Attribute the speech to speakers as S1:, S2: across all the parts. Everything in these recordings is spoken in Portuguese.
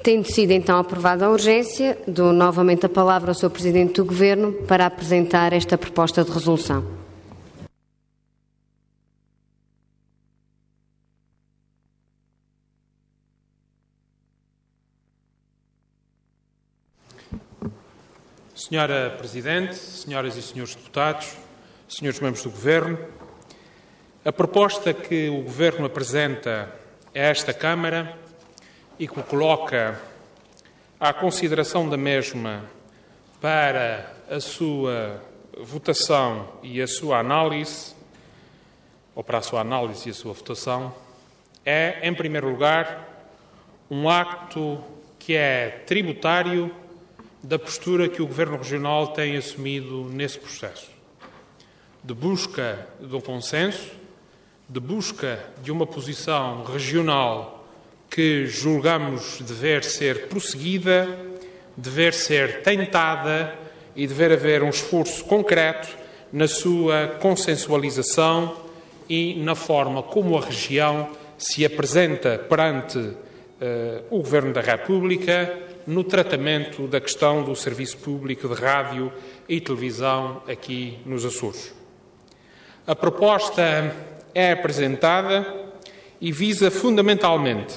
S1: Tendo sido então aprovada a urgência, dou novamente a palavra ao Sr. Presidente do Governo para apresentar esta proposta de resolução.
S2: Senhora Presidente, senhoras e senhores deputados, senhores membros do Governo, a proposta que o Governo apresenta a esta Câmara e que o coloca à consideração da mesma para a sua votação e a sua análise, ou para a sua análise e a sua votação, é, em primeiro lugar, um acto que é tributário da postura que o Governo Regional tem assumido nesse processo, de busca de um consenso, de busca de uma posição regional que julgamos dever ser prosseguida, dever ser tentada e dever haver um esforço concreto na sua consensualização e na forma como a região se apresenta perante o Governo da República no tratamento da questão do serviço público de rádio e televisão aqui nos Açores. A proposta é apresentada e visa fundamentalmente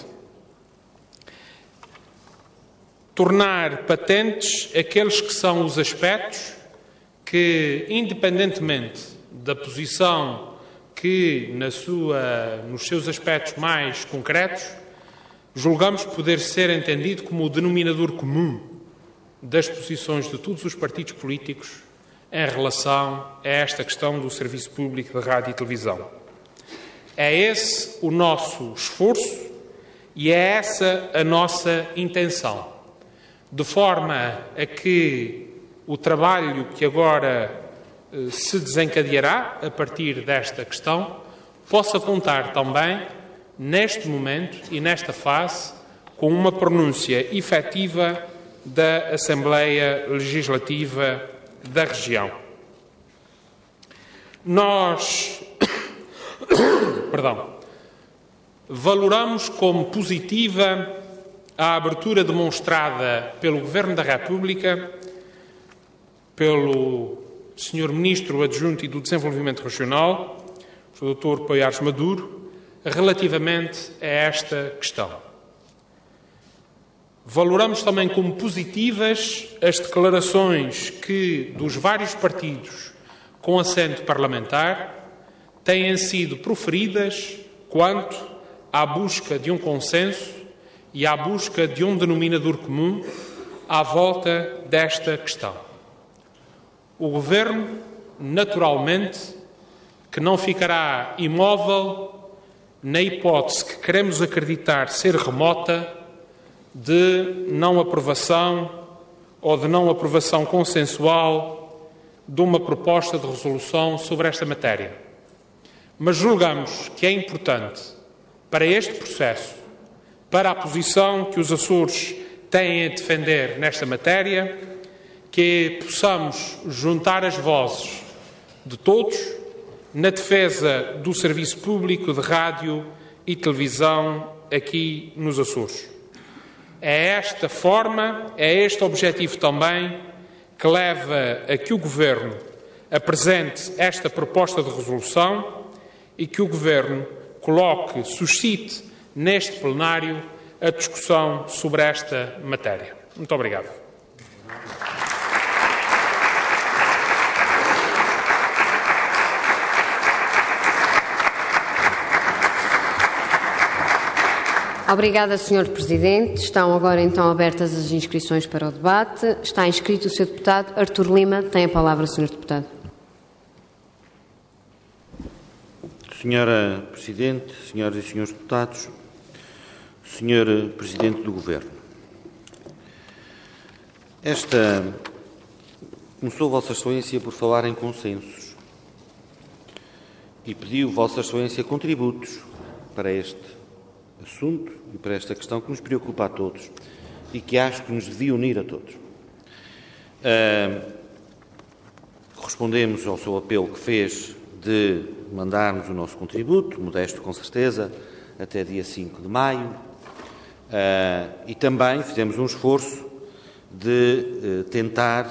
S2: tornar patentes aqueles que são os aspectos que, independentemente da posição que, nos seus aspectos mais concretos, julgamos poder ser entendido como o denominador comum das posições de todos os partidos políticos em relação a esta questão do serviço público de rádio e televisão. É esse o nosso esforço e é essa a nossa intenção, de forma a que o trabalho que agora se desencadeará a partir desta questão possa contar também, neste momento e nesta fase, com uma pronúncia efetiva da Assembleia Legislativa da região. Nós, valoramos como positiva a abertura demonstrada pelo Governo da República, pelo Sr. Ministro Adjunto e do Desenvolvimento Regional, o Dr. Poiares Maduro, relativamente a esta questão. Valoramos também como positivas as declarações que, dos vários partidos com assento parlamentar, têm sido proferidas quanto à busca de um consenso e à busca de um denominador comum à volta desta questão. O Governo, naturalmente, que não ficará imóvel na hipótese que queremos acreditar ser remota de não aprovação ou de não aprovação consensual de uma proposta de resolução sobre esta matéria. Mas julgamos que é importante para este processo, para a posição que os Açores têm a defender nesta matéria, que possamos juntar as vozes de todos na defesa do serviço público de rádio e televisão aqui nos Açores. É esta forma, é este objetivo também que leva a que o Governo apresente esta proposta de resolução e que o Governo suscite neste plenário a discussão sobre esta matéria. Muito obrigado.
S1: Obrigada, Sr. Presidente. Estão agora então abertas as inscrições para o debate. Está inscrito o Sr. Deputado Artur Lima. Tem a palavra, Sr. Deputado.
S3: Senhora Presidente, senhoras e senhores deputados, Sr. Presidente do Governo, começou Vossa Excelência por falar em consensos e pediu Vossa Excelência contributos para este assunto e para esta questão que nos preocupa a todos e que acho que nos devia unir a todos. Correspondemos ao seu apelo que fez de mandarmos o nosso contributo, modesto com certeza, até dia 5 de maio. E também fizemos um esforço de tentar,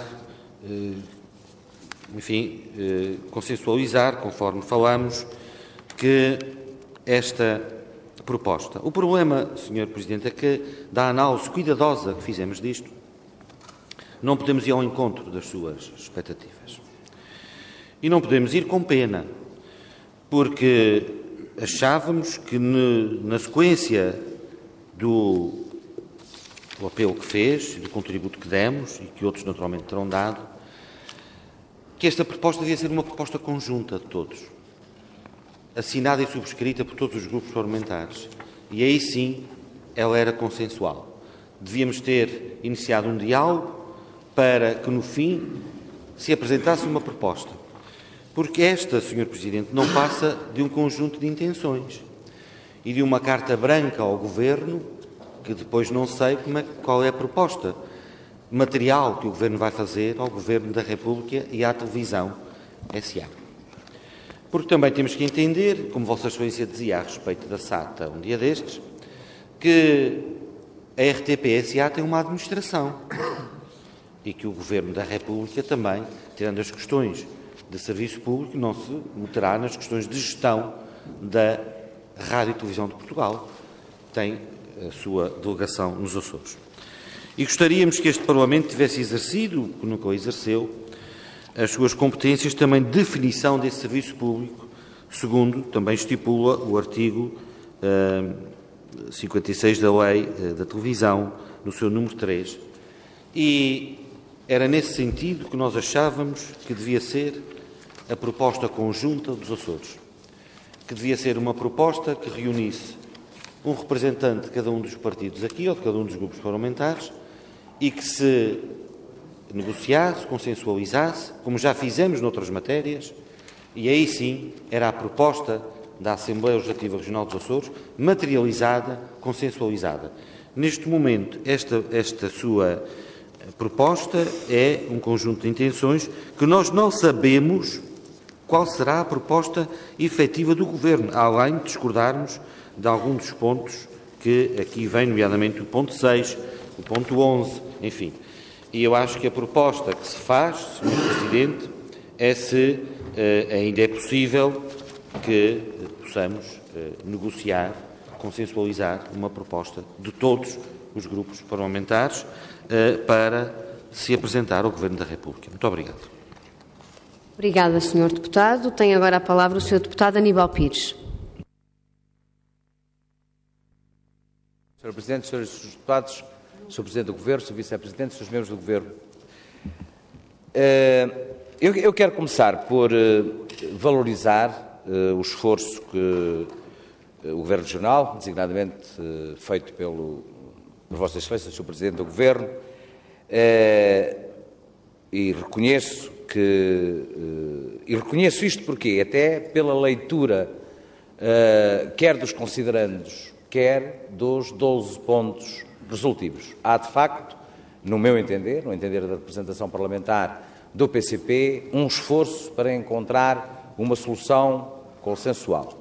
S3: consensualizar, conforme falamos, que esta proposta. O problema, Sr. Presidente, é que, da análise cuidadosa que fizemos disto, não podemos ir ao encontro das suas expectativas. E não podemos ir com pena, porque achávamos que, na sequência do apelo que fez, do contributo que demos e que outros naturalmente terão dado, que esta proposta devia ser uma proposta conjunta de todos, assinada e subscrita por todos os grupos parlamentares. E aí sim ela era consensual. Devíamos ter iniciado um diálogo para que no fim se apresentasse uma proposta. Porque esta, Sr. Presidente, não passa de um conjunto de intenções e de uma carta branca ao Governo, que depois não sei qual é a proposta material que o Governo vai fazer ao Governo da República e à televisão SA. Porque também temos que entender, como Vossa Excelência dizia a respeito da SATA um dia destes, que a RTP-SA tem uma administração e que o Governo da República também, tirando as questões de serviço público, não se meterá nas questões de gestão da Rádio e Televisão de Portugal. Tem a sua delegação nos Açores. E gostaríamos que este Parlamento tivesse exercido, que nunca o exerceu, as suas competências também de definição desse serviço público, segundo também estipula o artigo 56 da Lei da Televisão, no seu número 3. E era nesse sentido que nós achávamos que devia ser a proposta conjunta dos Açores, que devia ser uma proposta que reunisse um representante de cada um dos partidos aqui, ou de cada um dos grupos parlamentares, e que se negociasse, consensualizasse, como já fizemos noutras matérias, e aí sim era a proposta da Assembleia Legislativa Regional dos Açores, materializada, consensualizada. Neste momento, esta sua proposta é um conjunto de intenções que nós não sabemos qual será a proposta efetiva do Governo, além de discordarmos de alguns dos pontos que aqui vem, nomeadamente o ponto 6, o ponto 11, enfim. E eu acho que a proposta que se faz, Sr. Presidente, é se ainda é possível que possamos negociar, consensualizar uma proposta de todos os grupos parlamentares para se apresentar ao Governo da República. Muito obrigado.
S1: Obrigada, Sr. Deputado. Tem agora a palavra o Sr. Deputado Aníbal Pires.
S4: Sr. Presidente, Srs. Deputados, Sr. Presidente do Governo, Sr. Vice-Presidente, Srs. Membros do Governo. Eu quero começar por valorizar o esforço que o Governo Regional, designadamente feito por Vossa Excelência, Sr. Presidente do Governo, e reconheço isto porque até pela leitura quer dos considerandos, quer dos 12 pontos resolutivos. Há, de facto, no meu entender, no entender da representação parlamentar do PCP, um esforço para encontrar uma solução consensual.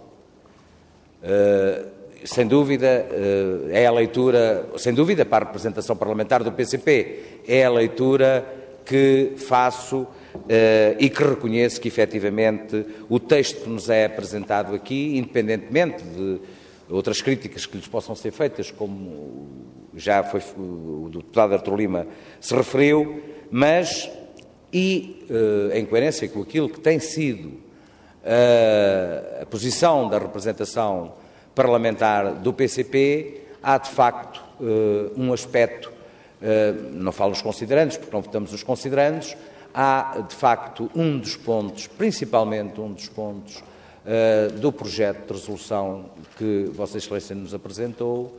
S4: Sem dúvida, é a leitura, sem dúvida, para a representação parlamentar do PCP, é a leitura que faço e que reconheço que, efetivamente, o texto que nos é apresentado aqui, independentemente de outras críticas que lhes possam ser feitas, como já foi o deputado Artur Lima se referiu, mas, em coerência com aquilo que tem sido a posição da representação parlamentar do PCP, há de facto um aspecto, não falo nos considerandos, porque não votamos os considerandos, há de facto um dos pontos, principalmente um dos pontos do projeto de resolução que Vossa Excelência nos apresentou,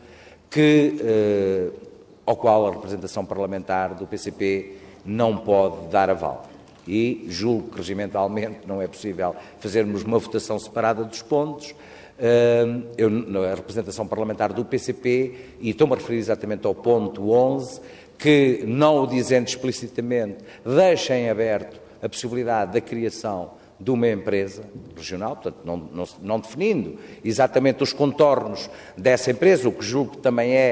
S4: ao qual a representação parlamentar do PCP não pode dar aval. E julgo que regimentalmente não é possível fazermos uma votação separada dos pontos. A representação parlamentar do PCP, e estou-me a referir exatamente ao ponto 11, que, não o dizendo explicitamente, deixa em aberto a possibilidade da criação de uma empresa regional, portanto, não definindo exatamente os contornos dessa empresa, o que julgo que também é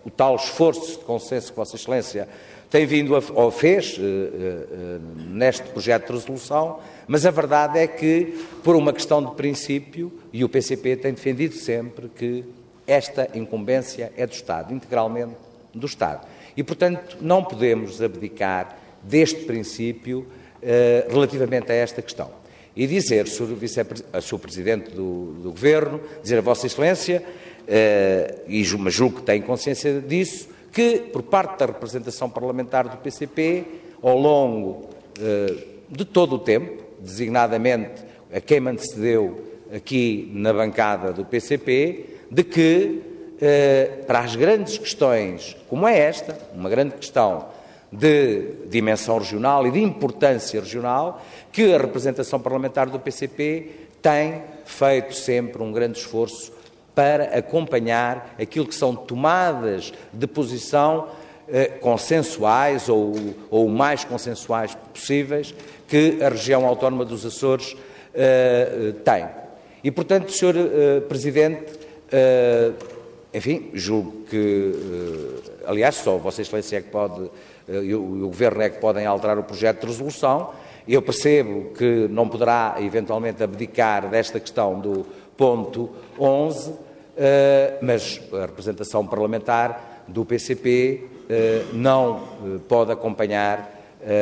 S4: o tal esforço de consenso que Vossa Excelência tem vindo ou fez neste projeto de resolução, mas a verdade é que, por uma questão de princípio, e o PCP tem defendido sempre que esta incumbência é do Estado, integralmente do Estado. E, portanto, não podemos abdicar deste princípio relativamente a esta questão. E dizer, Sr. Presidente do Governo, dizer a Vossa Excelência, mas julgo que tem consciência disso, que, por parte da representação parlamentar do PCP, ao longo de todo o tempo, designadamente a quem me antecedeu aqui na bancada do PCP, de que, para as grandes questões como é esta, uma grande questão de dimensão regional e de importância regional, que a representação parlamentar do PCP tem feito sempre um grande esforço para acompanhar aquilo que são tomadas de posição consensuais ou o mais consensuais possíveis que a região autónoma dos Açores tem. E, portanto, Sr. Presidente, enfim, julgo que, aliás, só Vossa Excelência é que pode, e o Governo é que podem alterar o projeto de resolução. Eu percebo que não poderá, eventualmente, abdicar desta questão do ponto 11, mas a representação parlamentar do PCP não pode acompanhar,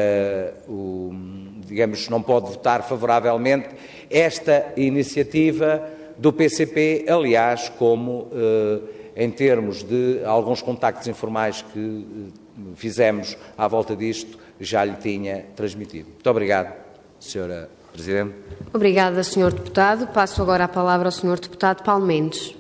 S4: não pode votar favoravelmente esta iniciativa do PCP, aliás, como em termos de alguns contactos informais que fizemos à volta disto, já lhe tinha transmitido. Muito obrigado, Sra. Presidente.
S1: Obrigada, Sr. Deputado. Passo agora a palavra ao Sr. Deputado Paulo Mendes.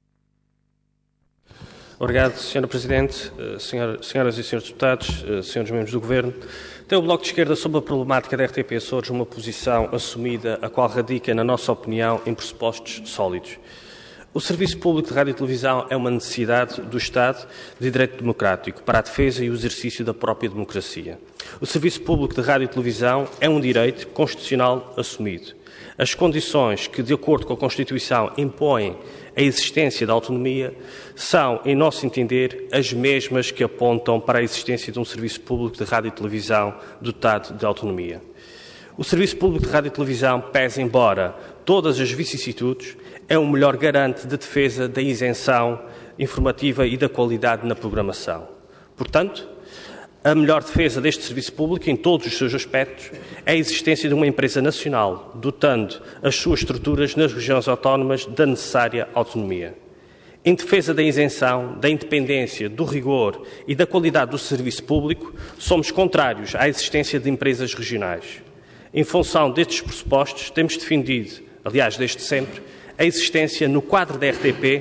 S5: Obrigado, Sra. Presidente, senhoras e senhores deputados, senhores membros do Governo. Tem o Bloco de Esquerda sobre a problemática da RTP Açores uma posição assumida, a qual radica, na nossa opinião, em pressupostos sólidos. O Serviço Público de Rádio e Televisão é uma necessidade do Estado de direito democrático para a defesa e o exercício da própria democracia. O Serviço Público de Rádio e Televisão é um direito constitucional assumido. As condições que, de acordo com a Constituição, impõem a existência da autonomia são, em nosso entender, as mesmas que apontam para a existência de um Serviço Público de Rádio e Televisão dotado de autonomia. O Serviço Público de Rádio e Televisão, pese embora todas as vicissitudes, é o melhor garante de defesa da isenção informativa e da qualidade na programação. Portanto, a melhor defesa deste serviço público, em todos os seus aspectos, é a existência de uma empresa nacional, dotando as suas estruturas nas regiões autónomas da necessária autonomia. Em defesa da isenção, da independência, do rigor e da qualidade do serviço público, somos contrários à existência de empresas regionais. Em função destes pressupostos, temos defendido, aliás, desde sempre, a existência no quadro da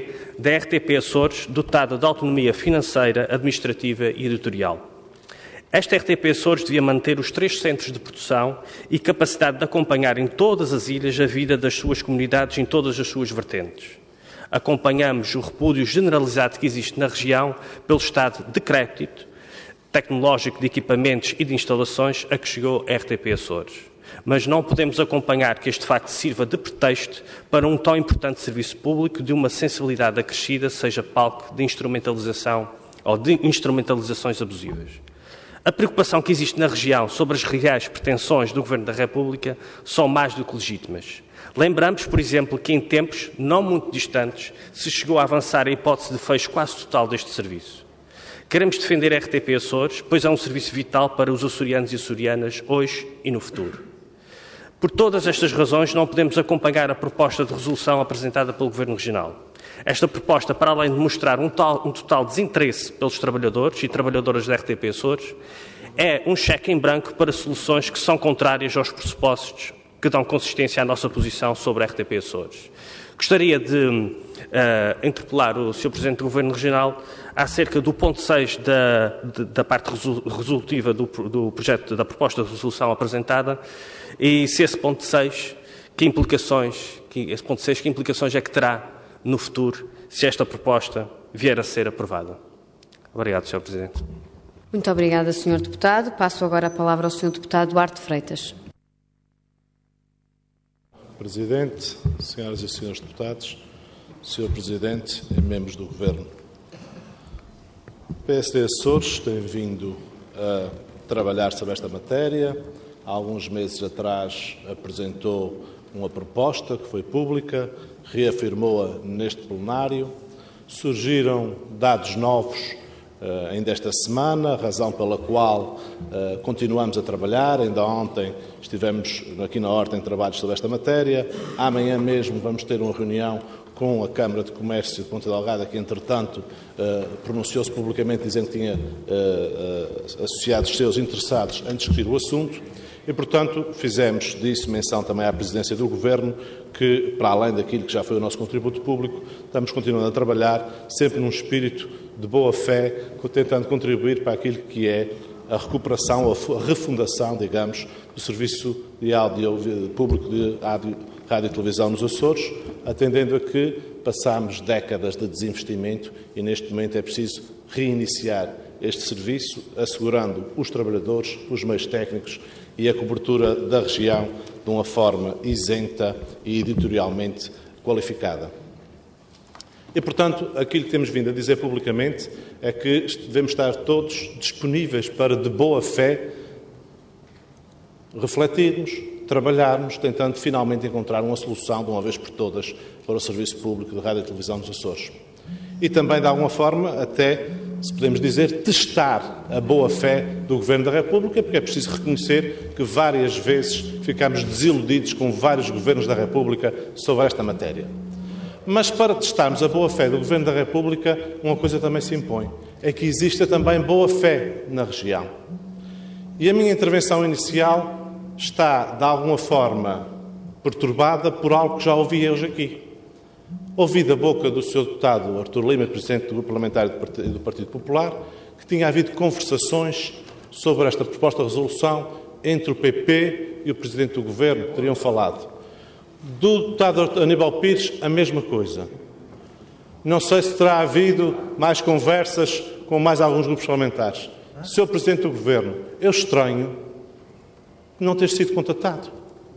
S5: RTP Açores, dotada de autonomia financeira, administrativa e editorial. Esta RTP Açores devia manter os 3 centros de produção e capacidade de acompanhar em todas as ilhas a vida das suas comunidades em todas as suas vertentes. Acompanhamos o repúdio generalizado que existe na região pelo estado de crédito tecnológico de equipamentos e de instalações a que chegou a RTP Açores. Mas não podemos acompanhar que este facto sirva de pretexto para um tão importante serviço público de uma sensibilidade acrescida seja palco de instrumentalização ou de instrumentalizações abusivas. A preocupação que existe na região sobre as reais pretensões do Governo da República são mais do que legítimas. Lembramos, por exemplo, que em tempos não muito distantes se chegou a avançar a hipótese de fecho quase total deste serviço. Queremos defender a RTP Açores, pois é um serviço vital para os açorianos e açorianas hoje e no futuro. Por todas estas razões, não podemos acompanhar a proposta de resolução apresentada pelo Governo Regional. Esta proposta, para além de mostrar um total desinteresse pelos trabalhadores e trabalhadoras da RTP Açores, é um cheque em branco para soluções que são contrárias aos pressupostos que dão consistência à nossa posição sobre a RTP Açores. Gostaria de interpelar o Sr. Presidente do Governo Regional acerca do ponto 6 da parte resolutiva do projeto da proposta de resolução apresentada e se esse ponto 6, que implicações é que terá no futuro se esta proposta vier a ser aprovada. Obrigado, Sr. Presidente.
S1: Muito obrigada, Sr. Deputado. Passo agora a palavra ao Sr. Deputado Duarte Freitas.
S6: Presidente, senhoras e senhores deputados, Sr. Presidente e membros do Governo. PSD Açores tem vindo a trabalhar sobre esta matéria. Há alguns meses atrás apresentou uma proposta que foi pública, reafirmou-a neste plenário. Surgiram dados novos ainda esta semana, razão pela qual continuamos a trabalhar. Ainda ontem estivemos aqui na Ordem de Trabalhos sobre esta matéria. Amanhã mesmo vamos ter uma reunião com a Câmara de Comércio de Ponta Delgada, que entretanto pronunciou-se publicamente dizendo que tinha associados seus interessados em discutir o assunto. E, portanto, fizemos disso menção também à Presidência do Governo, que, para além daquilo que já foi o nosso contributo público, estamos continuando a trabalhar, sempre num espírito de boa-fé, tentando contribuir para aquilo que é a recuperação, a refundação, digamos, do serviço de público de rádio e televisão nos Açores, atendendo a que passámos décadas de desinvestimento e, neste momento, é preciso reiniciar este serviço, assegurando os trabalhadores, os meios técnicos e a cobertura da região de uma forma isenta e editorialmente qualificada. E, portanto, aquilo que temos vindo a dizer publicamente é que devemos estar todos disponíveis para, de boa fé, refletirmos, trabalharmos, tentando finalmente encontrar uma solução, de uma vez por todas, para o serviço público de rádio e televisão dos Açores. E também, de alguma forma, até, se podemos dizer, testar a boa-fé do Governo da República, porque é preciso reconhecer que várias vezes ficámos desiludidos com vários governos da República sobre esta matéria. Mas para testarmos a boa-fé do Governo da República, uma coisa também se impõe, é que exista também boa-fé na região. E a minha intervenção inicial está, de alguma forma, perturbada por algo que já ouvi hoje aqui. Ouvi da boca do Sr. Deputado Artur Lima, Presidente do Grupo Parlamentar do Partido Popular, que tinha havido conversações sobre esta proposta de resolução entre o PP e o Presidente do Governo, que teriam falado. Do Deputado Aníbal Pires, a mesma coisa. Não sei se terá havido mais conversas com mais alguns grupos parlamentares. Sr. Presidente do Governo, eu estranho não ter sido contatado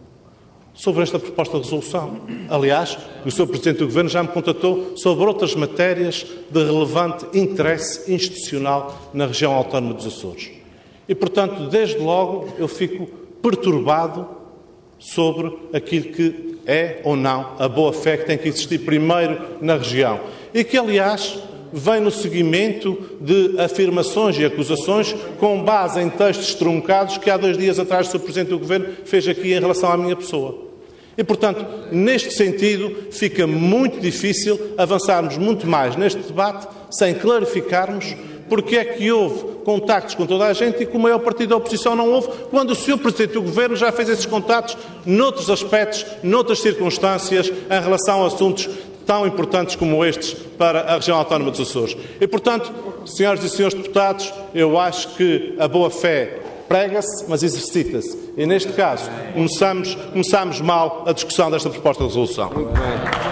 S6: sobre esta proposta de resolução. Aliás, o Sr. Presidente do Governo já me contatou sobre outras matérias de relevante interesse institucional na região autónoma dos Açores. E, portanto, desde logo, eu fico perturbado sobre aquilo que é ou não a boa-fé que tem que existir primeiro na região. E que, aliás, vem no seguimento de afirmações e acusações com base em textos truncados que há 2 dias atrás o Sr. Presidente do Governo fez aqui em relação à minha pessoa. E, portanto, neste sentido, fica muito difícil avançarmos muito mais neste debate sem clarificarmos porque é que houve contactos com toda a gente e que o maior partido da oposição não houve, quando o Sr. Presidente do Governo já fez esses contactos noutros aspectos, noutras circunstâncias, em relação a assuntos tão importantes como estes para a região autónoma dos Açores. E, portanto, senhoras e senhores deputados, eu acho que a boa-fé prega-se, mas exercita-se. E, neste caso, começamos mal a discussão desta proposta de resolução.
S4: Muito bem.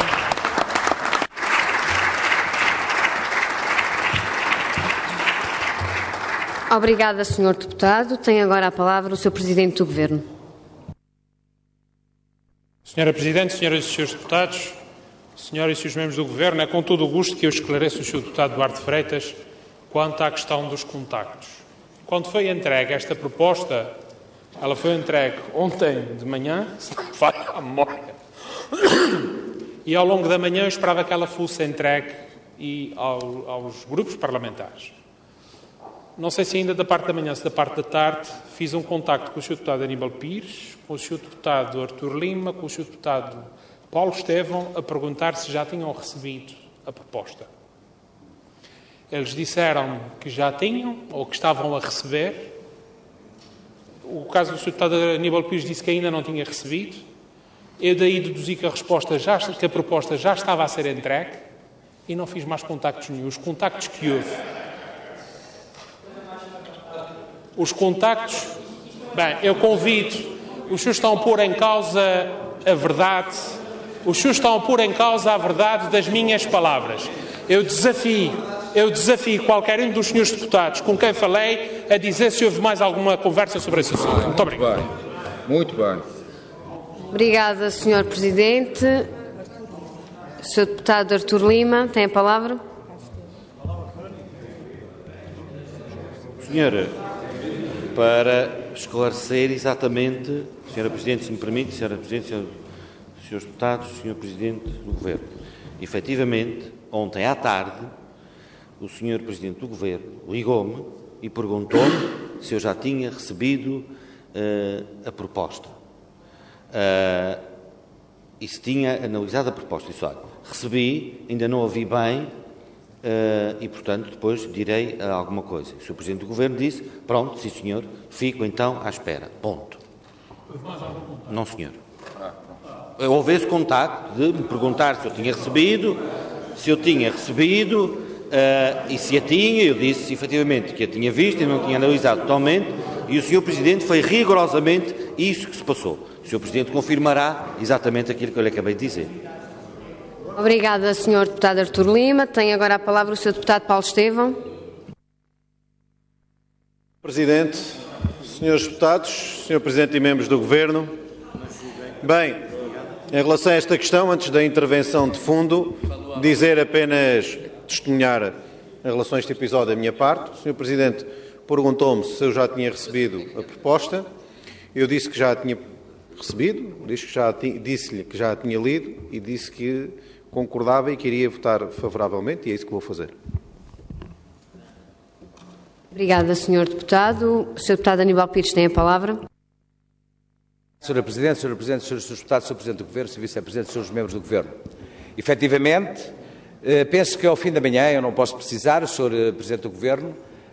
S1: Obrigada, Sr. Deputado. Tem agora a palavra o Sr. Presidente do Governo.
S2: Senhora Presidente, senhoras e senhores deputados, senhoras e senhores membros do Governo, é com todo o gosto que eu esclareço o Sr. Deputado Duarte Freitas quanto à questão dos contactos. Quando foi entregue esta proposta, ela foi entregue ontem de manhã, se não me falha a memória, e ao longo da manhã eu esperava que ela fosse entregue aos grupos parlamentares. Não sei se ainda da parte da manhã, se da parte da tarde, fiz um contacto com o Sr. Deputado Aníbal Pires, com o Sr. Deputado Artur Lima, com o Sr. Deputado Paulo Estevão, a perguntar se já tinham recebido a proposta. Eles disseram que já tinham, ou que estavam a receber. O caso do Sr. Deputado Aníbal Pires disse que ainda não tinha recebido. Eu daí deduzi que a proposta já estava a ser entregue e não fiz mais contactos nenhum. Os contactos que houve... Os contactos... Bem, eu convido... Os senhores estão a pôr em causa a verdade... Os senhores estão a pôr em causa a verdade das minhas palavras. Eu desafio qualquer um dos senhores deputados com quem falei a dizer se houve mais alguma conversa sobre esse assunto. Muito obrigado.
S4: Muito bem.
S1: Obrigada, Sr. Presidente. Sr. Deputado Artur Lima, tem a palavra.
S3: Senhora, para esclarecer exatamente, Senhora Presidente, se me permite, Senhora Presidente, Senhores Deputados, Senhor Presidente do Governo, efetivamente, ontem à tarde, o Senhor Presidente do Governo ligou-me e perguntou-me se eu já tinha recebido a proposta e se tinha analisado a proposta. Isso, olha, recebi, ainda não a vi bem e, portanto, depois direi alguma coisa. O Sr. Presidente do Governo disse, pronto, sim senhor, fico então à espera. Ponto. Não, senhor. Houve esse contacto de me perguntar se eu tinha recebido, e se a tinha, eu disse efetivamente que a tinha visto e não tinha analisado totalmente, e o Sr. Presidente foi rigorosamente isso que se passou. O Sr. Presidente confirmará exatamente aquilo que eu lhe acabei de dizer.
S1: Obrigada, Sr. Deputado Artur Lima. Tem agora a palavra o Sr. Deputado Paulo Estevão.
S7: Presidente, Senhores Deputados, Sr. Presidente e membros do Governo. Bem, em relação a esta questão, antes da intervenção de fundo, dizer apenas, testemunhar em relação a este episódio da minha parte. O Sr. Presidente perguntou-me se eu já tinha recebido a proposta. Eu disse que já a tinha recebido, disse-lhe que já a tinha lido e disse que concordava e que iria votar favoravelmente, e é isso que vou fazer.
S1: Obrigada, Sr. Deputado. O Sr. Deputado Aníbal Pires tem a palavra.
S4: Sra. Presidente, Srs. Deputados, Sr. Presidente do Governo, Sr. Vice-Presidente, Srs. Membros do Governo. Efetivamente, penso que ao fim da manhã, eu não posso precisar, o Sr. Presidente do Governo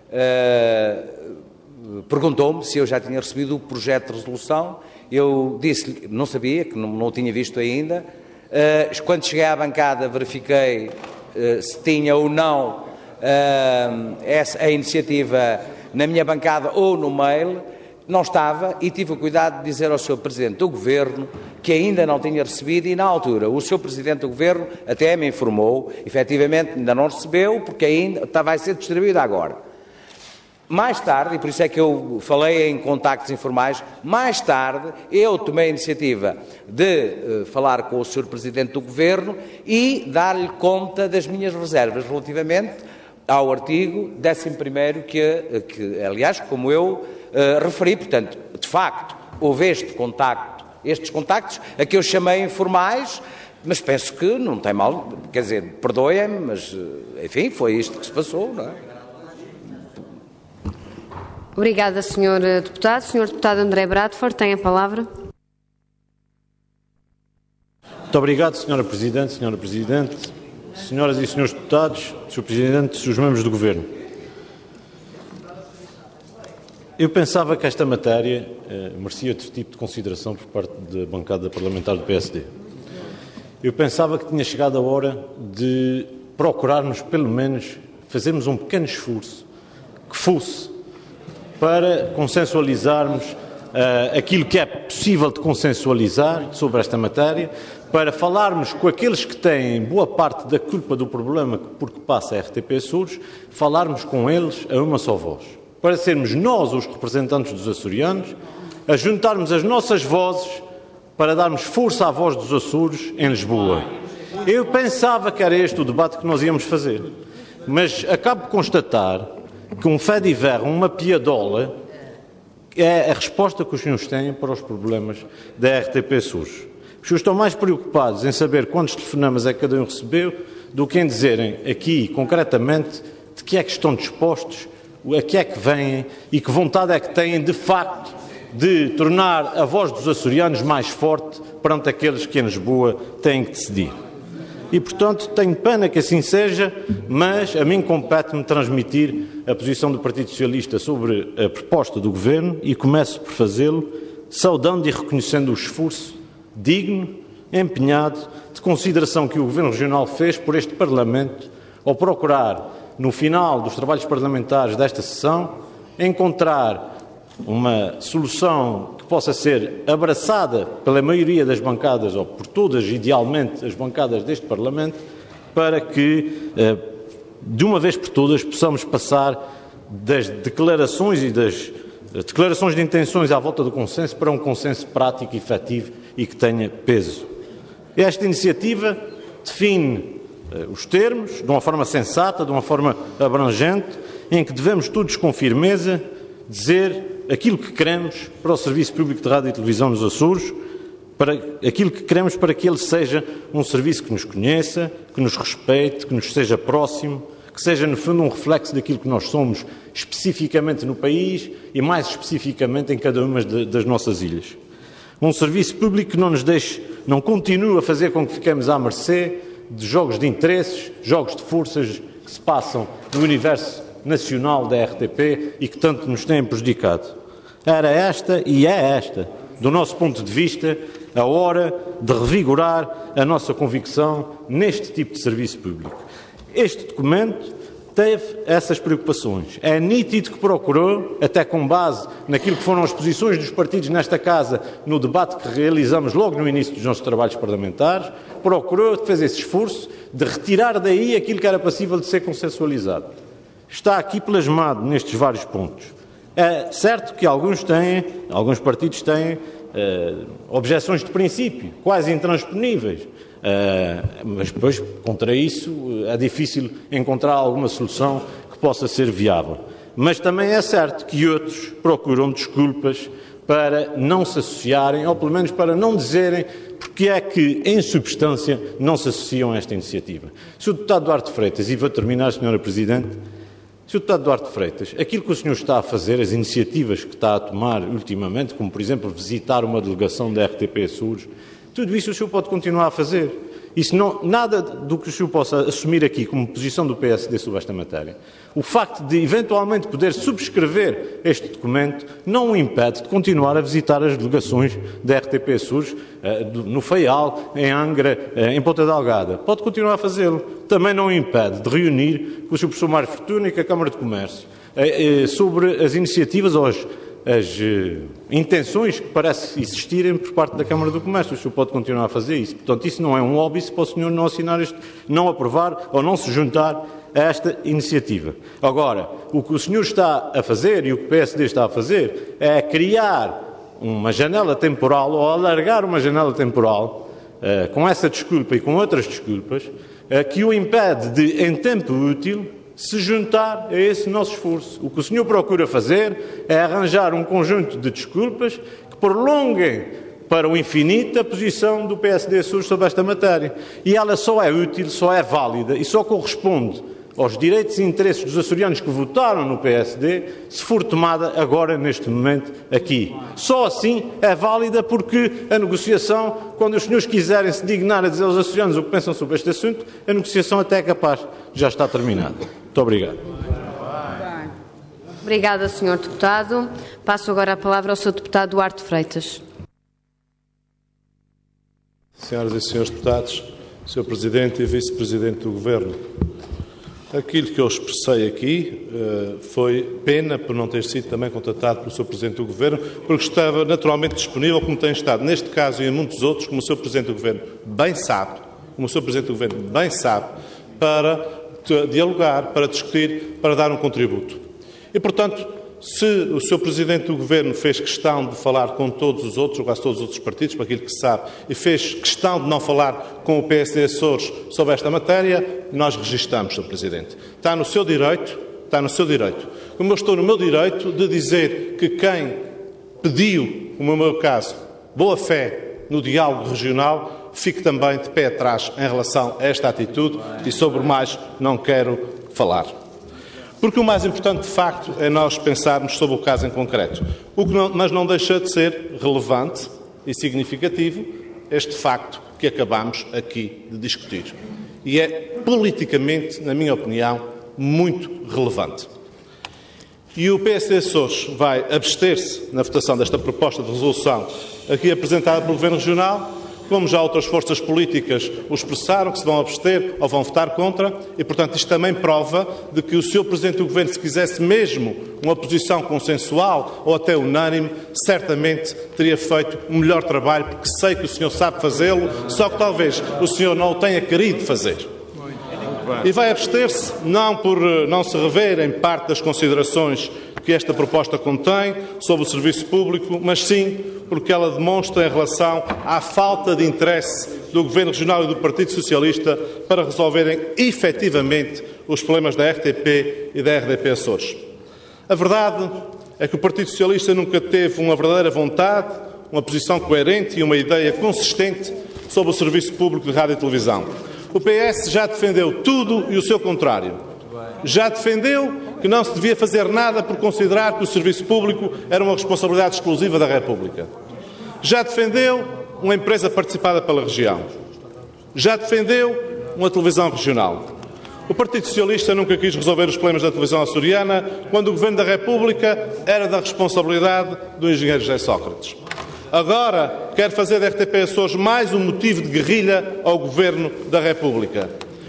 S4: perguntou-me se eu já tinha recebido o projeto de resolução. Eu disse-lhe que não sabia, que não o tinha visto ainda. Quando cheguei à bancada, verifiquei se tinha ou não a iniciativa na minha bancada ou no mail. Não estava e tive o cuidado de dizer ao Sr. Presidente do Governo que ainda não tinha recebido e, na altura, o Sr. Presidente do Governo até me informou, efetivamente ainda não recebeu, porque ainda vai ser distribuído agora. Mais tarde, e por isso é que eu falei em contactos informais, mais tarde eu tomei a iniciativa de falar com o Sr. Presidente do Governo e dar-lhe conta das minhas reservas relativamente ao artigo 11º que aliás, como eu referi, portanto, de facto, houve estes contactos, a que eu chamei informais, mas penso que não tem mal, quer dizer, perdoem-me, mas, enfim, foi isto que se passou, não é?
S1: Obrigada, Sr. Deputado. Sr. Deputado André Bradford tem a palavra.
S8: Muito obrigado, Sra. Presidente, Sra. Presidente, Senhoras e Senhores Deputados, Sr. Presidente, Srs. Membros do Governo. Eu pensava que esta matéria merecia outro tipo de consideração por parte da bancada parlamentar do PSD. Eu pensava que tinha chegado a hora de procurarmos, pelo menos, fazermos um pequeno esforço que fosse para consensualizarmos aquilo que é possível de consensualizar sobre esta matéria, para falarmos com aqueles que têm boa parte da culpa do problema por que passa a RTP Açores, falarmos com eles a uma só voz. Para sermos nós os representantes dos açorianos, a juntarmos as nossas vozes para darmos força à voz dos Açores em Lisboa. Eu pensava que era este o debate que nós íamos fazer, mas acabo de constatar que um fait divers, uma piadola, é a resposta que os senhores têm para os problemas da RTP Açores. Os senhores estão mais preocupados em saber quantos telefonemas é que cada um recebeu do que em dizerem aqui, concretamente, de que é que estão dispostos, a que é que vêm e que vontade é que têm, de facto, de tornar a voz dos açorianos mais forte perante aqueles que em Lisboa têm que decidir. E, portanto, tenho pena que assim seja, mas a mim compete-me transmitir a posição do Partido Socialista sobre a proposta do Governo e começo por fazê-lo saudando e reconhecendo o esforço digno, empenhado, de consideração que o Governo Regional fez por este Parlamento ao procurar, no final dos trabalhos parlamentares desta sessão, encontrar uma solução que possa ser abraçada pela maioria das bancadas, ou por todas, idealmente, as bancadas deste Parlamento, para que, de uma vez por todas, possamos passar das declarações e das declarações de intenções à volta do consenso para um consenso prático e efetivo e que tenha peso. Esta iniciativa define os termos, de uma forma sensata, de uma forma abrangente, em que devemos todos com firmeza dizer aquilo que queremos para o Serviço Público de Rádio e Televisão nos Açores, para aquilo que queremos para que ele seja um serviço que nos conheça, que nos respeite, que nos seja próximo, que seja, no fundo, um reflexo daquilo que nós somos especificamente no país e, mais especificamente, em cada uma das nossas ilhas. Um serviço público que não nos deixe, não continue a fazer com que fiquemos à mercê de jogos de interesses, jogos de forças que se passam no universo nacional da RTP e que tanto nos têm prejudicado. Era esta, e é esta, do nosso ponto de vista, a hora de revigorar a nossa convicção neste tipo de serviço público. Este documento teve essas preocupações. É nítido que procurou, até com base naquilo que foram as posições dos partidos nesta Casa, no debate que realizamos logo no início dos nossos trabalhos parlamentares, procurou, fez esse esforço de retirar daí aquilo que era passível de ser consensualizado. Está aqui plasmado nestes vários pontos. É certo que alguns partidos têm objeções de princípio, quase intransponíveis. Mas depois, contra isso, é difícil encontrar alguma solução que possa ser viável. Mas também é certo que outros procuram desculpas para não se associarem, ou pelo menos para não dizerem porque é que, em substância, não se associam a esta iniciativa. Sr. Deputado Duarte Freitas, e vou terminar, Sra. Presidente, Sr. Deputado Duarte Freitas, aquilo que o senhor está a fazer, as iniciativas que está a tomar ultimamente, como, por exemplo, visitar uma delegação da RTP Açores, tudo isso o senhor pode continuar a fazer. Isso não, nada do que o senhor possa assumir aqui como posição do PSD sobre esta matéria. O facto de, eventualmente, poder subscrever este documento não o impede de continuar a visitar as delegações da RTP Açores, no Faial, em Angra, em Ponta Delgada. Pode continuar a fazê-lo. Também não o impede de reunir com o Sr. Professor Mário Fortuna e com a Câmara de Comércio sobre as iniciativas ou as intenções que parece existirem por parte da Câmara do Comércio. O senhor pode continuar a fazer isso. Portanto, isso não é um óbice para o senhor não assinar não aprovar ou não se juntar a esta iniciativa. Agora, o que o senhor está a fazer e o que o PSD está a fazer é criar uma janela temporal ou alargar uma janela temporal com essa desculpa e com outras desculpas que o impede de, em tempo útil, se juntar a esse nosso esforço. O que o senhor procura fazer é arranjar um conjunto de desculpas que prolonguem para o infinito a posição do PSD Açores sobre esta matéria. E ela só é útil, só é válida e só corresponde aos direitos e interesses dos açorianos que votaram no PSD, se for tomada agora, neste momento, aqui. Só assim é válida, porque a negociação, quando os senhores quiserem se dignar a dizer aos açorianos o que pensam sobre este assunto, a negociação até é capaz de já estar terminada. Muito obrigado.
S1: Obrigada, Sr. Deputado. Passo agora a palavra ao Sr. Deputado Duarte Freitas.
S6: Senhoras e Senhores Deputados, Sr. Presidente e Vice-Presidente do Governo, aquilo que eu expressei aqui foi pena por não ter sido também contatado pelo Sr. Presidente do Governo, porque estava naturalmente disponível, como tem estado neste caso e em muitos outros, como o Sr. Presidente do Governo bem sabe, para dialogar, para discutir, para dar um contributo. E, portanto, se o Sr. Presidente do Governo fez questão de falar com todos os outros, ou quase todos os outros partidos, para aquilo que se sabe, e fez questão de não falar com o PSD Açores sobre esta matéria, nós registamos, Sr. Presidente. Está no seu direito, como eu estou no meu direito de dizer que quem pediu, como é o meu caso, boa fé no diálogo regional, fique também de pé atrás em relação a esta atitude e sobre mais não quero falar. Porque o mais importante, de facto, é nós pensarmos sobre o caso em concreto. Mas não deixa de ser relevante e significativo este facto que acabamos aqui de discutir. E é politicamente, na minha opinião, muito relevante. E o PSD Açores vai abster-se na votação desta proposta de resolução aqui apresentada pelo Governo Regional, como já outras forças políticas o expressaram, que se vão abster ou vão votar contra, e, portanto, isto também prova de que o Sr. Presidente do Governo, se quisesse mesmo uma posição consensual ou até unânime, certamente teria feito um melhor trabalho, porque sei que o senhor sabe fazê-lo, só que talvez o senhor não o tenha querido fazer. E vai abster-se não por não se rever em parte das considerações que esta proposta contém sobre o serviço público, mas sim porque ela demonstra em relação à falta de interesse do Governo Regional e do Partido Socialista para resolverem efetivamente os problemas da RTP e da RDP Açores. A verdade é que o Partido Socialista nunca teve uma verdadeira vontade, uma posição coerente e uma ideia consistente sobre o serviço público de rádio e televisão. O PS já defendeu tudo e o seu contrário. Já defendeu que não se devia fazer nada por considerar que o serviço público era uma responsabilidade exclusiva da República. Já defendeu uma empresa participada pela região. Já defendeu uma televisão regional. O Partido Socialista nunca quis resolver os problemas da televisão açoriana quando o Governo da República era da responsabilidade do engenheiro José Sócrates. Agora quer fazer da RTP Açores mais um motivo de guerrilha ao Governo da República.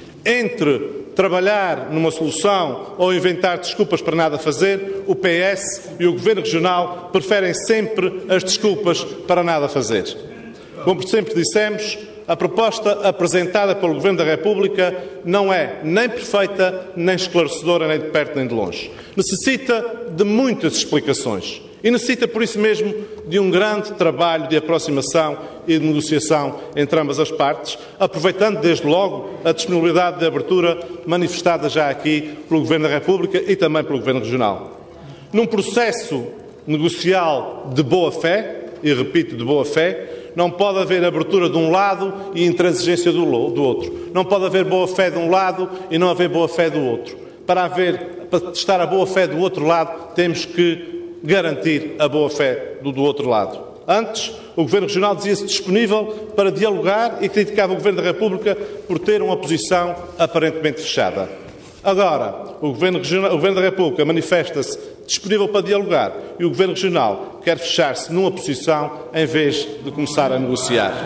S6: Entre trabalhar numa solução ou inventar desculpas para nada fazer, o PS e o Governo Regional preferem sempre as desculpas para nada fazer. Como sempre dissemos, a proposta apresentada pelo Governo da República não é nem perfeita, nem esclarecedora, nem de perto nem de longe. Necessita de muitas explicações e necessita, por isso mesmo, de um grande trabalho de aproximação e de negociação entre ambas as partes, aproveitando desde logo a disponibilidade de abertura manifestada já aqui pelo Governo da República e também pelo Governo Regional. Num processo negocial de boa-fé, e repito, de boa-fé, não pode haver abertura de um lado e intransigência do outro. Não pode haver boa-fé de um lado e não haver boa-fé do outro. Para testar a boa-fé do outro lado, temos que garantir a boa-fé do outro lado. Antes, o Governo Regional dizia-se disponível para dialogar e criticava o Governo da República por ter uma posição aparentemente fechada. Agora, o Governo da República manifesta-se disponível para dialogar e o Governo Regional quer fechar-se numa posição em vez de começar a negociar.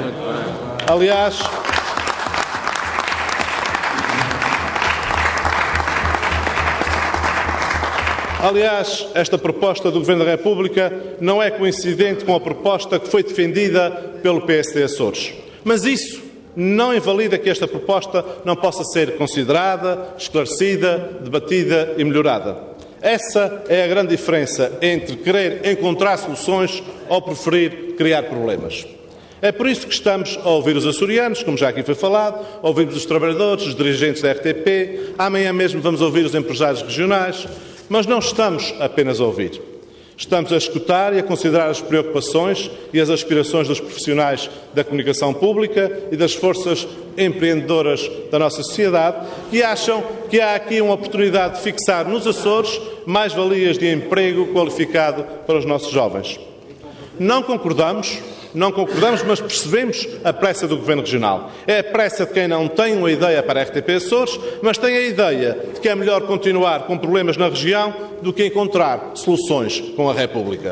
S6: Aliás, esta proposta do Governo da República não é coincidente com a proposta que foi defendida pelo PSD Açores. Mas isso não invalida que esta proposta não possa ser considerada, esclarecida, debatida e melhorada. Essa é a grande diferença entre querer encontrar soluções ou preferir criar problemas. É por isso que estamos a ouvir os açorianos, como já aqui foi falado, ouvimos os trabalhadores, os dirigentes da RTP, amanhã mesmo vamos ouvir os empresários regionais, mas não estamos apenas a ouvir. Estamos a escutar e a considerar as preocupações e as aspirações dos profissionais da comunicação pública e das forças empreendedoras da nossa sociedade que acham que há aqui uma oportunidade de fixar nos Açores mais-valias de emprego qualificado para os nossos jovens. Não concordamos, mas percebemos a pressa do Governo Regional. É a pressa de quem não tem uma ideia para a RTP Açores, mas tem a ideia de que é melhor continuar com problemas na região do que encontrar soluções com a República.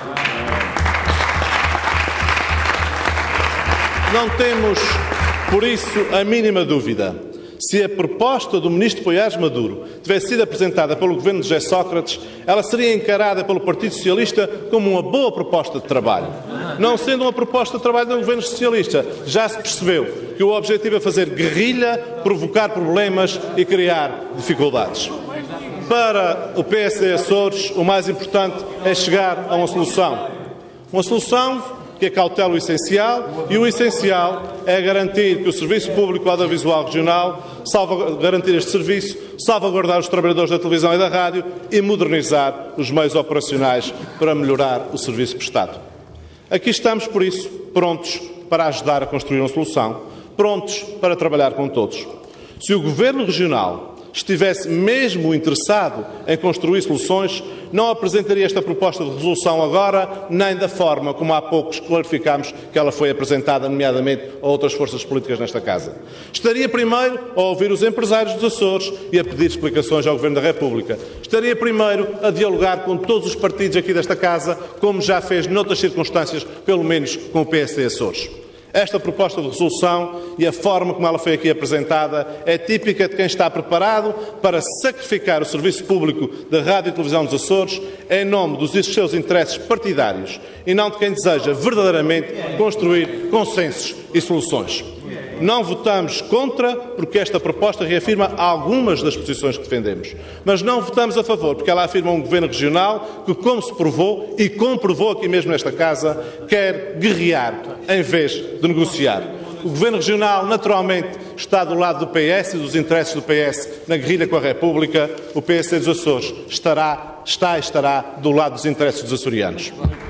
S6: Não temos, por isso, a mínima dúvida. Se a proposta do Ministro Poiares Maduro tivesse sido apresentada pelo Governo de José Sócrates, ela seria encarada pelo Partido Socialista como uma boa proposta de trabalho. Não sendo uma proposta de trabalho do Governo Socialista, já se percebeu que o objetivo é fazer guerrilha, provocar problemas e criar dificuldades. Para o PSD Açores, o mais importante é chegar a uma solução. Uma solução que acautela o essencial, e o essencial é garantir que o Serviço Público Audiovisual Regional, garantir este serviço, salvaguardar os trabalhadores da televisão e da rádio e modernizar os meios operacionais para melhorar o serviço prestado. Aqui estamos, por isso, prontos para ajudar a construir uma solução, prontos para trabalhar com todos. Se o Governo Regional estivesse mesmo interessado em construir soluções, não apresentaria esta proposta de resolução agora, nem da forma como há poucos clarificámos que ela foi apresentada, nomeadamente a outras forças políticas nesta Casa. Estaria primeiro a ouvir os empresários dos Açores e a pedir explicações ao Governo da República. Estaria primeiro a dialogar com todos os partidos aqui desta Casa, como já fez noutras circunstâncias, pelo menos com o PSD Açores. Esta proposta de resolução e a forma como ela foi aqui apresentada é típica de quem está preparado para sacrificar o serviço público da rádio e televisão dos Açores em nome dos seus interesses partidários e não de quem deseja verdadeiramente construir consensos e soluções. Não votamos contra, porque esta proposta reafirma algumas das posições que defendemos. Mas não votamos a favor, porque ela afirma um governo regional que, como se provou e comprovou aqui mesmo nesta Casa, quer guerrear em vez de negociar. O governo regional, naturalmente, está do lado do PS e dos interesses do PS na guerrilha com a República. O PSD dos Açores está e estará do lado dos interesses dos açorianos.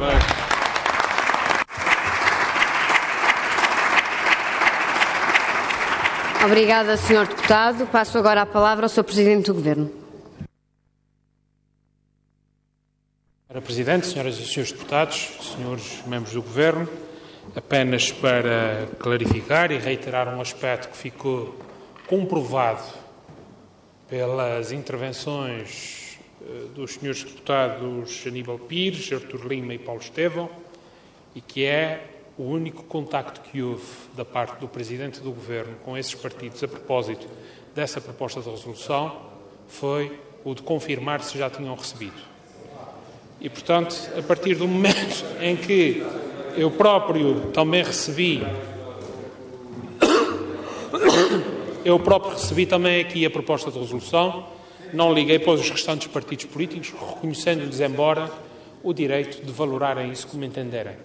S1: Obrigada, Sr. Deputado. Passo agora a palavra ao Sr. Presidente do Governo.
S2: Sra. Presidente, senhoras e senhores deputados, senhores membros do Governo, apenas para clarificar e reiterar um aspecto que ficou comprovado pelas intervenções dos senhores deputados Aníbal Pires, Artur Lima e Paulo Estevão, e que é o único contacto que houve da parte do Presidente do Governo com esses partidos a propósito dessa proposta de resolução foi o de confirmar se já tinham recebido. E, portanto, a partir do momento em que eu próprio também recebi também aqui a proposta de resolução, não liguei para os restantes partidos políticos, reconhecendo-lhes, embora, o direito de valorarem isso como entenderem.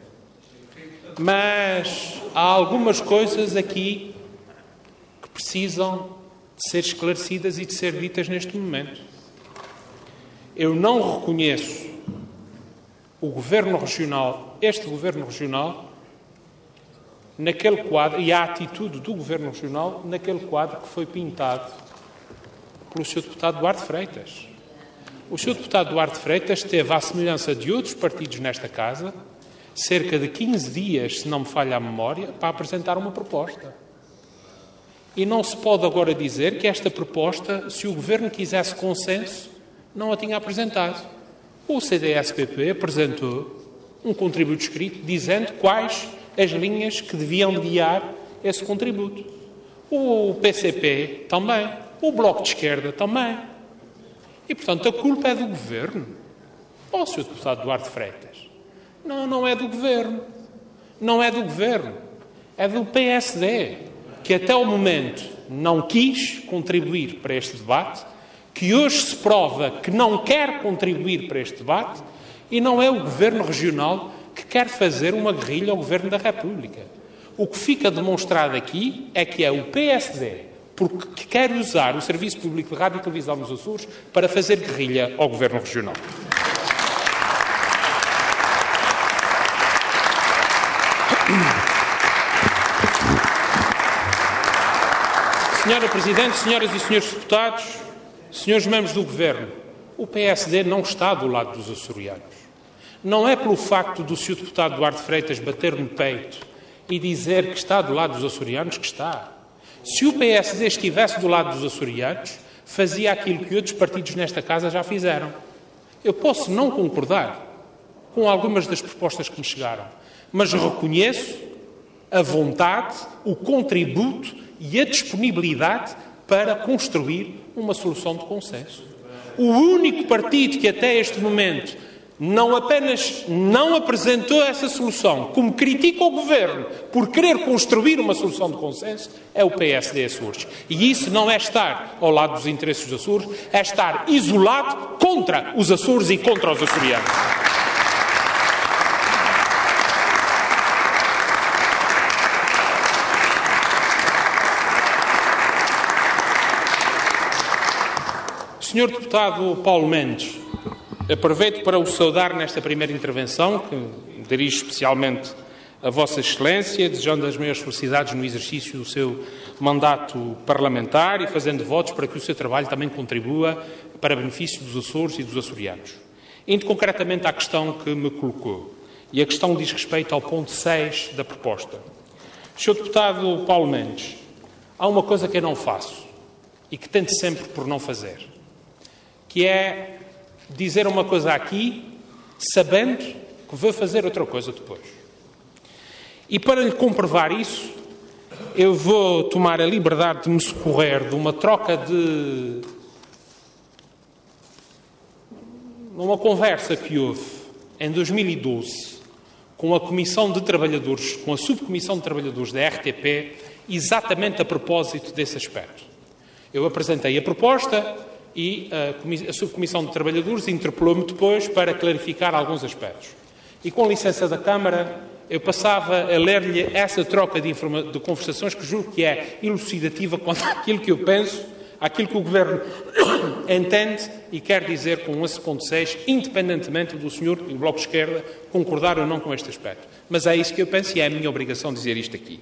S2: Mas há algumas coisas aqui que precisam de ser esclarecidas e de ser ditas neste momento. Eu não reconheço o Governo Regional, este Governo Regional, naquele quadro, e a atitude do Governo Regional naquele quadro que foi pintado pelo Sr. Deputado Duarte Freitas. O Sr. Deputado Duarte Freitas teve, à semelhança de outros partidos nesta Casa, cerca de 15 dias, se não me falha a memória, para apresentar uma proposta. E não se pode agora dizer que esta proposta, se o Governo quisesse consenso, não a tinha apresentado. O CDS-PP apresentou um contributo escrito dizendo quais as linhas que deviam guiar esse contributo. O PCP também. O Bloco de Esquerda também. E, portanto, a culpa é do Governo. Ó, Sr. Deputado Duarte Freitas. Não é do Governo. Não é do Governo. É do PSD, que até o momento não quis contribuir para este debate, que hoje se prova que não quer contribuir para este debate, e não é o Governo Regional que quer fazer uma guerrilha ao Governo da República. O que fica demonstrado aqui é que é o PSD, porque quer usar o Serviço Público de Rádio e Televisão nos Açores para fazer guerrilha ao Governo Regional. Senhora Presidente, senhoras e senhores deputados, senhores membros do Governo, o PSD não está do lado dos açorianos. Não é pelo facto do Sr. Deputado Duarte Freitas bater no peito e dizer que está do lado dos açorianos que está. Se o PSD estivesse do lado dos açorianos, fazia aquilo que outros partidos nesta Casa já fizeram. Eu posso não concordar com algumas das propostas que me chegaram, mas reconheço a vontade, o contributo e a disponibilidade para construir uma solução de consenso. O único partido que até este momento não apenas não apresentou essa solução, como critica o Governo por querer construir uma solução de consenso, é o PSD Açores. E isso não é estar ao lado dos interesses dos Açores, é estar isolado contra os Açores e contra os açorianos. Senhor Deputado Paulo Mendes, aproveito para o saudar nesta primeira intervenção, que dirijo especialmente a Vossa Excelência, desejando as maiores felicidades no exercício do seu mandato parlamentar e fazendo votos para que o seu trabalho também contribua para benefício dos Açores e dos açorianos. Indo concretamente à questão que me colocou, e a questão diz respeito ao ponto 6 da proposta. Sr. Deputado Paulo Mendes, há uma coisa que eu não faço e que tento sempre por não fazer, que é dizer uma coisa aqui, sabendo que vou fazer outra coisa depois. E para lhe comprovar isso, eu vou tomar a liberdade de me socorrer de uma troca de... numa conversa que houve em 2012 com a Comissão de Trabalhadores, com a Subcomissão de Trabalhadores da RTP exatamente a propósito desse aspecto. Eu apresentei a proposta e a Subcomissão de Trabalhadores interpelou-me depois para clarificar alguns aspectos. E, com licença da Câmara, eu passava a ler-lhe essa troca de conversações que julgo que é elucidativa quanto àquilo que eu penso, àquilo que o Governo entende e quer dizer com esse ponto 6, independentemente do senhor e do Bloco de Esquerda concordar ou não com este aspecto. Mas é isso que eu penso e é a minha obrigação dizer isto aqui.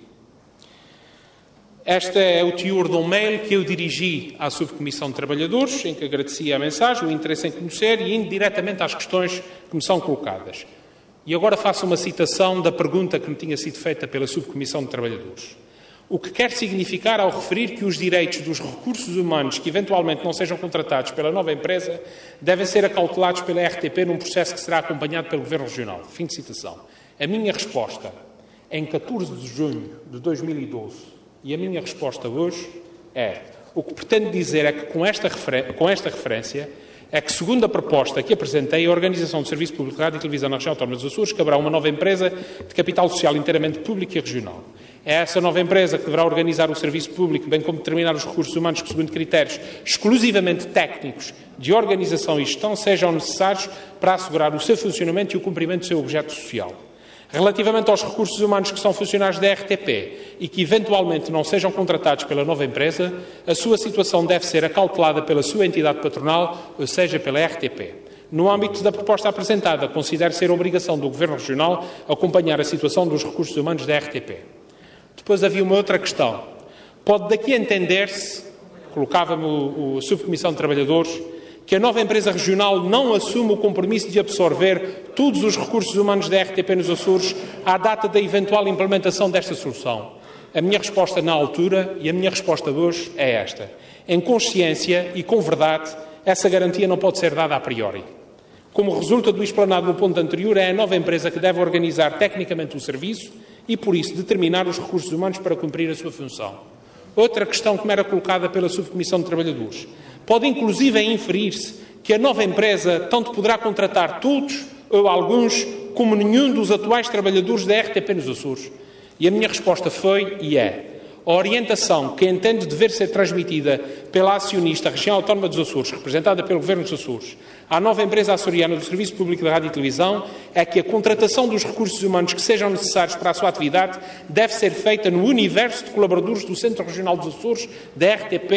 S2: Este é o teor de um mail que eu dirigi à Subcomissão de Trabalhadores, em que agradecia a mensagem, o interesse em conhecer e indo diretamente às questões que me são colocadas. E agora faço uma citação da pergunta que me tinha sido feita pela Subcomissão de Trabalhadores. O que quer significar ao referir que os direitos dos recursos humanos que eventualmente não sejam contratados pela nova empresa devem ser acautelados pela RTP num processo que será acompanhado pelo Governo Regional. Fim de citação. A minha resposta, em 14 de junho de 2012, e a minha resposta hoje é: o que pretendo dizer é que com esta referência é que, segundo a proposta que apresentei, a organização do Serviço Público de Rádio e Televisão na Região Autónoma dos Açores caberá uma nova empresa de capital social inteiramente público e regional. É essa nova empresa que deverá organizar o serviço público, bem como determinar os recursos humanos que, segundo critérios exclusivamente técnicos de organização e gestão, sejam necessários para assegurar o seu funcionamento e o cumprimento do seu objeto social. Relativamente aos recursos humanos que são funcionários da RTP e que eventualmente não sejam contratados pela nova empresa, a sua situação deve ser acautelada pela sua entidade patronal, ou seja, pela RTP. No âmbito da proposta apresentada, considero ser obrigação do Governo Regional acompanhar a situação dos recursos humanos da RTP. Depois havia uma outra questão. Pode daqui entender-se, colocava-me a Subcomissão de Trabalhadores, que a nova empresa regional não assume o compromisso de absorver todos os recursos humanos da RTP nos Açores à data da eventual implementação desta solução. A minha resposta na altura e a minha resposta hoje é esta. Em consciência e com verdade, essa garantia não pode ser dada a priori. Como resulta do explanado no ponto anterior, é a nova empresa que deve organizar tecnicamente o serviço e, por isso, determinar os recursos humanos para cumprir a sua função. Outra questão que me era colocada pela Subcomissão de Trabalhadores. Pode, inclusive, inferir-se que a nova empresa tanto poderá contratar todos ou alguns como nenhum dos atuais trabalhadores da RTP nos Açores. E a minha resposta foi e é: a orientação que entende dever ser transmitida pela acionista Região Autónoma dos Açores, representada pelo Governo dos Açores, à nova empresa açoriana do Serviço Público de Rádio e Televisão, é que a contratação dos recursos humanos que sejam necessários para a sua atividade deve ser feita no universo de colaboradores do Centro Regional dos Açores da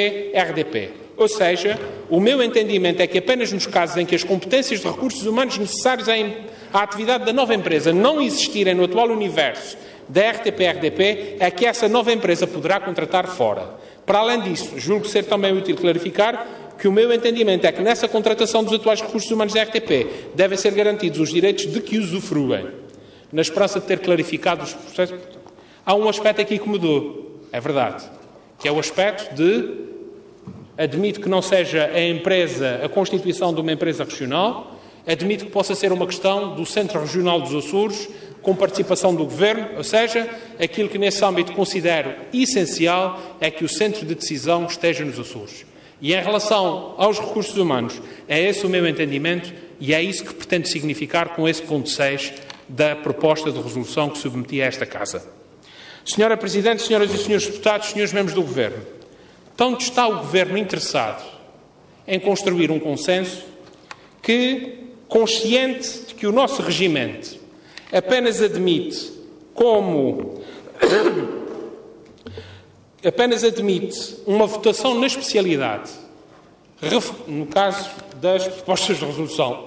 S2: RTP-RDP. Ou seja, o meu entendimento é que apenas nos casos em que as competências de recursos humanos necessários à atividade da nova empresa não existirem no atual universo da RTP-RDP, é que essa nova empresa poderá contratar fora. Para além disso, julgo ser também útil clarificar que o meu entendimento é que nessa contratação dos atuais recursos humanos da RTP devem ser garantidos os direitos de que usufruem. Na esperança de ter clarificado os processos, há um aspecto aqui que mudou, é verdade, que é o aspecto de admito que não seja a constituição de uma empresa regional, admito que possa ser uma questão do Centro Regional dos Açores, com participação do Governo, ou seja, aquilo que nesse âmbito considero essencial é que o centro de decisão esteja nos Açores. E em relação aos recursos humanos, é esse o meu entendimento e é isso que pretendo significar com esse ponto 6 da proposta de resolução que submeti a esta Casa. Senhora Presidente, senhoras e senhores deputados, senhores membros do Governo, tanto está o Governo interessado em construir um consenso que, consciente de que o nosso regimento apenas admite uma votação na especialidade, no caso das propostas de resolução,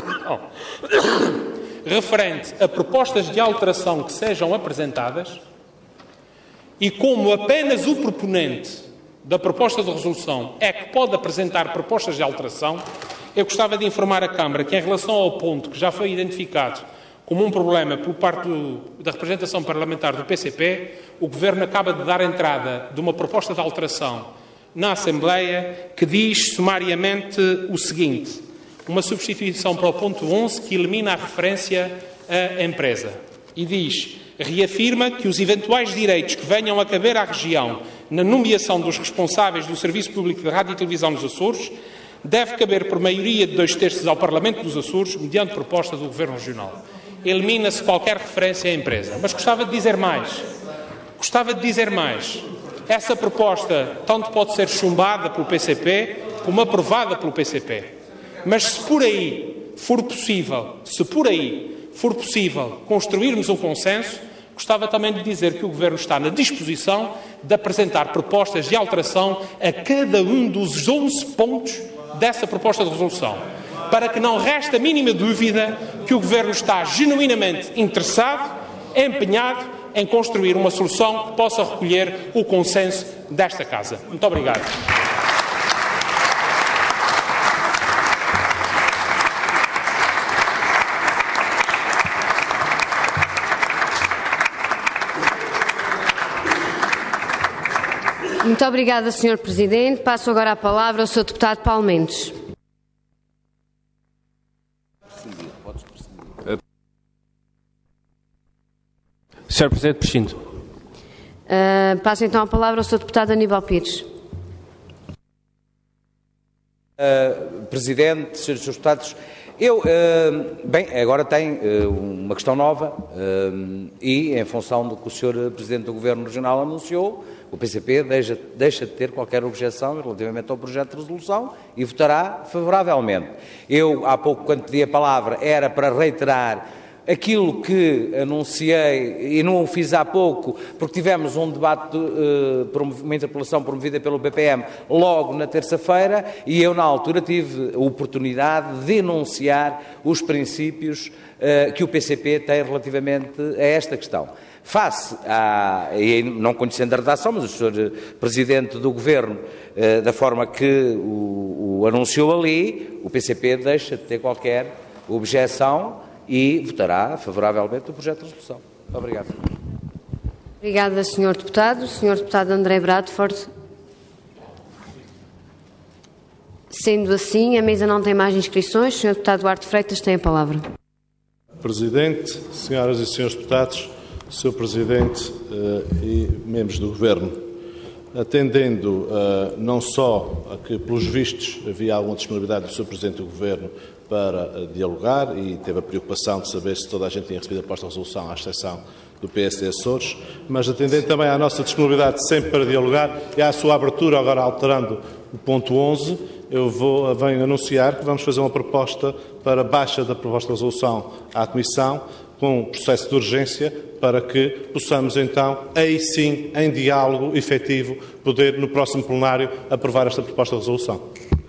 S2: referente a propostas de alteração que sejam apresentadas, e como apenas o proponente da proposta de resolução é que pode apresentar propostas de alteração, eu gostava de informar a Câmara que, em relação ao ponto que já foi identificado como um problema por parte da representação parlamentar do PCP, o Governo acaba de dar entrada de uma proposta de alteração na Assembleia que diz sumariamente o seguinte: uma substituição para o ponto 11 que elimina a referência à empresa e diz: reafirma que os eventuais direitos que venham a caber à região na nomeação dos responsáveis do Serviço Público de Rádio e Televisão nos Açores deve caber por maioria de 2/3 ao Parlamento dos Açores, mediante proposta do Governo Regional. Elimina-se qualquer referência à empresa. Mas gostava de dizer mais. Gostava de dizer mais. Essa proposta tanto pode ser chumbada pelo PCP como aprovada pelo PCP. Mas se por aí for possível construirmos um consenso, gostava também de dizer que o Governo está na disposição de apresentar propostas de alteração a cada um dos 11 pontos dessa proposta de resolução, para que não reste a mínima dúvida que o Governo está genuinamente interessado, empenhado em construir uma solução que possa recolher o consenso desta Casa. Muito obrigado.
S1: Muito obrigada, Sr. Presidente. Passo agora a palavra ao Sr. Deputado Paulo Mendes.
S5: Sr. Presidente, prescindo.
S1: Passo então a palavra ao Sr. Deputado Aníbal Pires.
S4: Presidente, Srs. Deputados, agora tem uma questão nova e, em função do que o Sr. Presidente do Governo Regional anunciou, o PCP deixa de ter qualquer objeção relativamente ao projeto de resolução e votará favoravelmente. Eu, há pouco, quando pedi a palavra, era para reiterar aquilo que anunciei, e não o fiz há pouco, porque tivemos um debate, uma interpelação promovida pelo PPM logo na terça-feira, e eu na altura tive a oportunidade de enunciar os princípios que o PCP tem relativamente a esta questão. Face e não conhecendo a redação, mas o Sr. Presidente do Governo, da forma que o anunciou ali, o PCP deixa de ter qualquer objeção e votará favoravelmente o projeto de resolução. Muito obrigado.
S1: Obrigada, Sr. Deputado. Sr. Deputado André Bradford. Sendo assim, a mesa não tem mais inscrições. Sr. Deputado Duarte Freitas tem a palavra.
S6: Presidente, senhoras e senhores deputados, Sr. Presidente e membros do Governo, atendendo não só a que, pelos vistos, havia alguma disponibilidade do Sr. Presidente do Governo para dialogar e teve a preocupação de saber se toda a gente tinha recebido a proposta de resolução, à exceção do PSD Açores, mas atendendo também à nossa disponibilidade sempre para dialogar e à sua abertura, agora alterando o ponto 11, eu venho anunciar que vamos fazer uma proposta para baixa da proposta de resolução à Comissão, com um processo de urgência, para que possamos então, aí sim, em diálogo efetivo, poder, no próximo plenário, aprovar esta proposta de resolução.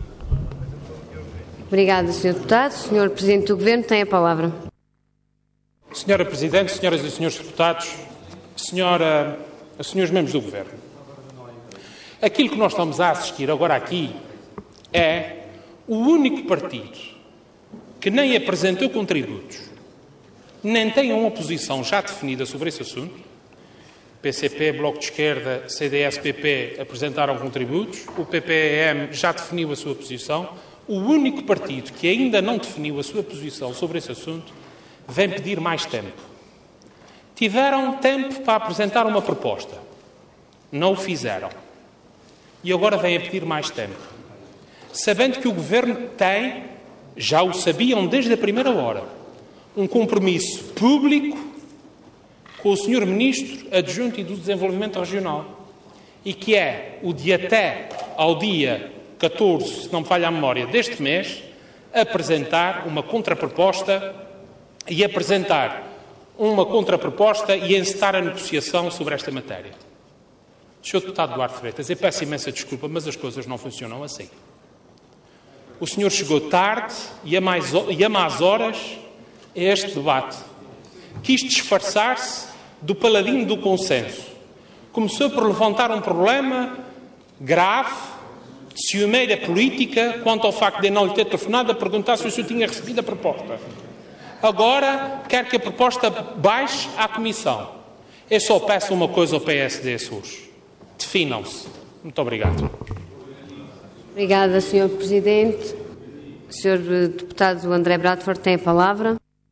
S1: Obrigada, Sr. Deputado. Sr. Presidente do Governo tem a palavra.
S2: Senhora Presidente, senhoras e senhores deputados, senhores membros do Governo, aquilo que nós estamos a assistir agora aqui é o único partido que nem apresentou contributos, nem tem uma posição já definida sobre esse assunto. PCP, Bloco de Esquerda, CDS-PP apresentaram contributos, o PPM já definiu a sua posição. O único partido que ainda não definiu a sua posição sobre esse assunto vem pedir mais tempo. Tiveram tempo para apresentar uma proposta. Não o fizeram. E agora vêm a pedir mais tempo. Sabendo que o Governo tem, já o sabiam desde a primeira hora, um compromisso público com o Sr. Ministro Adjunto e do Desenvolvimento Regional e que é o de até ao dia 14, se não me falha a memória, deste mês, apresentar uma contraproposta e encetar a negociação sobre esta matéria. Sr. Deputado Duarte Freitas, eu peço imensa desculpa, mas as coisas não funcionam assim. O senhor chegou tarde e a más horas a este debate. Quis disfarçar-se do paladino do consenso. Começou por levantar um problema grave, ciumeira política, quanto ao facto de não lhe ter telefonado a perguntar se o senhor tinha recebido a proposta. Agora quer que a proposta baixe à Comissão. Eu só peço uma coisa ao PSD Açores. Definam-se. Muito obrigado.
S1: Obrigada, Sr. Presidente. Sr. Deputado André Bradford tem a palavra.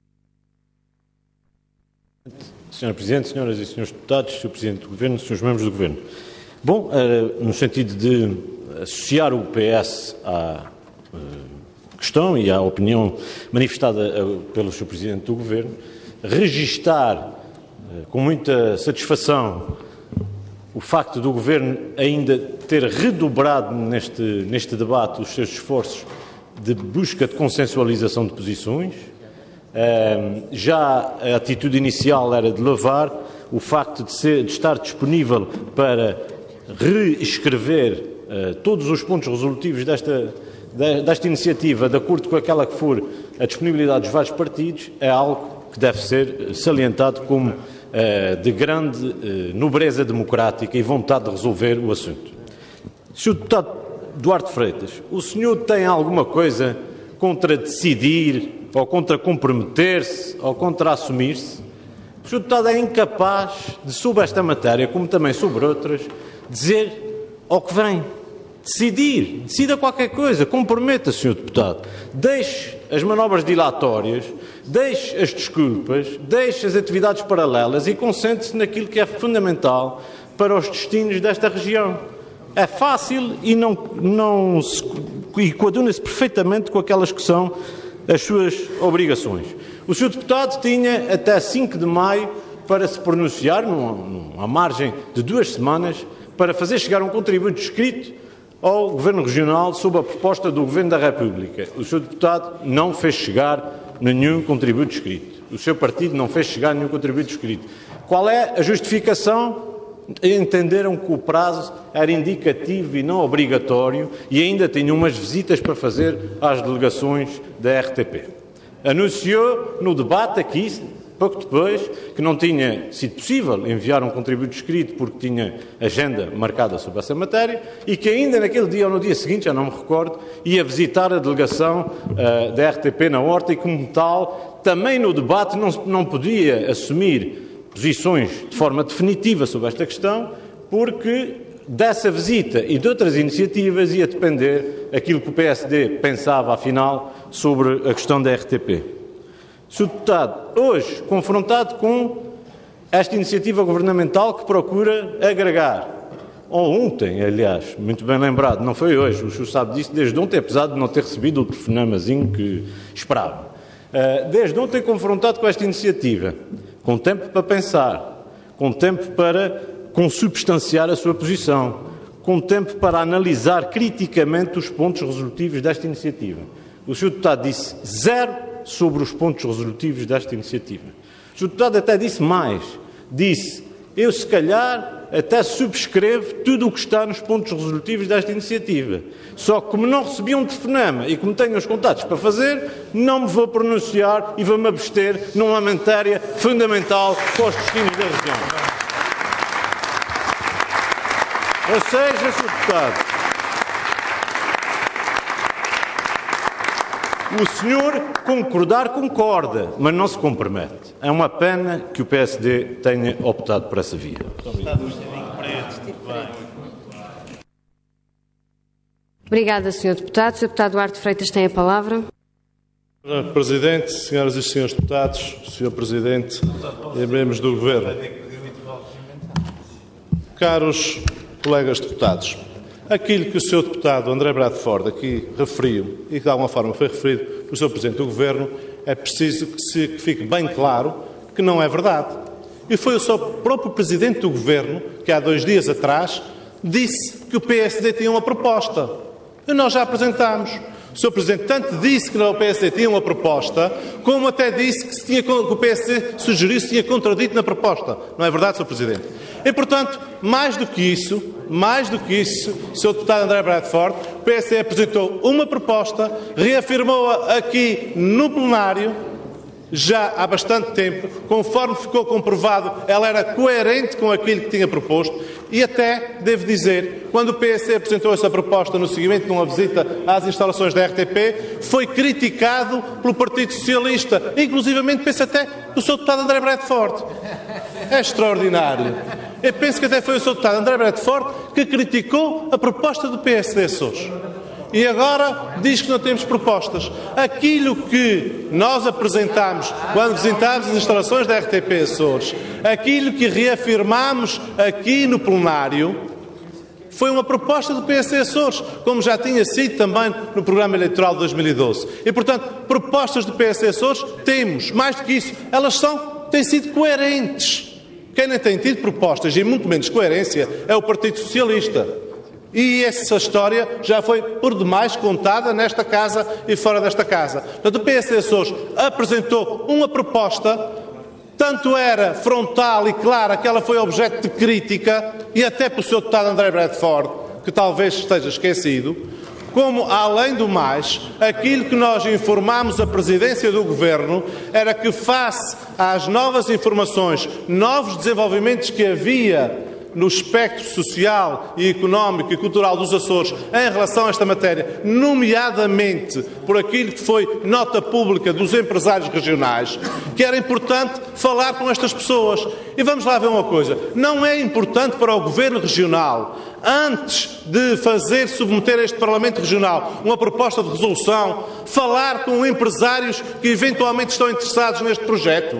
S8: Sr. Presidente, senhoras e senhores deputados, Sr. Presidente do Governo, Srs. membros do Governo. Bom, no sentido de associar o PS à questão e à opinião manifestada pelo Sr. Presidente do Governo, registar com muita satisfação o facto do Governo ainda ter redobrado neste debate os seus esforços de busca de consensualização de posições. Já a atitude inicial era de louvar o facto de estar disponível para reescrever todos os pontos resolutivos desta iniciativa, de acordo com aquela que for a disponibilidade dos vários partidos, é algo que deve ser salientado como de grande nobreza democrática e vontade de resolver o assunto. Sr. Deputado Duarte Freitas, o senhor tem alguma coisa contra decidir, ou contra comprometer-se, ou contra assumir-se? O Sr. Deputado é incapaz de, sobre esta matéria, como também sobre outras, dizer ao que vem. Decidir, decida qualquer coisa, comprometa-se, Sr. Deputado. Deixe as manobras dilatórias, deixe as desculpas, deixe as atividades paralelas e concentre-se naquilo que é fundamental para os destinos desta região. É fácil e e coaduna-se perfeitamente com aquelas que são as suas obrigações. O Sr. Deputado tinha até 5 de maio para se pronunciar, numa margem de 2 semanas, para fazer chegar um contributo escrito ao Governo Regional sob a proposta do Governo da República. O Sr. Deputado não fez chegar nenhum contributo escrito. O seu partido não fez chegar nenhum contributo escrito. Qual é a justificação? Entenderam que o prazo era indicativo e não obrigatório e ainda tinham umas visitas para fazer às delegações da RTP. Anunciou no debate aqui, pouco depois, que não tinha sido possível enviar um contributo escrito porque tinha agenda marcada sobre essa matéria e que ainda naquele dia ou no dia seguinte, já não me recordo, ia visitar a delegação da RTP na Horta e, como tal, também no debate não podia assumir posições de forma definitiva sobre esta questão, porque dessa visita e de outras iniciativas ia depender aquilo que o PSD pensava, afinal, sobre a questão da RTP. Sr. Deputado, hoje, confrontado com esta iniciativa governamental que procura agregar, ou ontem, aliás, muito bem lembrado, não foi hoje, o senhor sabe disso desde ontem, apesar de não ter recebido o telefonemazinho que esperava. Desde ontem, confrontado com esta iniciativa, com tempo para pensar, com tempo para consubstanciar a sua posição, com tempo para analisar criticamente os pontos resolutivos desta iniciativa. O Sr. Deputado disse 0 sobre os pontos resolutivos desta iniciativa. O Sr. Deputado até disse mais. Disse, eu se calhar até subscrevo tudo o que está nos pontos resolutivos desta iniciativa. Só que como não recebi um telefonema e como tenho os contatos para fazer, não me vou pronunciar e vou-me abster numa matéria fundamental para os destinos da região. Ou seja, Sr. Deputado, o senhor concordar concorda, mas não se compromete. É uma pena que o PSD tenha optado por essa via.
S1: Obrigada, Sr. Deputado. Sr. Deputado Duarte Freitas tem a palavra.
S6: Sr. Presidente, senhoras e senhores deputados, Sr. Presidente e membros do Governo. Caros colegas deputados, aquilo que o Sr. Deputado André Bradford aqui referiu e que de alguma forma foi referido pelo Sr. Presidente do Governo, é preciso que fique bem claro que não é verdade. E foi o seu próprio Presidente do Governo que há 2 dias atrás disse que o PSD tinha uma proposta. E nós já apresentámos. O Sr. Presidente tanto disse que o PSD tinha uma proposta, como até disse que o PSD sugeriu se tinha contradito na proposta. Não é verdade, Sr. Presidente? E, portanto, mais do que isso, Sr. Deputado André Bradford, o PSD apresentou uma proposta, reafirmou-a aqui no plenário, já há bastante tempo, conforme ficou comprovado, ela era coerente com aquilo que tinha proposto e até, devo dizer, quando o PSD apresentou essa proposta no seguimento de uma visita às instalações da RTP, foi criticado pelo Partido Socialista, inclusivamente penso até do Sr. Deputado André Bradford. É extraordinário. Eu penso que até foi o Sr. Deputado André Bradford que criticou a proposta do PSD Açores. E agora diz que não temos propostas. Aquilo que nós apresentámos quando visitámos as instalações da RTP Açores, aquilo que reafirmámos aqui no plenário, foi uma proposta do PSD Açores, como já tinha sido também no programa eleitoral de 2012. E, portanto, propostas do PSD Açores temos. Mais do que isso, elas têm sido coerentes Quem não tem tido propostas e muito menos coerência é o Partido Socialista. E essa história já foi por demais contada nesta Casa e fora desta Casa. Portanto, o PSD Açores apresentou uma proposta, tanto era frontal e clara que ela foi objeto de crítica, e até pelo seu deputado André Bradford, que talvez esteja esquecido, como, além do mais, aquilo que nós informámos a Presidência do Governo era que, face às novas informações, novos desenvolvimentos que havia no espectro social e económico e cultural dos Açores em relação a esta matéria, nomeadamente por aquilo que foi nota pública dos empresários regionais, que era importante falar com estas pessoas. E vamos lá ver uma coisa, não é importante para o Governo Regional, antes de submeter a este Parlamento Regional uma proposta de resolução, falar com empresários que eventualmente estão interessados neste projeto?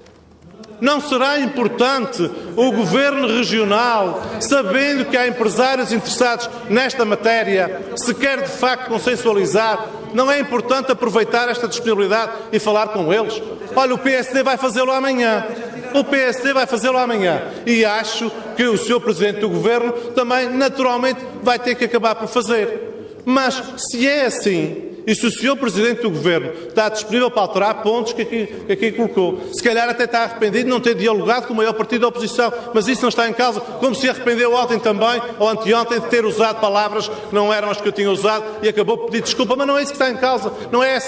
S6: Não será importante o Governo Regional, sabendo que há empresários interessados nesta matéria, se quer de facto consensualizar, não é importante aproveitar esta disponibilidade e falar com eles? Olha, o PSD vai fazê-lo amanhã. O PSD vai fazê-lo amanhã. E acho que o Sr. Presidente do Governo também, naturalmente, vai ter que acabar por fazer. Mas, se é assim, e se o Sr. Presidente do Governo está disponível para alterar pontos que aqui colocou, se calhar até está arrependido de não ter dialogado com o maior partido da oposição, mas isso não está em causa, como se arrependeu ontem também, ou anteontem, de ter usado palavras que não eram as que eu tinha usado e acabou por pedir desculpa, mas não é isso que está em causa, não é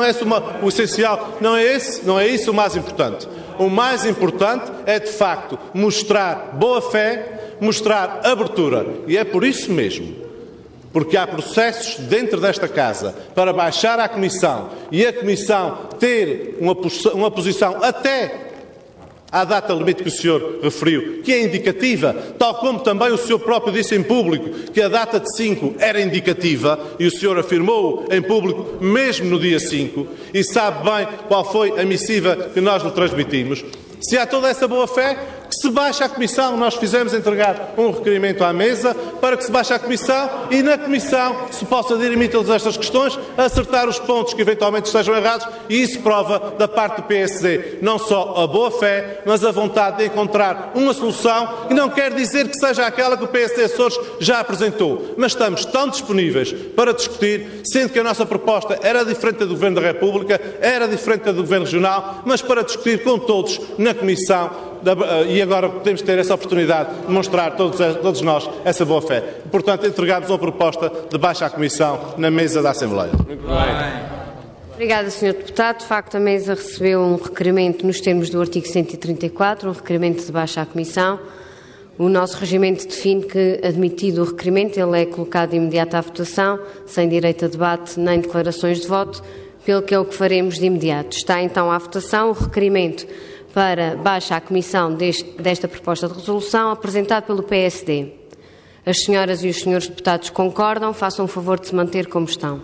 S6: o essencial, não é isso o mais importante. O mais importante é, de facto, mostrar boa-fé, mostrar abertura, e é por isso mesmo, porque há processos dentro desta Casa para baixar à Comissão e a Comissão ter uma posição até à data limite que o senhor referiu, que é indicativa, tal como também o senhor próprio disse em público que a data de 5 era indicativa, e o senhor afirmou em público mesmo no dia 5, e sabe bem qual foi a missiva que nós lhe transmitimos. Se há toda essa boa-fé, que se baixe à Comissão. Nós fizemos entregar um requerimento à mesa para que se baixe à Comissão e na Comissão se possa dirimir todas estas questões, acertar os pontos que eventualmente estejam errados, e isso prova da parte do PSD não só a boa-fé, mas a vontade de encontrar uma solução, que não quer dizer que seja aquela que o PSD Açores já apresentou, mas estamos tão disponíveis para discutir, sendo que a nossa proposta era diferente da do Governo da República, era diferente da do Governo Regional, mas para discutir com todos na Comissão, e agora podemos ter essa oportunidade de mostrar todos nós essa boa-fé. Portanto, entregamos uma proposta de baixa à Comissão na mesa da Assembleia.
S2: Muito bem.
S1: Obrigada, Sr. Deputado. De facto, a mesa recebeu um requerimento nos termos do artigo 134, um requerimento de baixa à Comissão. O nosso regimento define que, admitido o requerimento, ele é colocado de imediato à votação, sem direito a debate nem declarações de voto, pelo que é o que faremos de imediato. Está então à votação o requerimento para baixa à Comissão desta proposta de resolução, apresentado pelo PSD. As senhoras e os senhores deputados concordam, façam o favor de se manter como estão.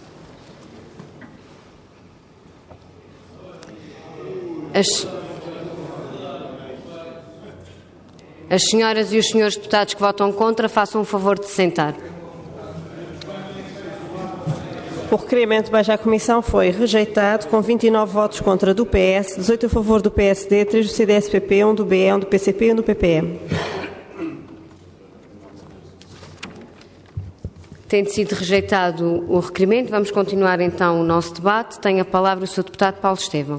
S1: As senhoras e os senhores deputados que votam contra, façam o favor de se sentar.
S9: O requerimento de baixa à Comissão foi rejeitado com 29 votos contra do PS, 18 a favor do PSD, 3 do CDS-PP, 1 do BE, 1 do PCP e 1 do PPM.
S1: Tendo sido rejeitado o requerimento, vamos continuar então o nosso debate. Tem a palavra o Sr. Deputado Paulo Estevão.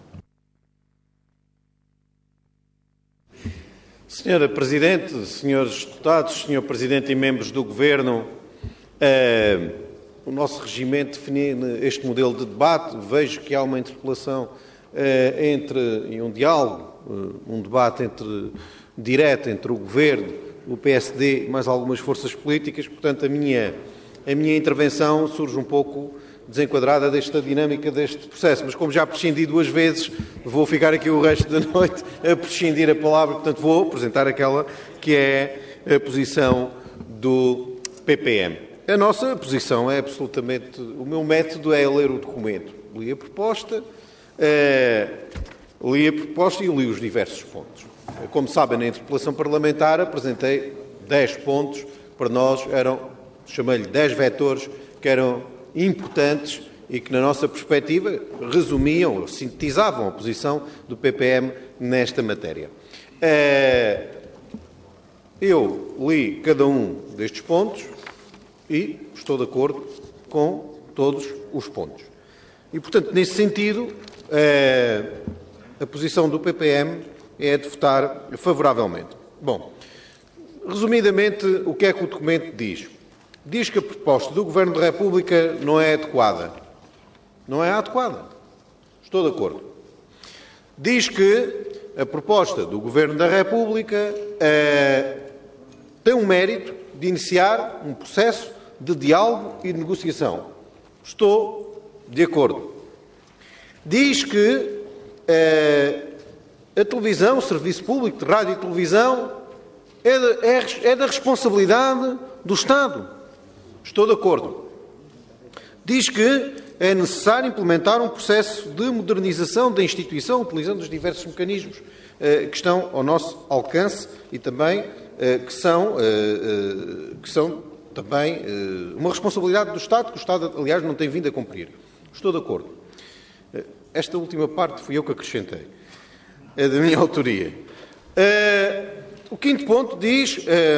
S7: Senhora Presidente, senhores deputados, Sr. Presidente e membros do Governo, o nosso regimento define este modelo de debate. Vejo que há uma interpelação e um diálogo, um debate direto entre o Governo, o PSD e mais algumas forças políticas. Portanto, a minha intervenção surge um pouco desenquadrada desta dinâmica deste processo. Mas como já prescindi 2 vezes, vou ficar aqui o resto da noite a prescindir a palavra. Portanto, vou apresentar aquela que é a posição do PPM. A nossa posição é absolutamente... O meu método é ler o documento. Li a proposta e li os diversos pontos. Como sabem, na interpelação parlamentar apresentei 10 pontos. Para nós chamei-lhe 10 vetores que eram importantes e que, na nossa perspectiva, resumiam, sintetizavam a posição do PPM nesta matéria. Eu li cada um destes pontos e estou de acordo com todos os pontos. E, portanto, nesse sentido, a posição do PPM é de votar favoravelmente. Bom, resumidamente, o que é que o documento diz? Diz que a proposta do Governo da República não é adequada. Não é adequada. Estou de acordo. Diz que a proposta do Governo da República tem um mérito de iniciar um processo de diálogo e de negociação. Estou de acordo. Diz que a televisão, o serviço público de rádio e televisão, é da responsabilidade do Estado. Estou de acordo. Diz que é necessário implementar um processo de modernização da instituição, utilizando os diversos mecanismos que estão ao nosso alcance e também que são também uma responsabilidade do Estado, que o Estado, aliás, não tem vindo a cumprir. Estou de acordo. Esta última parte fui eu que acrescentei. É da minha autoria. O quinto ponto diz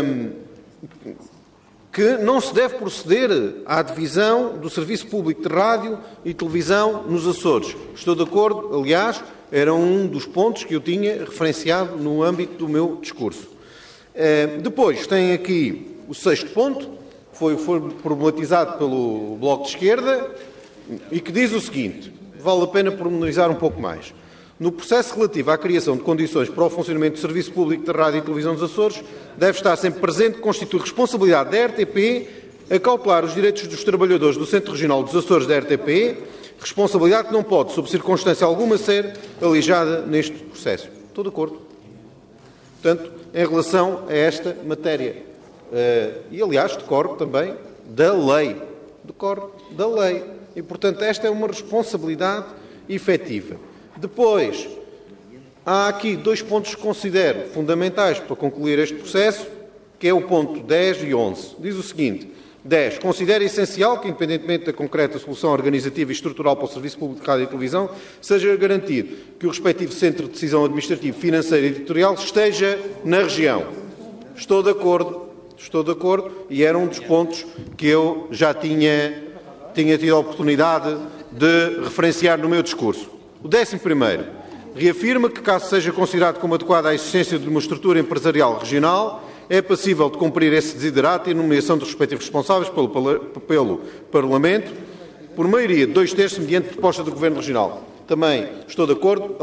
S7: que não se deve proceder à divisão do serviço público de rádio e televisão nos Açores. Estou de acordo, aliás, era um dos pontos que eu tinha referenciado no âmbito do meu discurso. Depois tem aqui o sexto ponto, foi problematizado pelo Bloco de Esquerda e que diz o seguinte, vale a pena pormenorizar um pouco mais. No processo relativo à criação de condições para o funcionamento do Serviço Público de Rádio e Televisão dos Açores, deve estar sempre presente que constitui responsabilidade da RTP acautelar os direitos dos trabalhadores do Centro Regional dos Açores da RTP, responsabilidade que não pode, sob circunstância alguma, ser alijada neste processo. Estou de acordo. Portanto, em relação a esta matéria. E, aliás, decorre também da lei. Decorre da lei. E, portanto, esta é uma responsabilidade efetiva. Depois, há aqui dois pontos que considero fundamentais para concluir este processo, que é o ponto 10 e 11. Diz o seguinte, 10. Considera essencial que, independentemente da concreta solução organizativa e estrutural para o Serviço Público de Rádio e Televisão, seja garantido que o respectivo centro de decisão administrativo, financeira e editorial esteja na região. Estou de acordo e era um dos pontos que eu já tinha tido a oportunidade de referenciar no meu discurso. O 11º, reafirma que, caso seja considerado como adequada a existência de uma estrutura empresarial regional, é passível de cumprir esse desiderato e a nomeação dos respectivos responsáveis pelo Parlamento, por maioria de 2/3, mediante proposta do Governo Regional. Também estou de acordo,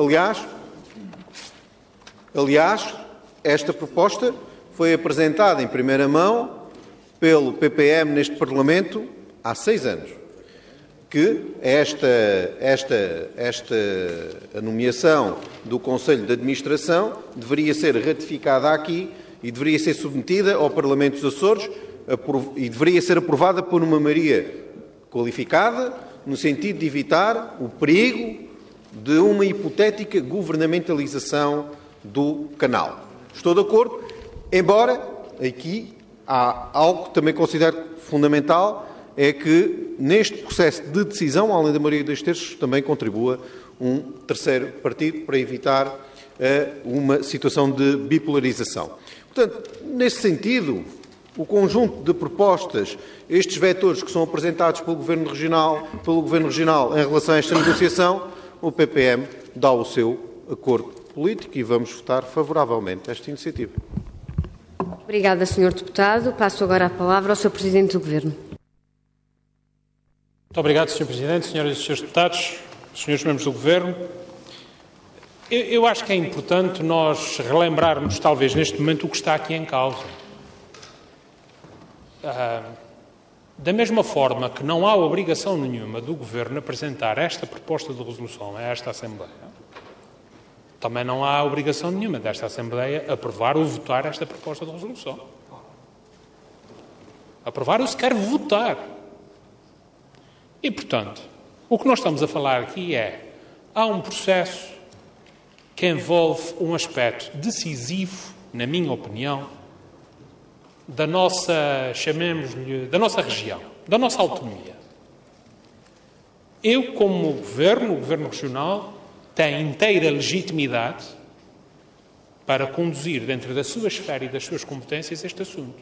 S7: aliás, esta proposta foi apresentada em primeira mão pelo PPM neste Parlamento há 6 anos. Que esta nomeação do Conselho de Administração deveria ser ratificada aqui e deveria ser submetida ao Parlamento dos Açores e deveria ser aprovada por uma maioria qualificada, no sentido de evitar o perigo de uma hipotética governamentalização do canal. Estou de acordo, embora aqui há algo que também considero fundamental, é que neste processo de decisão, além da maioria dos terços, também contribua um terceiro partido para evitar uma situação de bipolarização. Portanto, nesse sentido, o conjunto de propostas, estes vetores que são apresentados pelo Governo Regional em relação a esta negociação, o PPM dá o seu acordo político e vamos votar favoravelmente a esta iniciativa.
S1: Obrigada, Sr. Deputado. Passo agora a palavra ao Sr. Presidente do Governo.
S2: Muito obrigado, Sr. Presidente, Senhoras e Srs. Deputados, Srs. Membros do Governo. Eu acho que é importante nós relembrarmos, talvez, neste momento, o que está aqui em causa. Da mesma forma que não há obrigação nenhuma do Governo apresentar esta proposta de resolução a esta Assembleia, também não há obrigação nenhuma desta Assembleia aprovar ou votar esta proposta de resolução. Aprovar ou sequer votar. E, portanto, o que nós estamos a falar aqui há um processo que envolve um aspecto decisivo, na minha opinião, da nossa, chamemos-lhe, da nossa região, da nossa autonomia. Eu, como Governo, o Governo Regional, tem inteira legitimidade para conduzir dentro da sua esfera e das suas competências este assunto.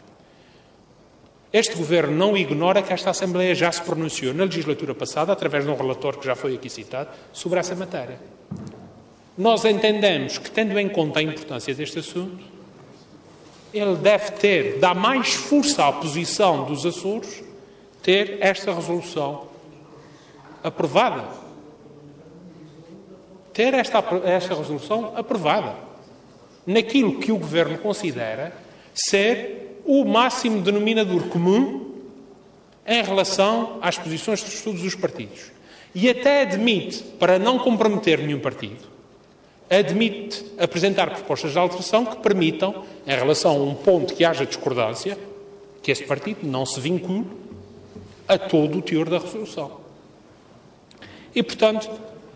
S2: Este Governo não ignora que esta Assembleia já se pronunciou na legislatura passada, através de um relatório que já foi aqui citado, sobre essa matéria. Nós entendemos que, tendo em conta a importância deste assunto, ele deve dar mais força à posição dos Açores, ter esta resolução aprovada. Ter esta resolução aprovada naquilo que o Governo considera ser o máximo denominador comum em relação às posições de todos os partidos. E até admite, para não comprometer nenhum partido, admite apresentar propostas de alteração que permitam, em relação a um ponto que haja discordância, que esse partido não se vincule a todo o teor da resolução. E, portanto,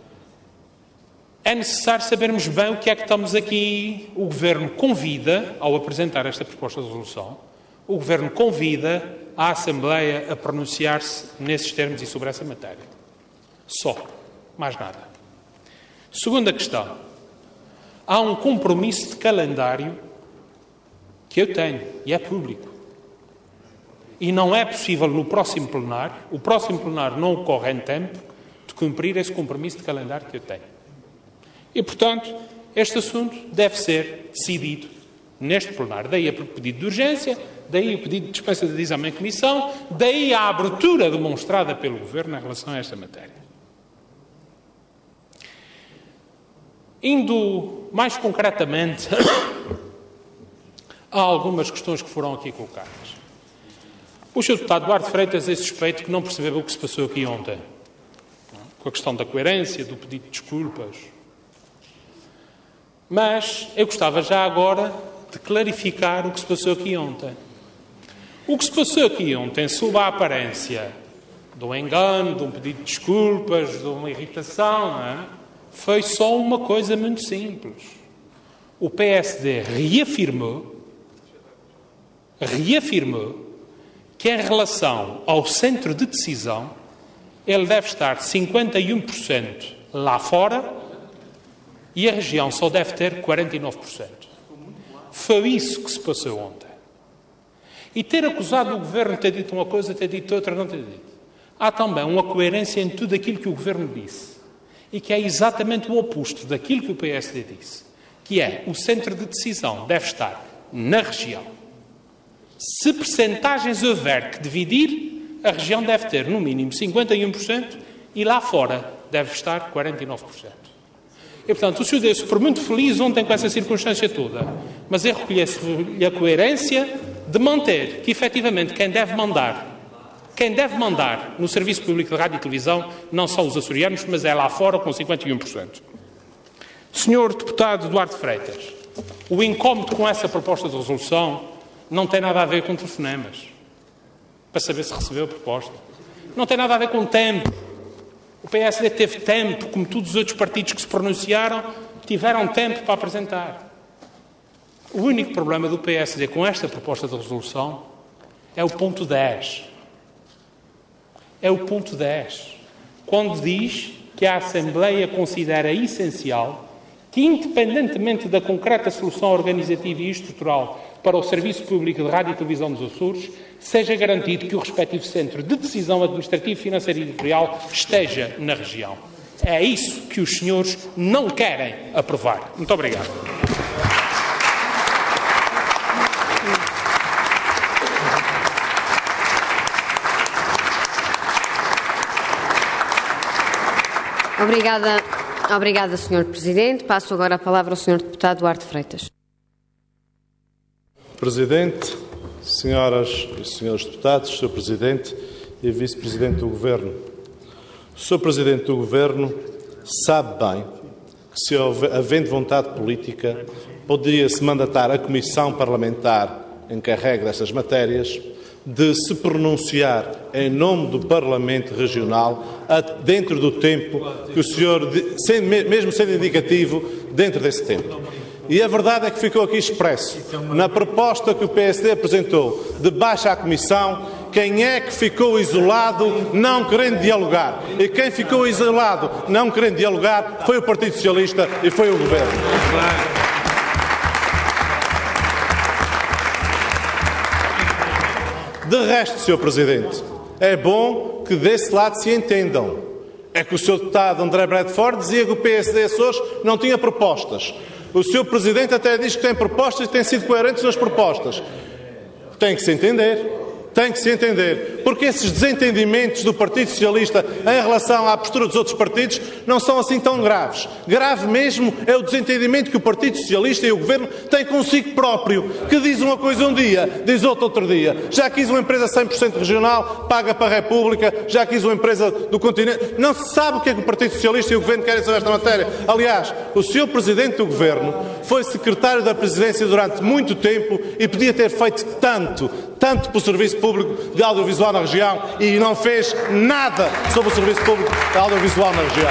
S2: é necessário sabermos bem o que é que estamos aqui. O Governo convida, ao apresentar esta proposta de resolução, o Governo convida a Assembleia a pronunciar-se nesses termos e sobre essa matéria. Só. Mais nada. Segunda questão. Há um compromisso de calendário que eu tenho, e é público. E não é possível no próximo plenário, o próximo plenário não ocorre em tempo de cumprir esse compromisso de calendário que eu tenho. E, portanto, este assunto deve ser decidido neste plenário. Daí o pedido de urgência, daí o pedido de dispensa de exame em comissão, daí a abertura demonstrada pelo Governo em relação a esta matéria. Indo mais concretamente a algumas questões que foram aqui colocadas. O Sr. Deputado Duarte Freitas é suspeito que não percebeu o que se passou aqui ontem, com a questão da coerência, do pedido de desculpas. Mas eu gostava já agora de clarificar o que se passou aqui ontem. O que se passou aqui ontem, sob a aparência de um engano, de um pedido de desculpas, de uma irritação, não é? Foi só uma coisa muito simples. O PSD reafirmou que, em relação ao centro de decisão, ele deve estar 51% lá fora e a região só deve ter 49%. Foi isso que se passou ontem. E ter acusado o Governo de ter dito uma coisa, ter dito outra, não ter dito. Há também uma coerência em tudo aquilo que o Governo disse. E que é exatamente o oposto daquilo que o PSD disse. Que é, o centro de decisão deve estar na região. Se percentagens houver que dividir, a região deve ter, no mínimo, 51% e lá fora deve estar 49%. E, portanto, o senhor deu-se por muito feliz ontem com essa circunstância toda. Mas eu reconheço-lhe a coerência de manter que, efetivamente, quem deve mandar no Serviço Público de Rádio e Televisão não são os açorianos, mas é lá fora com 51%. Senhor Deputado Duarte Freitas, o incómodo com essa proposta de resolução não tem nada a ver com telefonemas, para saber se recebeu a proposta. Não tem nada a ver com tempo. O PSD teve tempo, como todos os outros partidos que se pronunciaram, tiveram tempo para apresentar. O único problema do PSD com esta proposta de resolução é o ponto 10. É o ponto 10, quando diz que a Assembleia considera essencial que, independentemente da concreta solução organizativa e estrutural para o Serviço Público de Rádio e Televisão dos Açores, seja garantido que o respectivo centro de decisão administrativa, financeira e editorial esteja na região. É isso que os senhores não querem aprovar. Muito obrigado.
S1: Obrigada, Sr. Presidente. Passo agora a palavra ao Sr. Deputado Duarte Freitas.
S6: Presidente, senhoras e senhores deputados, Sr. Presidente e Vice-Presidente do Governo. O Sr. Presidente do Governo sabe bem que, se havendo vontade política, poderia-se mandatar a Comissão Parlamentar encarregue destas matérias de se pronunciar em nome do Parlamento Regional dentro do tempo que o senhor, mesmo sendo indicativo, dentro desse tempo. E a verdade é que ficou aqui expresso, na proposta que o PSD apresentou de baixa à Comissão, quem é que ficou isolado não querendo dialogar. E quem ficou isolado não querendo dialogar foi o Partido Socialista e foi o Governo. De resto, Sr. Presidente, é bom que desse lado se entendam. É que o Sr. deputado André Bradford dizia que o PSD Açores não tinha propostas. O Sr. Presidente até diz que tem propostas e tem sido coerente nas propostas. Tem que se entender. Tem que se entender, porque esses desentendimentos do Partido Socialista em relação à postura dos outros partidos não são assim tão graves. Grave mesmo é o desentendimento que o Partido Socialista e o Governo têm consigo próprio, que diz uma coisa um dia, diz outra outro dia. Já quis uma empresa 100% regional, paga para a República, já quis uma empresa do continente. Não se sabe o que é que o Partido Socialista e o Governo querem sobre esta matéria. Aliás, o Sr. Presidente do Governo foi secretário da Presidência durante muito tempo e podia ter feito tanto pelo Serviço Público de Audiovisual na região e não fez nada sobre o Serviço Público de Audiovisual na região.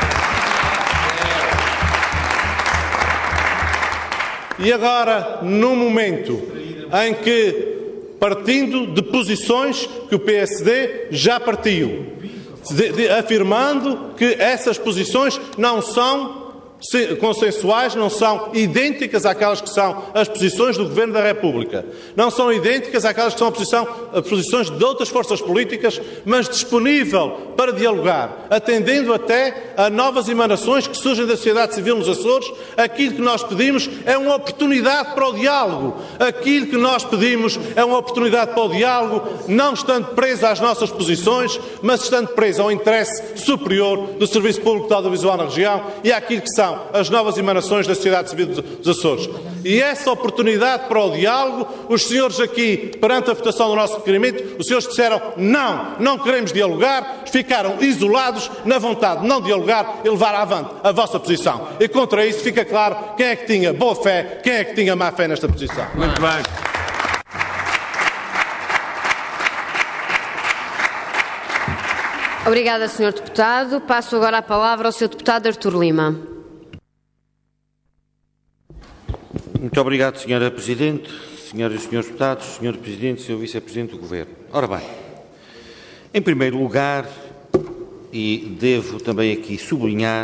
S6: E agora, num momento em que, partindo de posições que o PSD já partiu, afirmando que essas posições não são consensuais, não são idênticas àquelas que são as posições do Governo da República. Não são idênticas àquelas que são as posições de outras forças políticas, mas disponível para dialogar, atendendo até a novas emanações que surgem da sociedade civil nos Açores. Aquilo que nós pedimos é uma oportunidade para o diálogo. Aquilo que nós pedimos é uma oportunidade para o diálogo, não estando preso às nossas posições, mas estando preso ao interesse superior do Serviço Público de Audiovisual na região e àquilo que são as novas emanações da sociedade civil dos Açores. E essa oportunidade para o diálogo, os senhores aqui, perante a votação do nosso requerimento, os senhores disseram não queremos dialogar, ficaram isolados na vontade de não dialogar e levar avante a vossa posição. E contra isso fica claro quem é que tinha boa fé, quem é que tinha má fé nesta posição.
S10: Muito bem.
S1: Obrigada, Sr. Deputado. Passo agora a palavra ao Sr. Deputado Artur Lima.
S3: Muito obrigado, Sra. Presidente, Sras. e Srs. Deputados, Sr. Presidente e Sr. Vice-Presidente do Governo. Ora bem, em primeiro lugar, e devo também aqui sublinhar,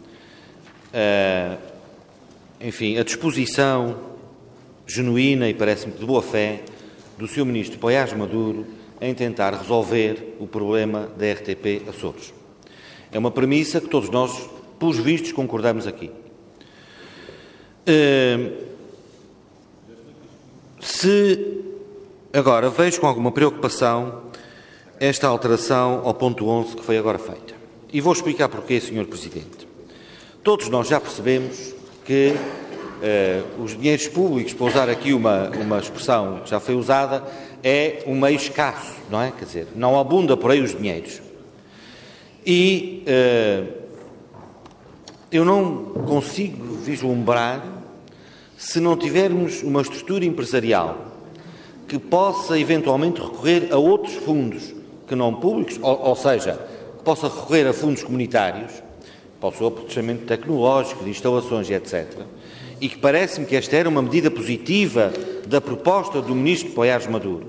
S3: a disposição genuína e parece-me de boa fé do Sr. Ministro Poiás Maduro em tentar resolver o problema da RTP Açores. É uma premissa que todos nós, pelos vistos, concordamos aqui. Agora vejo com alguma preocupação esta alteração ao ponto 11 que foi agora feita. E vou explicar porquê, Sr. Presidente. Todos nós já percebemos que os dinheiros públicos, para usar aqui uma expressão que já foi usada, é um meio escasso, não é? Quer dizer, não abunda por aí os dinheiros. E eu não consigo vislumbrar, se não tivermos uma estrutura empresarial que possa eventualmente recorrer a outros fundos que não públicos, ou seja, que possa recorrer a fundos comunitários, para o seu aproveitamento tecnológico, de instalações e etc., e que parece-me que esta era uma medida positiva da proposta do Ministro Poiás Maduro.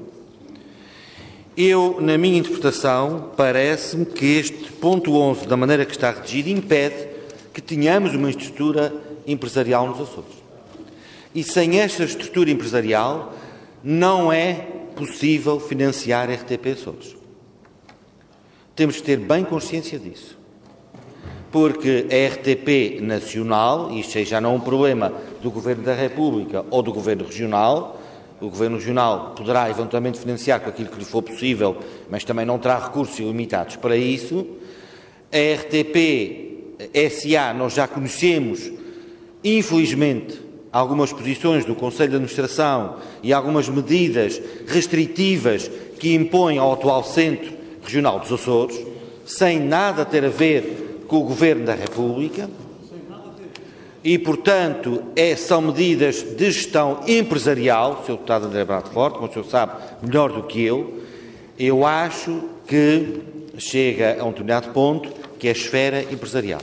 S3: Eu, na minha interpretação, parece-me que este ponto 11, da maneira que está redigido, impede que tenhamos uma estrutura empresarial nos Açores. E sem esta estrutura empresarial não é possível financiar a RTP Açores. Temos que ter bem consciência disso. Porque a RTP nacional, e isto já não é um problema do Governo da República ou do Governo regional, o Governo regional poderá eventualmente financiar com aquilo que lhe for possível, mas também não terá recursos ilimitados para isso. A RTP SA, nós já conhecemos, infelizmente, algumas posições do Conselho de Administração e algumas medidas restritivas que impõem ao atual Centro Regional dos Açores, sem nada ter a ver com o Governo da República, e, portanto, são medidas de gestão empresarial. O Sr. Deputado André Bradford, como o senhor sabe melhor do que eu acho que chega a um determinado ponto que é a esfera empresarial.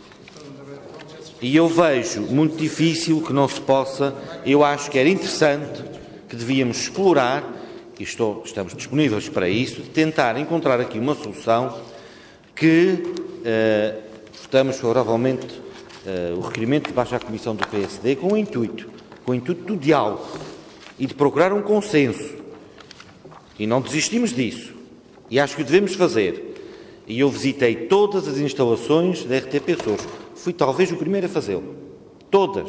S3: E eu vejo muito difícil que não se possa, eu acho que era interessante, que devíamos explorar, e estamos disponíveis para isso, tentar encontrar aqui uma solução que votamos favoravelmente o requerimento de baixa à Comissão do PSD com o intuito do diálogo e de procurar um consenso. E não desistimos disso. E acho que o devemos fazer. E eu visitei todas as instalações da RTP Açores. Fui talvez o primeiro a fazê-lo. Todas.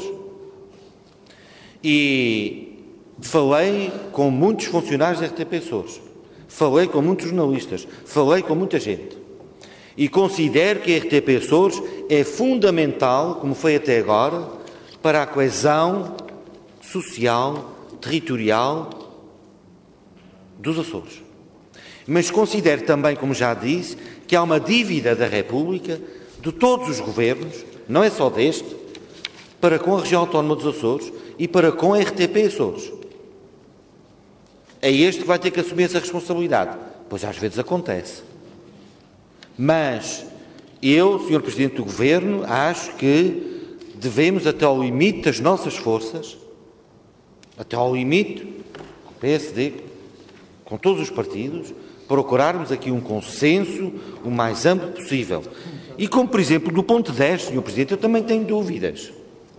S3: E falei com muitos funcionários da RTP Açores. Falei com muitos jornalistas. Falei com muita gente. E considero que a RTP Açores é fundamental, como foi até agora, para a coesão social, territorial dos Açores. Mas considero também, como já disse, que há uma dívida da República, de todos os governos, não é só deste, para com a região autónoma dos Açores e para com a RTP Açores. É este que vai ter que assumir essa responsabilidade, pois às vezes acontece. Mas eu, Sr. Presidente do Governo, acho que devemos, até ao limite das nossas forças, até ao limite, com o PSD, com todos os partidos, procurarmos aqui um consenso o mais amplo possível. E como, por exemplo, do ponto 10, Sr. Presidente, eu também tenho dúvidas.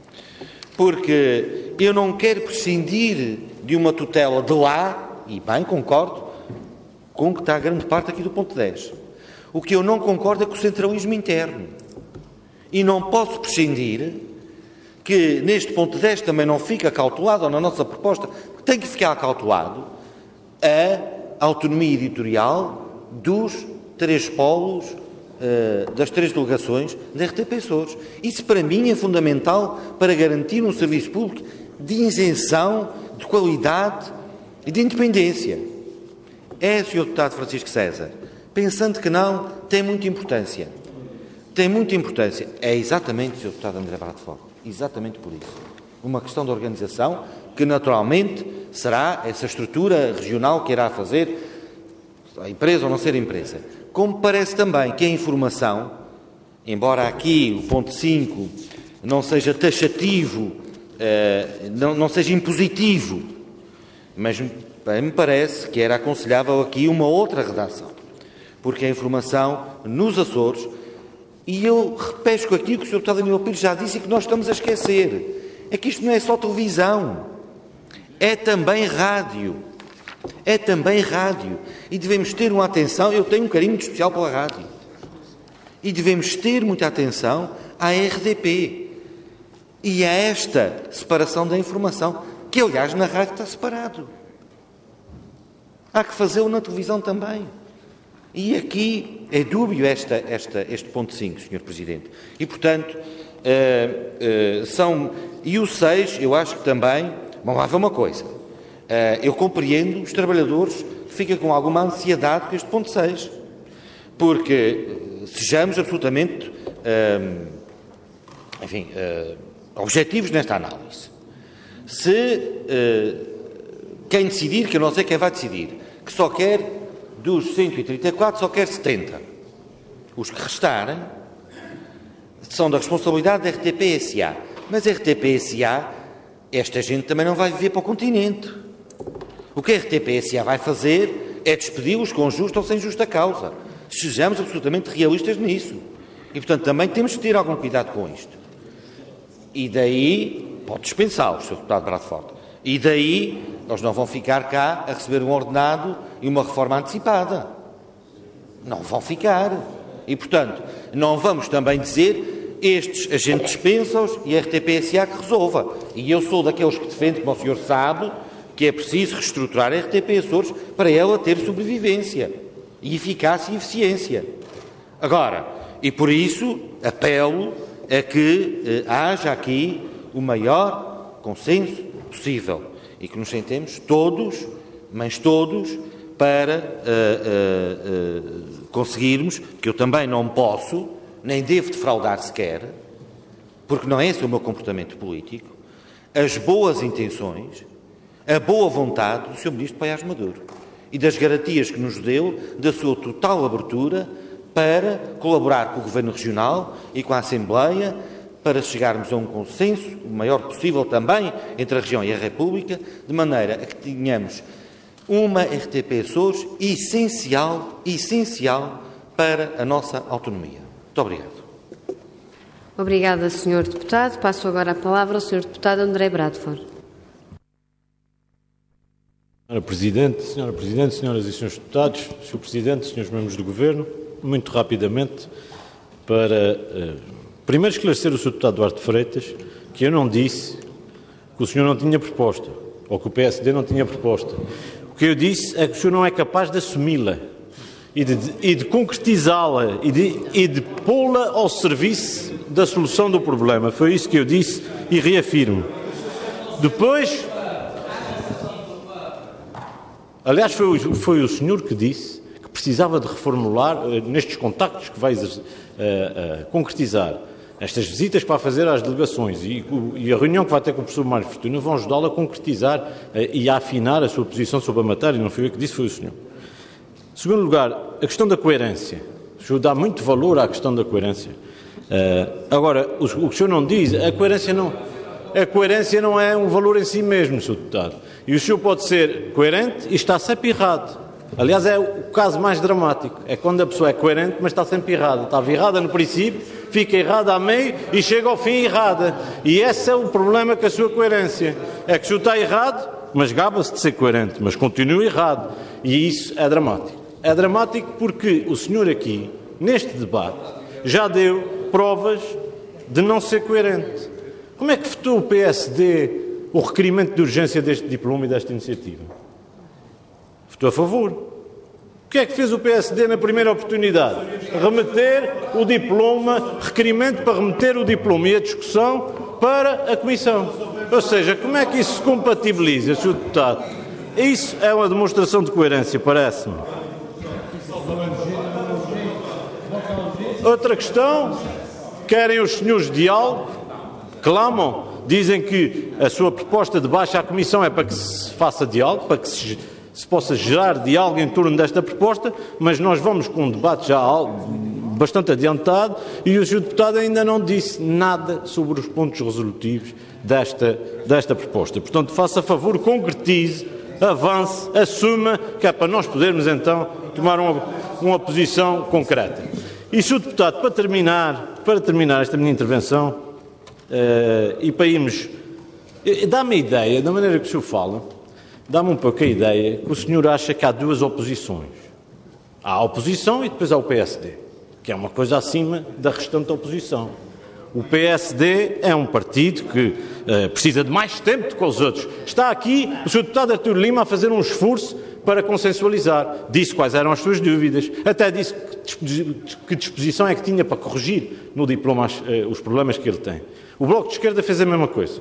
S3: Porque eu não quero prescindir de uma tutela de lá, e bem, concordo, com o que está a grande parte aqui do ponto 10. O que eu não concordo é com o centralismo interno. E não posso prescindir que neste ponto 10 também não fica cautelado, ou na nossa proposta, tem que ficar cautelado a autonomia editorial dos 3 polos, das 3 delegações da RTP Açores. Isso para mim é fundamental para garantir um serviço público de isenção, de qualidade e de independência. É, Sr. Deputado Francisco César, pensando que não, tem muita importância. Tem muita importância. É exatamente, Sr. Deputado André Bradford, exatamente por isso. Uma questão de organização que, naturalmente, será essa estrutura regional que irá fazer a empresa ou não ser empresa. Como parece também que a informação, embora aqui o ponto 5 não seja taxativo, não seja impositivo, mas me parece que era aconselhável aqui uma outra redação, porque a informação nos Açores, e eu repesco aqui o que o Sr. Deputado Daniel Pires já disse e que nós estamos a esquecer, é que isto não é só televisão, é também rádio. É também rádio. E devemos ter uma atenção, eu tenho um carinho muito especial pela rádio. E devemos ter muita atenção à RDP e a esta separação da informação, que aliás na rádio está separado. Há que fazê-lo na televisão também. E aqui é dúbio este ponto 5, Sr. Presidente. E, portanto, e o 6, eu acho que também, vamos lá ver uma coisa, eu compreendo os trabalhadores que ficam com alguma ansiedade com este ponto 6, porque sejamos absolutamente, objetivos nesta análise. Se quem decidir, que eu não sei quem vai decidir, que só quer dos 134, só quer 70. Os que restarem são da responsabilidade da RTP SA. Mas a RTP SA, esta gente também não vai viver para o continente. O que a RTP SA vai fazer é despedi-los com justa ou sem justa causa. Sejamos absolutamente realistas nisso. E, portanto, também temos que ter algum cuidado com isto. E daí, pode dispensá-los, Sr. Deputado Bradford. E daí, eles não vão ficar cá a receber um ordenado e uma reforma antecipada. Não vão ficar. E, portanto, não vamos também dizer estes a gente dispensa-os e a RTP-SA que resolva. E eu sou daqueles que defende, como o senhor sabe, que é preciso reestruturar a RTP Açores para ela ter sobrevivência e eficácia e eficiência. Agora, e por isso apelo a que haja aqui o maior consenso possível e que nos sentemos todos, mas todos, para conseguirmos, que eu também não posso, nem devo defraudar sequer, porque não é esse o meu comportamento político, as boas intenções, a boa vontade do Sr. Ministro Paiás Maduro e das garantias que nos deu da sua total abertura para colaborar com o Governo Regional e com a Assembleia para chegarmos a um consenso, o maior possível também, entre a região e a República, de maneira a que tenhamos uma RTP Açores essencial para a nossa autonomia. Muito obrigado.
S1: Obrigada, Sr. Deputado. Passo agora a palavra ao Sr. Deputado André Bradford.
S8: Senhora Presidente, senhoras e senhores deputados, Sr. Presidente, senhores membros do Governo, muito rapidamente, para primeiro esclarecer o Sr. Deputado Duarte Freitas que eu não disse que o senhor não tinha proposta, ou que o PSD não tinha proposta. O que eu disse é que o senhor não é capaz de assumi-la e de concretizá-la e de pô-la ao serviço da solução do problema. Foi isso que eu disse e reafirmo. Depois, aliás, foi o senhor que disse que precisava de reformular, nestes contactos que vai concretizar, estas visitas que vai fazer às delegações e a reunião que vai ter com o professor Mário Fortuna vão ajudá-lo a concretizar e a afinar a sua posição sobre a matéria. Não foi eu que disse, foi o senhor. Em segundo lugar, a questão da coerência. O senhor dá muito valor à questão da coerência. Agora, o que o senhor não diz, a coerência não é um valor em si mesmo, Sr. Deputado. E o senhor pode ser coerente e está sempre errado. Aliás, é o caso mais dramático. É quando a pessoa é coerente, mas está sempre errada. Estava errada no princípio, fica errada a meio e chega ao fim errada. E esse é o problema com a sua coerência. É que o senhor está errado, mas gaba-se de ser coerente, mas continua errado. E isso é dramático. É dramático porque o senhor aqui, neste debate, já deu provas de não ser coerente. Como é que votou o PSD o requerimento de urgência deste diploma e desta iniciativa? Votou a favor. O que é que fez o PSD na primeira oportunidade? Remeter o diploma, requerimento para remeter o diploma e a discussão para a Comissão. Ou seja, como é que isso se compatibiliza, Sr. Deputado? Isso é uma demonstração de coerência, parece-me. Outra questão, querem os senhores diálogo, clamam, dizem que a sua proposta de baixa à Comissão é para que se faça diálogo, para que se possa gerar diálogo em torno desta proposta, mas nós vamos com um debate já bastante adiantado e o Sr. Deputado ainda não disse nada sobre os pontos resolutivos desta proposta. Portanto, faça favor, concretize, avance, assuma, que é para nós podermos então tomar uma posição concreta. E, Sr. Deputado, para terminar esta minha intervenção, e para irmos, dá-me a ideia, da maneira que o senhor fala, dá-me um pouco a ideia que o senhor acha que há duas oposições. Há a oposição e depois há o PSD, que é uma coisa acima da restante oposição. O PSD é um partido que precisa de mais tempo do que os outros. Está aqui o Sr. Deputado Artur Lima a fazer um esforço para consensualizar. Disse quais eram as suas dúvidas. Até disse que disposição é que tinha para corrigir no diploma os problemas que ele tem. O Bloco de Esquerda fez a mesma coisa.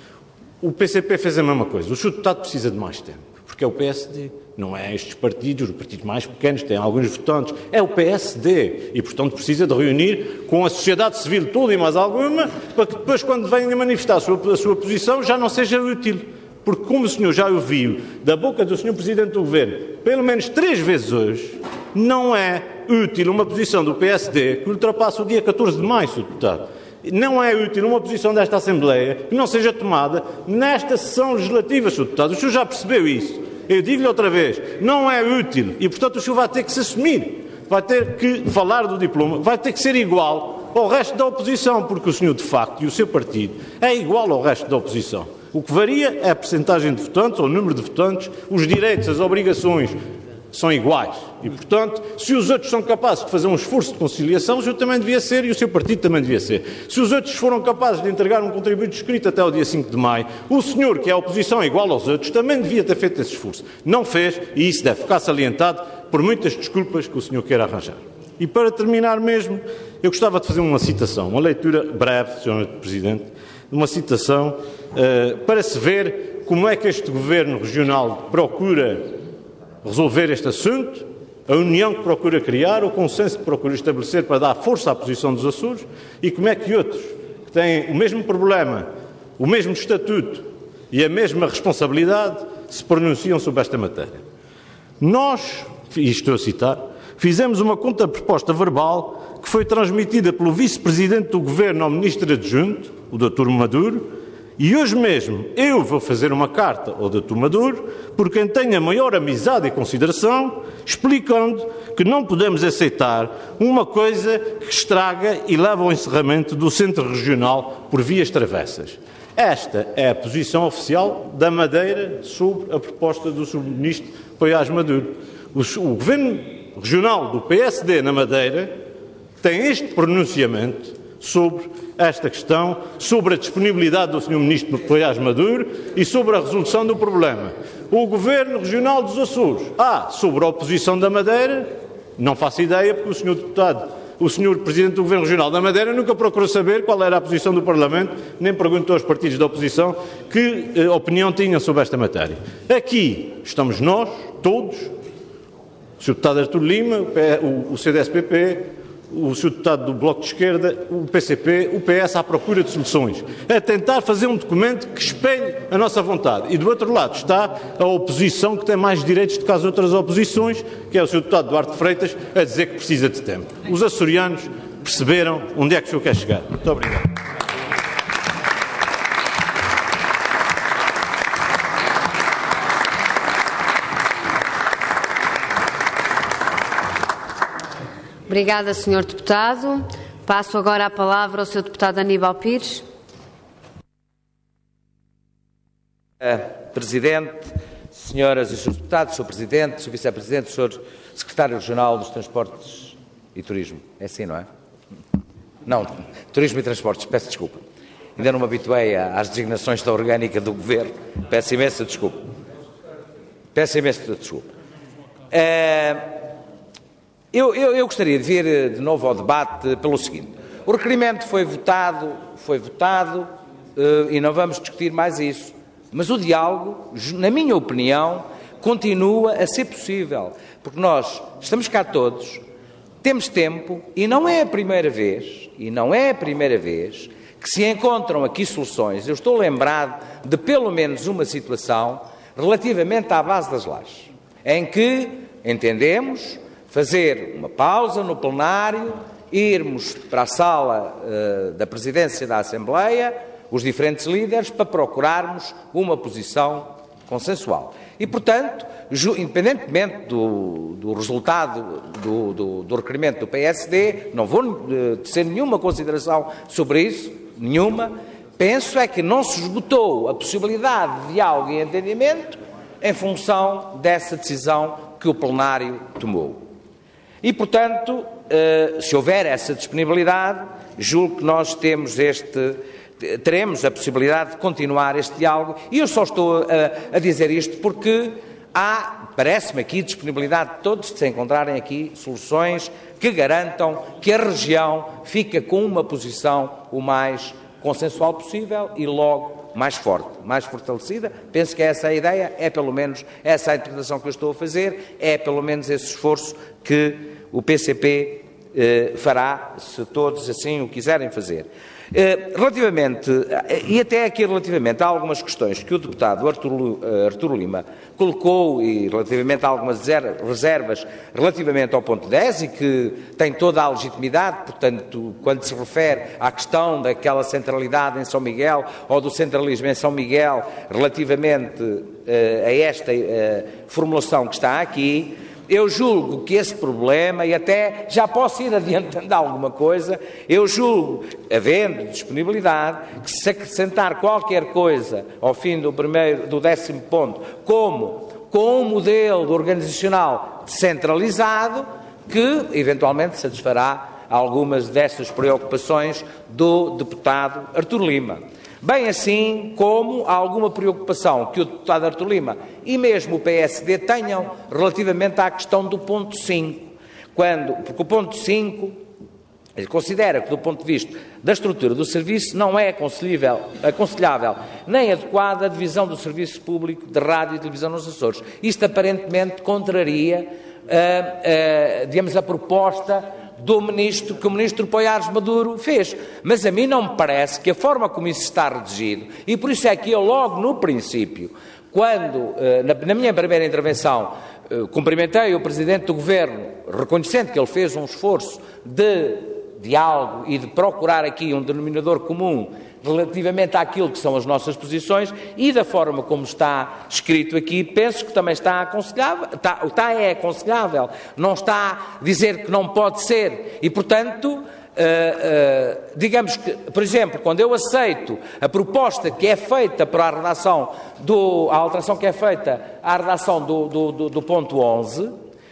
S8: O PCP fez a mesma coisa. O Sr. Deputado precisa de mais tempo, porque é o PSD. Não é estes partidos, os partidos mais pequenos, têm alguns votantes. É o PSD. E, portanto, precisa de reunir com a sociedade civil toda e mais alguma, para que depois, quando venha manifestar a sua posição, já não seja útil. Porque, como o senhor já ouviu da boca do Sr. Presidente do Governo, pelo menos 3 vezes hoje, não é útil uma posição do PSD que ultrapasse o dia 14 de maio, Sr. Deputado. Não é útil uma posição desta Assembleia que não seja tomada nesta sessão legislativa, Sr. Deputado. O senhor já percebeu isso. Eu digo-lhe outra vez, não é útil. E, portanto, o senhor vai ter que se assumir. Vai ter que falar do diploma. Vai ter que ser igual ao resto da oposição, porque o senhor, de facto, e o seu partido, é igual ao resto da oposição. O que varia é a percentagem de votantes, ou o número de votantes, os direitos, as obrigações são iguais. E, portanto, se os outros são capazes de fazer um esforço de conciliação, o senhor também devia ser e o seu partido também devia ser. Se os outros foram capazes de entregar um contributo escrito até o dia 5 de maio, o senhor, que é a oposição igual aos outros, também devia ter feito esse esforço. Não fez e isso deve ficar salientado por muitas desculpas que o senhor queira arranjar. E para terminar mesmo, eu gostava de fazer uma citação, uma leitura breve, Sr. Presidente, uma citação para se ver como é que este Governo Regional procura resolver este assunto, a união que procura criar, o consenso que procura estabelecer para dar força à posição dos Açores e como é que outros que têm o mesmo problema, o mesmo estatuto e a mesma responsabilidade se pronunciam sobre esta matéria. Nós, e estou a citar, fizemos uma contraproposta verbal que foi transmitida pelo Vice-Presidente do Governo ao Ministro Adjunto, o Dr. Maduro, E hoje mesmo eu vou fazer uma carta ao Dr. Maduro, por quem tenho a maior amizade e consideração, explicando que não podemos aceitar uma coisa que estraga e leva ao encerramento do Centro Regional por vias travessas. Esta é a posição oficial da Madeira sobre a proposta do Sr. Ministro Paiás Maduro. O Governo Regional do PSD na Madeira tem este pronunciamento sobre esta questão, sobre a disponibilidade do Sr. Ministro Paiás Maduro e sobre a resolução do problema. O Governo Regional dos Açores, sobre a oposição da Madeira, não faço ideia, porque o Sr. Presidente do Governo Regional da Madeira nunca procurou saber qual era a posição do Parlamento, nem perguntou aos partidos da oposição que opinião tinham sobre esta matéria. Aqui estamos nós, todos, o Sr. Deputado Artur Lima, o CDS-PP, o Sr. Deputado do Bloco de Esquerda, o PCP, o PS à procura de soluções, a tentar fazer um documento que espelhe a nossa vontade. E do outro lado está a oposição que tem mais direitos do que as outras oposições, que é o Sr. Deputado Duarte Freitas, a dizer que precisa de tempo. Os açorianos perceberam onde é que o senhor quer chegar. Muito obrigado.
S1: Obrigada, Sr. Deputado. Passo agora a palavra ao Sr. Deputado Aníbal Pires.
S4: Presidente, senhoras e senhores deputados, Sr. Presidente, Sr. Vice-Presidente, Sr. Secretário Regional dos Transportes e Turismo. É assim, não é? Não, Turismo e Transportes, peço desculpa. Ainda não me habituei às designações da orgânica do Governo. Peço imensa desculpa. Eu gostaria de vir de novo ao debate pelo seguinte. O requerimento foi votado e não vamos discutir mais isso. Mas o diálogo, na minha opinião, continua a ser possível. Porque nós estamos cá todos, temos tempo e não é a primeira vez que se encontram aqui soluções. Eu estou lembrado de pelo menos uma situação relativamente à base das lajes, em que entendemos fazer uma pausa no plenário, irmos para a sala da presidência da Assembleia, os diferentes líderes, para procurarmos uma posição consensual. E, portanto, independentemente do resultado do requerimento do PSD, não vou tecer nenhuma consideração sobre isso, penso é que não se esgotou a possibilidade de diálogo e entendimento em função dessa decisão que o plenário tomou. E, portanto, se houver essa disponibilidade, julgo que nós teremos a possibilidade de continuar este diálogo, e eu só estou a dizer isto porque parece-me aqui, disponibilidade de todos de se encontrarem aqui soluções que garantam que a região fica com uma posição o mais consensual possível e logo mais forte, mais fortalecida. Penso que essa é a ideia, é pelo menos essa a interpretação que eu estou a fazer, é pelo menos esse esforço que o PCP fará, se todos assim o quiserem fazer. Relativamente a algumas questões que o deputado Artur Lima colocou e relativamente a algumas reservas relativamente ao ponto 10 e que tem toda a legitimidade, portanto, quando se refere à questão daquela centralidade em São Miguel ou do centralismo em São Miguel relativamente a esta formulação que está aqui, eu julgo que esse problema, e até já posso ir adiantando alguma coisa, eu julgo, havendo disponibilidade, que se acrescentar qualquer coisa ao fim do 10º ponto, como com um modelo organizacional centralizado, que eventualmente satisfará algumas dessas preocupações do deputado Artur Lima. Bem assim como há alguma preocupação que o deputado Artur Lima e mesmo o PSD tenham relativamente à questão do ponto 5. Porque o ponto 5, ele considera que do ponto de vista da estrutura do serviço não é aconselhável nem adequada a divisão do serviço público de rádio e televisão nos Açores. Isto aparentemente contraria, a proposta que o Ministro Paiás Maduro fez. Mas a mim não me parece que a forma como isso está redigido, e por isso é que eu logo no princípio, quando, na minha primeira intervenção, cumprimentei o Presidente do Governo, reconhecendo que ele fez um esforço de diálogo e de procurar aqui um denominador comum relativamente àquilo que são as nossas posições e da forma como está escrito aqui, penso que também está aconselhável, é aconselhável, não está a dizer que não pode ser e, portanto, digamos que, por exemplo, quando eu aceito a proposta que é feita para a redação, a alteração que é feita à redação do ponto 11,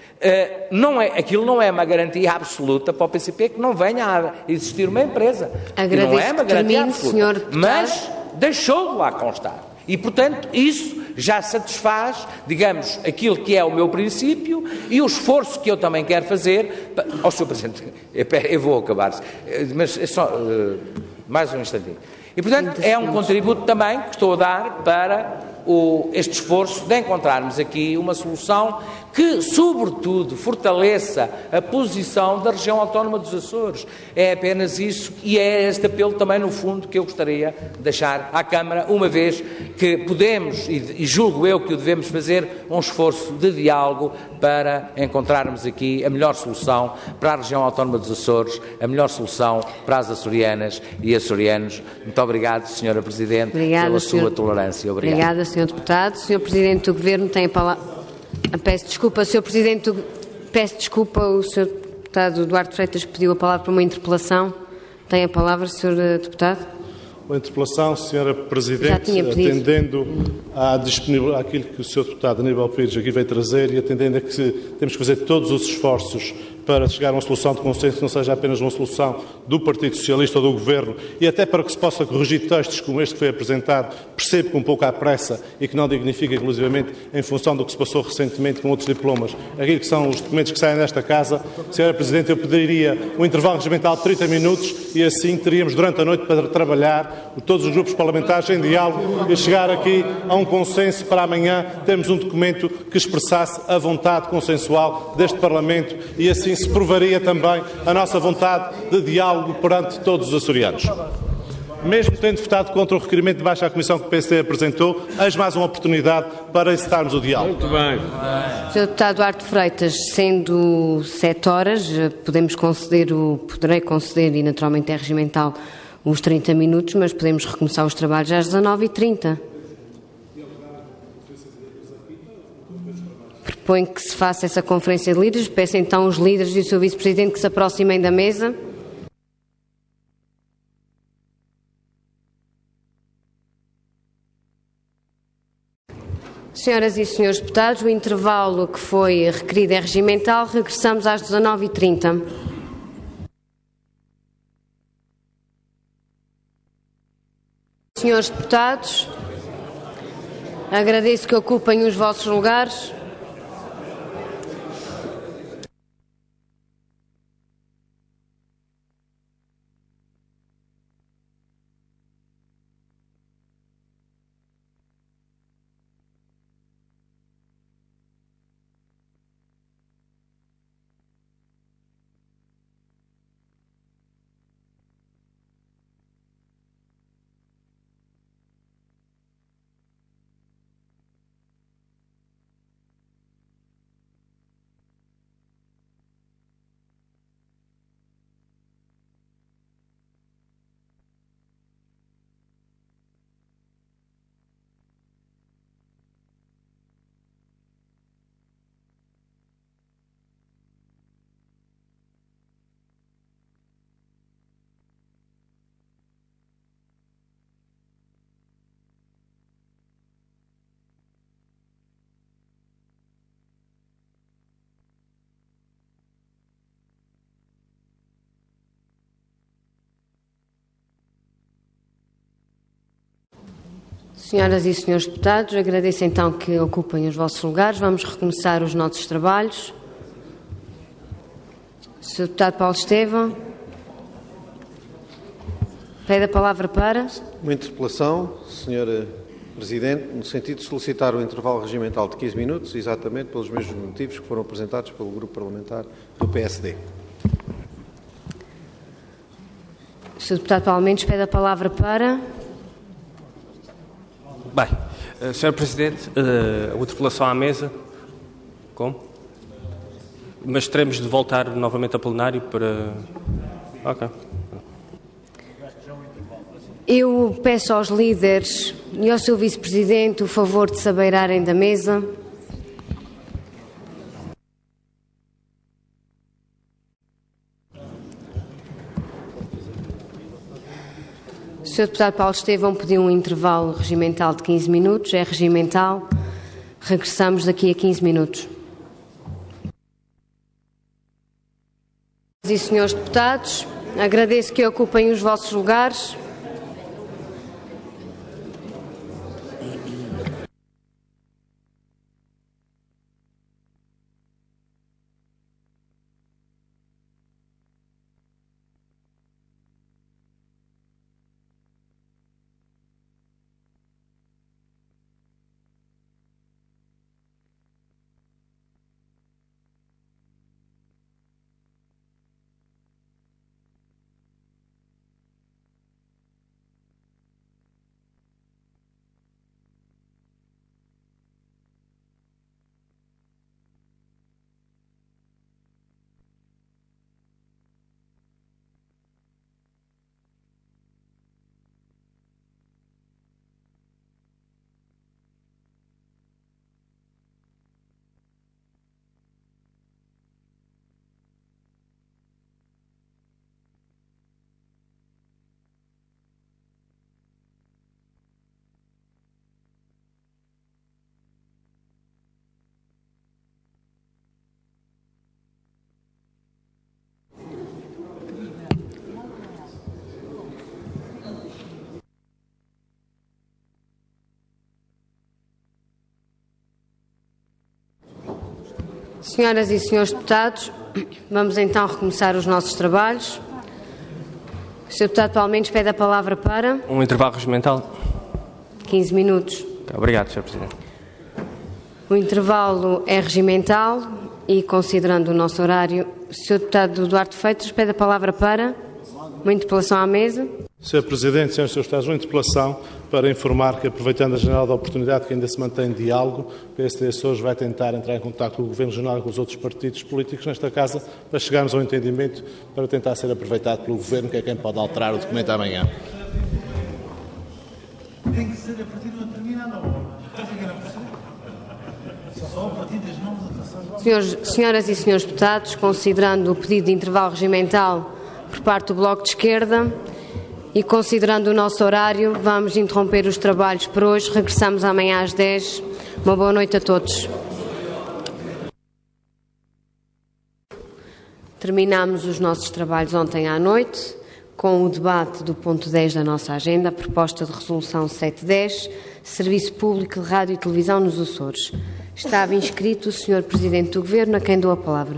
S4: aquilo não é uma garantia absoluta para o PCP que não venha a existir uma empresa.
S1: Agradeço,
S4: não é uma garantia
S1: termine,
S4: absoluta,
S1: senhor deputado.
S4: mas deixou de lá constar. E, portanto, isso já satisfaz, digamos, aquilo que é o meu princípio e o esforço que eu também quero fazer. Ó, Sr. Presidente, eu vou acabar, mas é só mais um instantinho. E, portanto, é um contributo também que estou a dar para este esforço de encontrarmos aqui uma solução que, sobretudo, fortaleça a posição da região autónoma dos Açores. É apenas isso e é este apelo também, no fundo, que eu gostaria de deixar à Câmara, uma vez que podemos, e julgo eu que o devemos fazer, um esforço de diálogo para encontrarmos aqui a melhor solução para a região autónoma dos Açores, a melhor solução para as açorianas e açorianos. Muito obrigado, Sra. Presidente, pela sua tolerância.
S1: Obrigada, Sr. Deputado. Sr. Presidente do Governo tem a palavra. Peço desculpa, Sr. Presidente. Peço desculpa, o Sr. Deputado Duarte Freitas pediu a palavra para uma interpelação. Tem a palavra, Sr. Deputado.
S6: Uma interpelação, Sra. Presidente, atendendo àquilo que o Sr. Deputado Aníbal Pires aqui veio trazer e atendendo a que temos que fazer todos os esforços para chegar a uma solução de consenso que não seja apenas uma solução do Partido Socialista ou do Governo e até para que se possa corrigir textos como este que foi apresentado, percebo que um pouco à pressa e que não dignifica inclusivamente em função do que se passou recentemente com outros diplomas, aquilo que são os documentos que saem desta Casa. Sra. Presidente, eu pediria um intervalo regimental de 30 minutos e assim teríamos durante a noite para trabalhar todos os grupos parlamentares em diálogo e chegar aqui a um consenso para amanhã termos um documento que expressasse a vontade consensual deste Parlamento e assim se provaria também a nossa vontade de diálogo perante todos os açorianos. Mesmo tendo votado contra o requerimento de baixa à Comissão que o PSD apresentou, eis mais uma oportunidade para incitarmos o diálogo.
S2: Muito bem.
S1: Sr. Deputado Duarte Freitas, sendo 7 horas, poderei conceder, e naturalmente é regimental, os 30 minutos, mas podemos recomeçar os trabalhos às 19h30. Proponho que se faça essa conferência de líderes. Peço então aos líderes e o Sr. Vice-Presidente que se aproximem da mesa. Senhoras e senhores deputados, o intervalo que foi requerido é regimental. Regressamos às 19h30. Senhores deputados, agradeço que ocupem os vossos lugares. Senhoras e senhores deputados, agradeço então que ocupem os vossos lugares. Vamos recomeçar os nossos trabalhos. Sr. Deputado Paulo Estevão, pede a palavra para...
S7: Uma interpelação, Sra. Presidente, no sentido de solicitar o intervalo regimental de 15 minutos, exatamente pelos mesmos motivos que foram apresentados pelo Grupo Parlamentar do PSD.
S1: Sr. Deputado Paulo Mendes pede a palavra para...
S5: Bem, Sr. Presidente, a interpelação à mesa. Como? Mas teremos de voltar novamente a plenário para... Ok.
S1: Eu peço aos líderes e ao seu vice-presidente o favor de se abeirarem da mesa. O Sr. Deputado Paulo Estevão pediu um intervalo regimental de 15 minutos. É regimental. Regressamos daqui a 15 minutos. E senhores deputados, agradeço que ocupem os vossos lugares. Senhoras e senhores deputados, vamos então recomeçar os nossos trabalhos. O Sr. Deputado Paulo Mendes pede a palavra para...
S5: Um intervalo regimental.
S1: 15 minutos.
S5: Obrigado, Sr. Presidente.
S1: O intervalo é regimental e, considerando o nosso horário, o Sr. Deputado Duarte Freitas pede a palavra para uma interpelação à mesa.
S6: Sr. Presidente, senhores deputados, uma interpelação para informar que, aproveitando a janela da oportunidade que ainda se mantém diálogo, o PSD Açores vai tentar entrar em contato com o Governo Regional e com os outros partidos políticos nesta Casa para chegarmos a um entendimento para tentar ser aproveitado pelo Governo, que é quem pode alterar o documento amanhã.
S10: Tem que ser a partir de uma determinada hora. Só a partir das 9 da
S1: Senhoras e senhores deputados, considerando o pedido de intervalo regimental por parte do Bloco de Esquerda e considerando o nosso horário, vamos interromper os trabalhos por hoje. Regressamos amanhã às 10. Uma boa noite a todos. Terminámos os nossos trabalhos ontem à noite com o debate do ponto 10 da nossa agenda, a proposta de resolução 710, Serviço Público de Rádio e Televisão nos Açores. Estava inscrito o Sr. Presidente do Governo, a quem dou a palavra.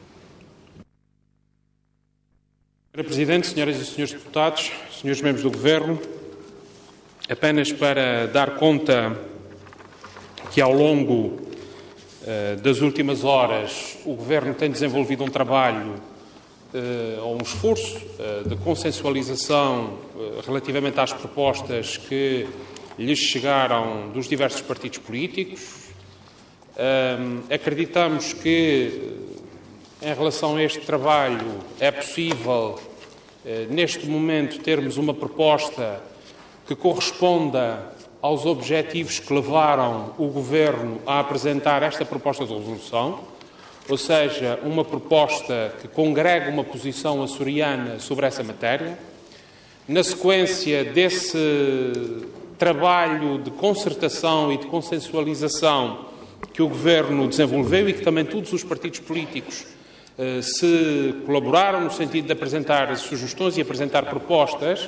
S2: Sra. Presidente, senhoras e senhores deputados, senhores membros do Governo, apenas para dar conta que ao longo das últimas horas o Governo tem desenvolvido um trabalho ou um esforço de consensualização relativamente às propostas que lhes chegaram dos diversos partidos políticos. Acreditamos que, em relação a este trabalho, é possível, neste momento, termos uma proposta que corresponda aos objetivos que levaram o Governo a apresentar esta proposta de resolução, ou seja, uma proposta que congrega uma posição açoriana sobre essa matéria. Na sequência desse trabalho de concertação e de consensualização que o Governo desenvolveu e que também todos os partidos políticos se colaboraram no sentido de apresentar sugestões e apresentar propostas,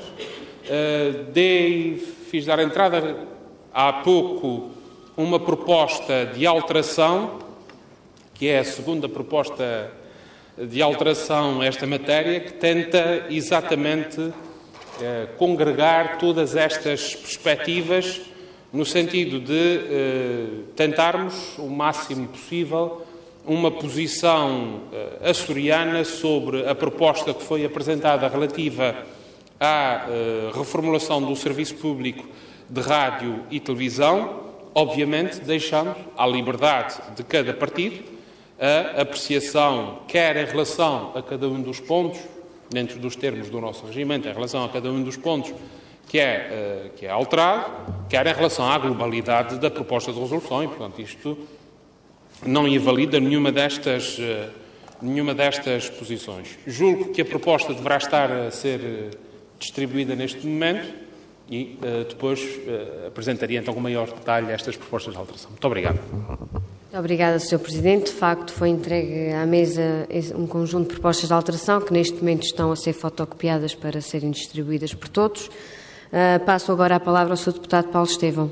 S2: fiz dar entrada há pouco uma proposta de alteração, que é a segunda proposta de alteração a esta matéria, que tenta exatamente congregar todas estas perspectivas no sentido de tentarmos, o máximo possível, uma posição açoriana sobre a proposta que foi apresentada relativa à reformulação do Serviço Público de Rádio e Televisão, obviamente deixando à liberdade de cada partido a apreciação, quer em relação a cada um dos pontos, dentro dos termos do nosso regimento, em relação a cada um dos pontos que é alterado, quer em relação à globalidade da proposta de resolução, e, portanto, isto não invalida nenhuma destas posições. Julgo que a proposta deverá estar a ser distribuída neste momento e depois apresentaria então com maior detalhe estas propostas de alteração. Muito obrigado.
S1: Muito obrigada, Sr. Presidente. De facto, foi entregue à mesa um conjunto de propostas de alteração que neste momento estão a ser fotocopiadas para serem distribuídas por todos. Passo agora a palavra ao Sr. Deputado Paulo Estevão.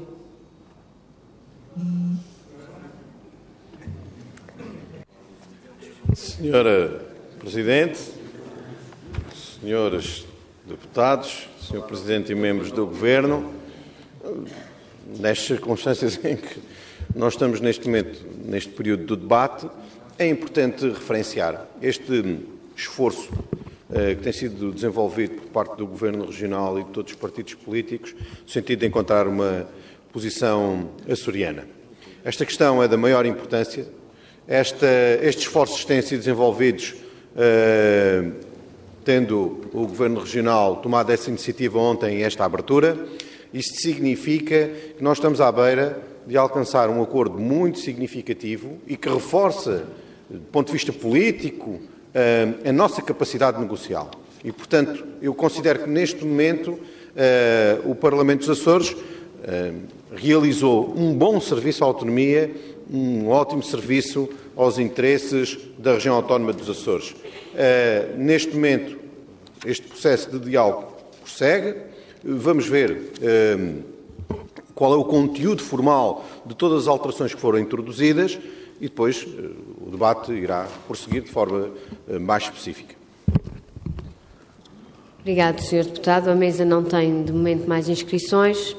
S7: Senhora Presidente, senhores deputados, Sr. Presidente e membros do Governo, nestas circunstâncias em que nós estamos neste momento, neste período do debate, é importante referenciar este esforço que tem sido desenvolvido por parte do Governo Regional e de todos os partidos políticos, no sentido de encontrar uma posição açoriana. Esta questão é da maior importância. Estes esforços têm sido desenvolvidos tendo o Governo Regional tomado essa iniciativa ontem e esta abertura. Isto significa que nós estamos à beira de alcançar um acordo muito significativo e que reforça, do ponto de vista político, a nossa capacidade negocial. E, portanto, eu considero que neste momento o Parlamento dos Açores realizou um bom serviço à autonomia, um ótimo serviço aos interesses da região autónoma dos Açores. Neste momento, este processo de diálogo prossegue. Vamos ver qual é o conteúdo formal de todas as alterações que foram introduzidas e depois o debate irá prosseguir de forma mais específica.
S1: Obrigado, Sr. Deputado. A mesa não tem, de momento, mais inscrições.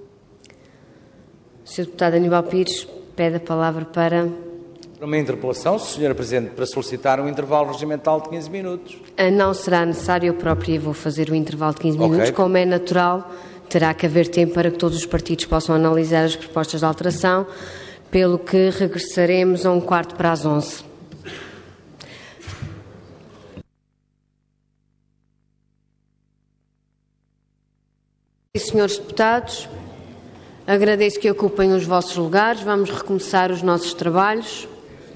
S1: O Sr. Deputado Aníbal Pires pede a palavra para
S4: uma interpelação, Sra. Presidente, para solicitar um intervalo regimental de 15 minutos.
S1: Não será necessário, eu própria vou fazer o intervalo de 15 minutos. Como é natural, terá que haver tempo para que todos os partidos possam analisar as propostas de alteração, pelo que regressaremos a 11:15. Senhores deputados, agradeço que ocupem os vossos lugares. Vamos recomeçar os nossos trabalhos.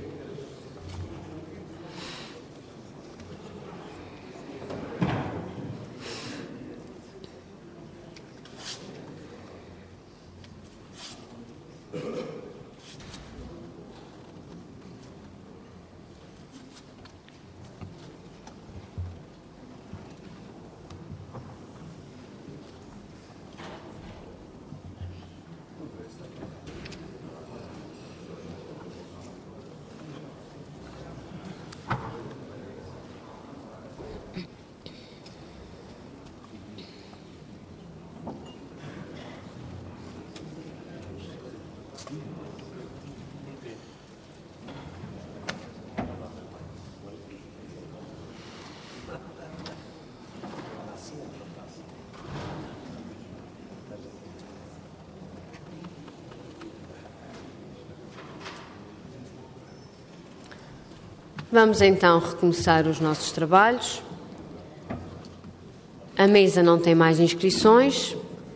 S1: Vamos então recomeçar os nossos trabalhos. A mesa não tem mais inscrições.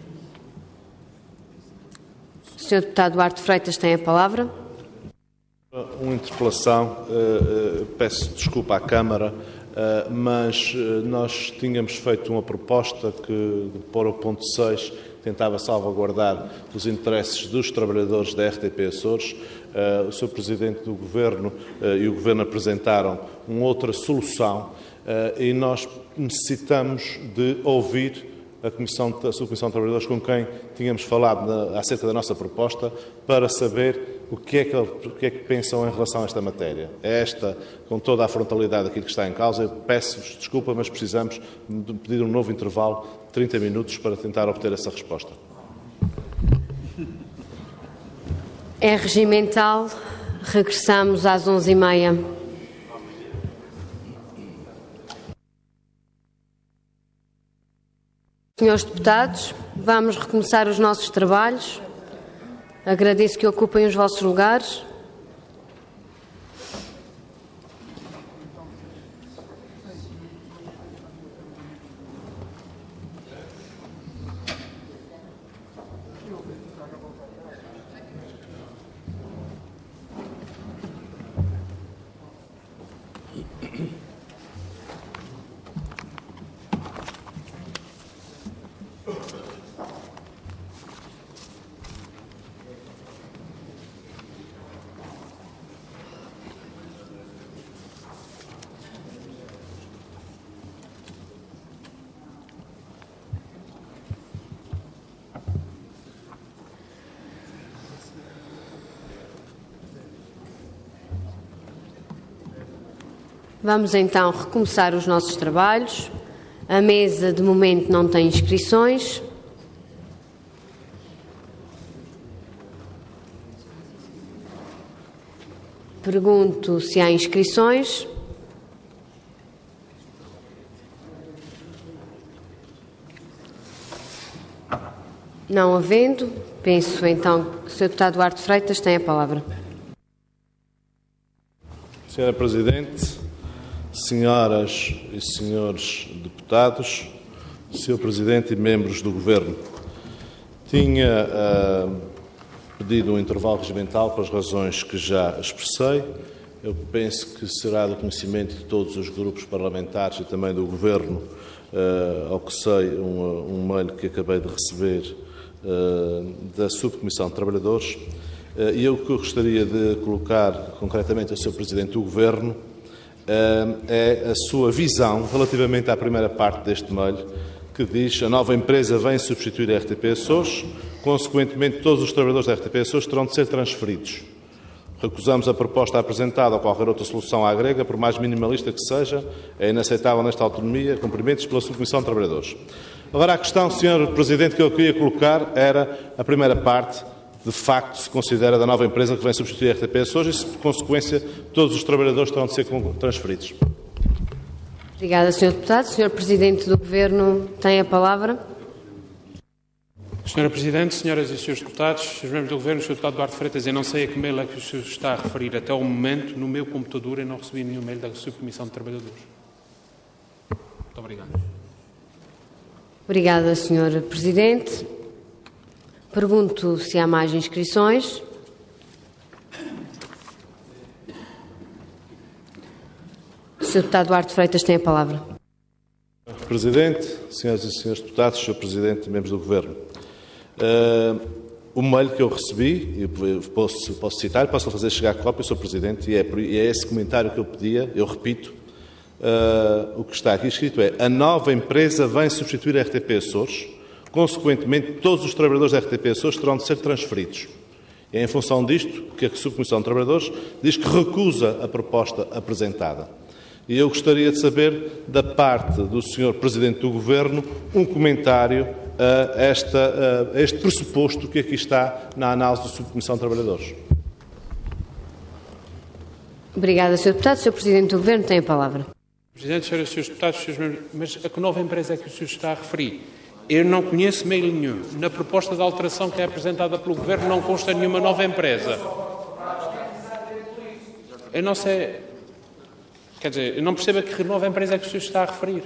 S1: O Sr. Deputado Duarte Freitas tem a palavra.
S6: Uma interpelação, peço desculpa à Câmara, mas nós tínhamos feito uma proposta que, para o ponto 6, tentava salvaguardar os interesses dos trabalhadores da RTP Açores. O Sr. Presidente do Governo e o Governo apresentaram uma outra solução e nós necessitamos de ouvir a Subcomissão de Trabalhadores com quem tínhamos falado acerca da nossa proposta para saber o que é que pensam em relação a esta matéria. É esta, com toda a frontalidade aquilo que está em causa. Eu peço-vos desculpa, mas precisamos de pedir um novo intervalo de 30 minutos para tentar obter essa resposta.
S1: É regimental. Regressamos às 11:30. Senhores deputados, vamos recomeçar os nossos trabalhos. Agradeço que ocupem os vossos lugares. Vamos então recomeçar os nossos trabalhos. A mesa, de momento, não tem inscrições. Pergunto se há inscrições. Não havendo, penso então que o Sr. Deputado Duarte Freitas tem a palavra.
S6: Senhora Presidente, senhoras e senhores deputados, Sr. Presidente e membros do Governo, tinha pedido um intervalo regimental pelas razões que já expressei. Eu penso que será do conhecimento de todos os grupos parlamentares e também do Governo, ao que sei, um mail que acabei de receber da Subcomissão de Trabalhadores. E eu o que eu gostaria de colocar concretamente ao Sr. Presidente do Governo é a sua visão relativamente à primeira parte deste mail, que diz: a nova empresa vem substituir a RTP Açores, consequentemente todos os trabalhadores da RTP Açores terão de ser transferidos. Recusamos a proposta apresentada ou qualquer outra solução à grega, por mais minimalista que seja, é inaceitável nesta autonomia, cumprimentos pela Subcomissão de Trabalhadores. Agora, a questão, Sr. Presidente, que eu queria colocar era a primeira parte. De facto, se considera da nova empresa que vem substituir a RTP Açores e, se, por consequência, todos os trabalhadores terão de ser transferidos.
S1: Obrigada, Sr. Deputado. Sr. Presidente do Governo tem a palavra.
S2: Senhora Presidente, senhoras e senhores deputados, senhores membros do Governo, Sr. Deputado Duarte Freitas, eu não sei a que mail é que o senhor está a referir. Até o momento, no meu computador, eu não recebi nenhum mail da Subcomissão de Trabalhadores. Muito obrigado.
S1: Obrigada, Sr. Presidente. Pergunto se há mais inscrições. O Sr. Deputado Duarte Freitas tem a palavra.
S6: Presidente, senhoras e senhores deputados, Sr. Presidente e membros do Governo, o mail que eu recebi, e posso citar, posso fazer chegar a cópia, Sr. Presidente, e é esse comentário que eu pedia, eu repito, o que está aqui escrito é: a nova empresa vem substituir a RTP Açores, consequentemente todos os trabalhadores da RTP Açores terão de ser transferidos. E é em função disto que a Subcomissão de Trabalhadores diz que recusa a proposta apresentada. E eu gostaria de saber, da parte do Sr. Presidente do Governo, um comentário a este pressuposto que aqui está na análise da Subcomissão de Trabalhadores.
S1: Obrigada, Sr. Deputado. Sr. Presidente do Governo tem a palavra.
S2: Presidente, senhoras e senhores deputados, senhores membros, mas a que nova empresa é que o senhor está a referir? Eu não conheço mail nenhum. Na proposta de alteração que é apresentada pelo Governo não consta nenhuma nova empresa. Eu não sei... Quer dizer, eu não percebo a que nova empresa é que o senhor está a referir.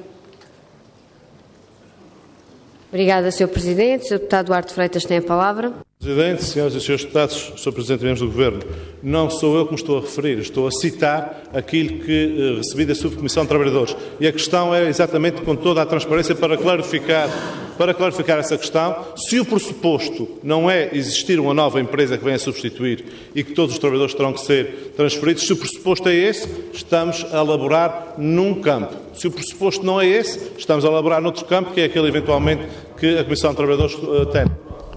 S1: Obrigada, Sr. Presidente. Sr. Deputado Duarte Freitas tem a palavra.
S6: Presidente, senhoras e senhores deputados, Sr. Presidente e membros do Governo, não sou eu que me estou a referir, estou a citar aquilo que recebi da Subcomissão de Trabalhadores. E a questão é exatamente com toda a transparência para clarificar essa questão. Se o pressuposto não é existir uma nova empresa que venha substituir e que todos os trabalhadores terão que ser transferidos, se o pressuposto é esse, estamos a elaborar num campo. Se o pressuposto não é esse, estamos a elaborar noutro campo, que é aquele eventualmente que a Comissão de Trabalhadores tem.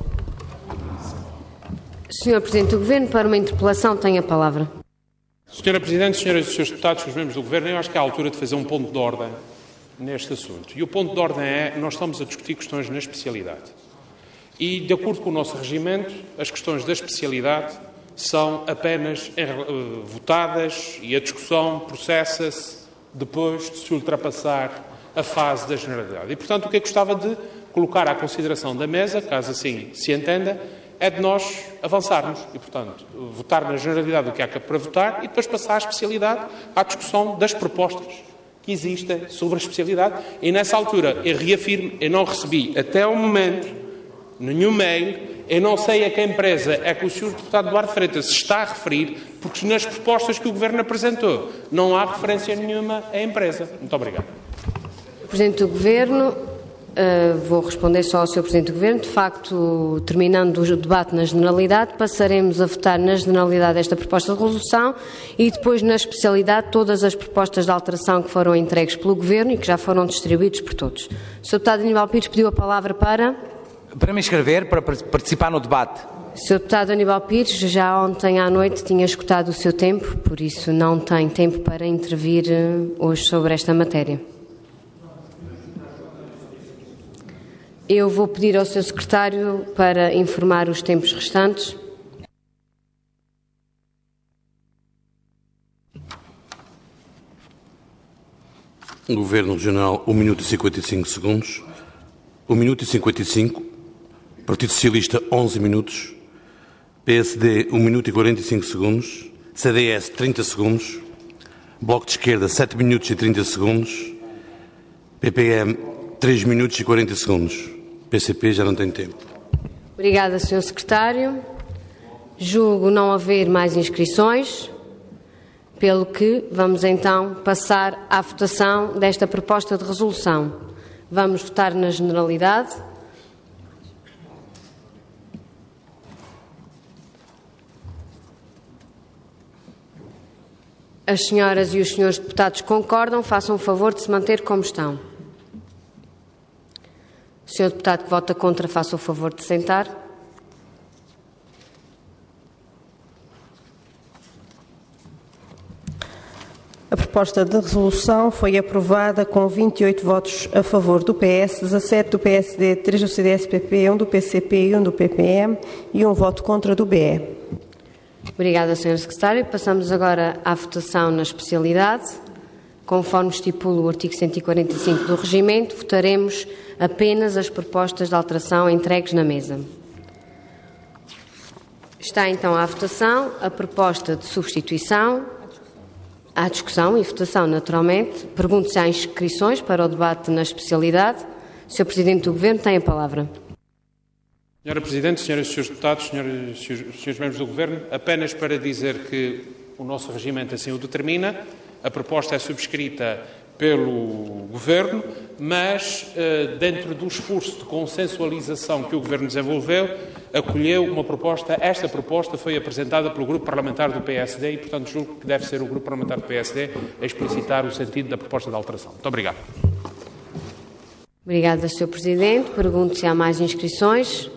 S1: Sr. Presidente do Governo, para uma interpelação, tem a palavra.
S2: Senhora Presidente, senhoras e senhores deputados, senhores membros do Governo, eu acho que é a altura de fazer um ponto de ordem neste assunto. E o ponto de ordem é: nós estamos a discutir questões na especialidade. E, de acordo com o nosso regimento, as questões da especialidade são apenas votadas e a discussão processa-se depois de se ultrapassar a fase da generalidade. E, portanto, o que eu gostava de colocar à consideração da mesa, caso assim se entenda, é de nós avançarmos e, portanto, votar na generalidade do que há para votar e depois passar à especialidade, à discussão das propostas que existem sobre a especialidade. E, nessa altura, eu reafirmo, eu não recebi até ao momento nenhum mail Eu não sei a que empresa é que o Sr. Deputado Duarte Freitas se está a referir, porque nas propostas que o Governo apresentou não há referência nenhuma à empresa. Muito obrigado.
S1: Presidente do Governo, vou responder só ao Sr. Presidente do Governo. De facto, terminando o debate na generalidade, passaremos a votar na generalidade esta proposta de resolução e depois na especialidade todas as propostas de alteração que foram entregues pelo Governo e que já foram distribuídos por todos. O Sr. Deputado Aníbal Pires pediu a palavra para
S4: me inscrever, para participar no debate.
S1: O Sr. Deputado Aníbal Pires já ontem à noite tinha esgotado o seu tempo, por isso não tem tempo para intervir hoje sobre esta matéria. Eu vou pedir ao Sr. Secretário para informar os tempos restantes.
S11: Governo Regional, 1 minuto e 55 segundos. 1 minuto e 55. Partido Socialista, 11 minutos. PSD, 1 minuto e 45 segundos. CDS, 30 segundos. Bloco de Esquerda, 7 minutos e 30 segundos. PPM, 3 minutos e 40 segundos. PCP já não tem tempo.
S1: Obrigada, Sr. Secretário. Julgo não haver mais inscrições, pelo que vamos então passar à votação desta proposta de resolução. Vamos votar na generalidade. As senhoras e os senhores deputados concordam, façam o favor de se manter como estão. O senhor deputado que vota contra, faça o favor de sentar.
S9: A proposta de resolução foi aprovada com 28 votos a favor do PS, 17 do PSD, 3 do CDS-PP, 1 do PCP e 1 do PPM e 1 voto contra do BE.
S1: Obrigada, Sr. Secretário. Passamos agora à votação na especialidade. Conforme estipula o artigo 145 do Regimento, votaremos apenas as propostas de alteração entregues na mesa. Está então à votação a proposta de substituição, à discussão e votação, naturalmente. Pergunto se há inscrições para o debate na especialidade. Sr. Presidente do Governo, tem a palavra.
S2: Senhora Presidente, senhoras e senhores deputados, senhores membros do Governo, apenas para dizer que o nosso regimento assim o determina, a proposta é subscrita pelo Governo, mas dentro do esforço de consensualização que o Governo desenvolveu, acolheu uma proposta. Esta proposta foi apresentada pelo Grupo Parlamentar do PSD e, portanto, julgo que deve ser o Grupo Parlamentar do PSD a explicitar o sentido da proposta de alteração. Muito obrigado.
S1: Obrigada, Sr. Presidente. Pergunto se há mais inscrições.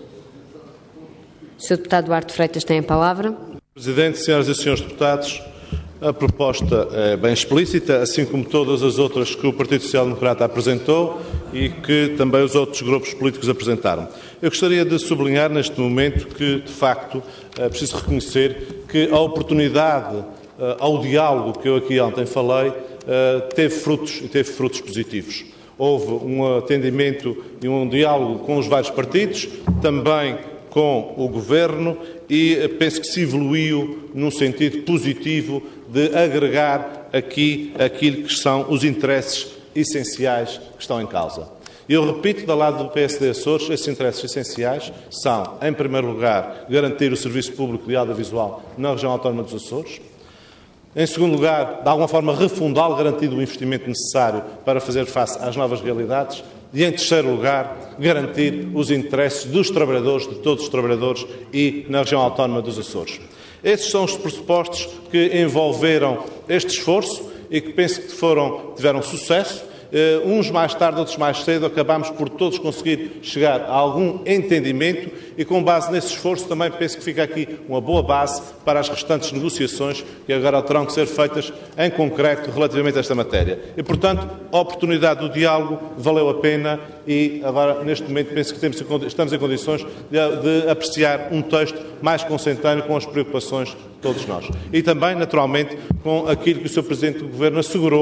S1: O Sr. Deputado Duarte Freitas tem a palavra.
S6: Presidente, senhoras e senhores deputados, a proposta é bem explícita, assim como todas as outras que o Partido Social Democrata apresentou e que também os outros grupos políticos apresentaram. Eu gostaria de sublinhar neste momento que, de facto, é preciso reconhecer que a oportunidade ao diálogo que eu aqui ontem falei teve frutos positivos. Houve um atendimento e um diálogo com os vários partidos, também com o Governo, e penso que se evoluiu num sentido positivo de agregar aqui aquilo que são os interesses essenciais que estão em causa. Eu repito, do lado do PSD Açores, esses interesses essenciais são, em primeiro lugar, garantir o serviço público de audiovisual na região autónoma dos Açores. Em segundo lugar, de alguma forma refundá-lo, garantindo o investimento necessário para fazer face às novas realidades. E, em terceiro lugar, garantir os interesses dos trabalhadores, de todos os trabalhadores e na região autónoma dos Açores. Esses são os pressupostos que envolveram este esforço e que penso que tiveram sucesso. Uns mais tarde, outros mais cedo, acabámos por todos conseguir chegar a algum entendimento e, com base nesse esforço, também penso que fica aqui uma boa base para as restantes negociações que agora terão que ser feitas em concreto relativamente a esta matéria. E, portanto, a oportunidade do diálogo valeu a pena e agora, neste momento, penso que estamos em condições de apreciar um texto mais consentâneo com as preocupações de todos nós. E também, naturalmente, com aquilo que o Sr. Presidente do Governo assegurou,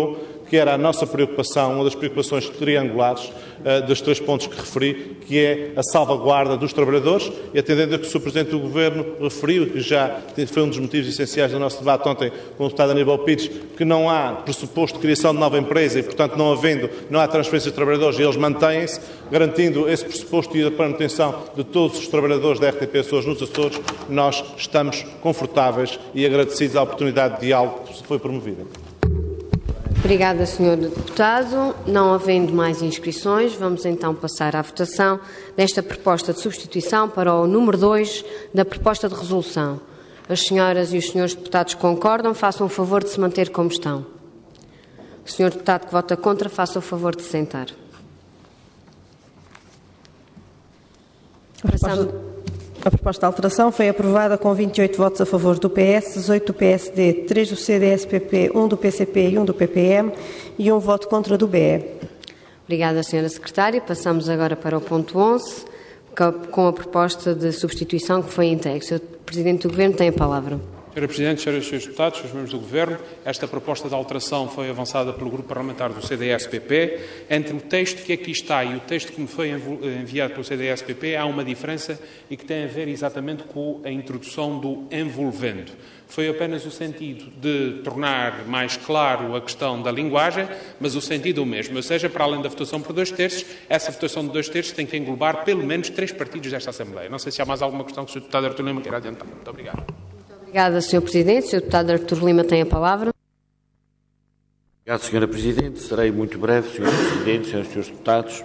S6: que era a nossa preocupação, uma das preocupações triangulares dos 3 pontos que referi, que é a salvaguarda dos trabalhadores, e atendendo a que o Sr. Presidente do Governo referiu, que já foi um dos motivos essenciais do nosso debate ontem com o deputado Aníbal Pires, que não há pressuposto de criação de nova empresa e, portanto, não há transferência de trabalhadores e eles mantêm-se, garantindo esse pressuposto e a manutenção de todos os trabalhadores da RTP Açores nos Açores, nós estamos confortáveis e agradecidos à oportunidade de diálogo que foi promovida.
S1: Obrigada, Sr. Deputado. Não havendo mais inscrições, vamos então passar à votação desta proposta de substituição para o número 2 da proposta de resolução. As senhoras e os senhores deputados que concordam, façam o favor de se manter como estão. O senhor deputado que vota contra, faça o favor de se sentar.
S9: A proposta de alteração foi aprovada com 28 votos a favor do PS, 18 do PSD, 3 do CDS-PP, 1 do PCP e 1 do PPM e 1 voto contra do BE.
S1: Obrigada, Sra. Secretária. Passamos agora para o ponto 11, com a proposta de substituição que foi entregue. O Sr. Presidente do Governo tem a palavra.
S2: Sra. Presidente, Sras. e Srs. Deputados, Srs. Membros do Governo, esta proposta de alteração foi avançada pelo Grupo Parlamentar do CDS-PP. Entre o texto que aqui está e o texto que me foi enviado pelo CDS-PP há uma diferença e que tem a ver exatamente com a introdução do envolvendo. Foi apenas o sentido de tornar mais claro a questão da linguagem, mas o sentido é o mesmo. Ou seja, para além da votação por 2/3, essa votação de 2/3 tem que englobar pelo menos 3 partidos desta Assembleia. Não sei se há mais alguma questão que o Sr. Deputado Artur Lima queira adiantar. Muito obrigado.
S1: Obrigada, Sr. Presidente. O Sr. Deputado Artur Lima tem a palavra.
S3: Obrigado, Sra. Presidente. Serei muito breve, Sr. Presidente, Sras. e Srs. Deputados.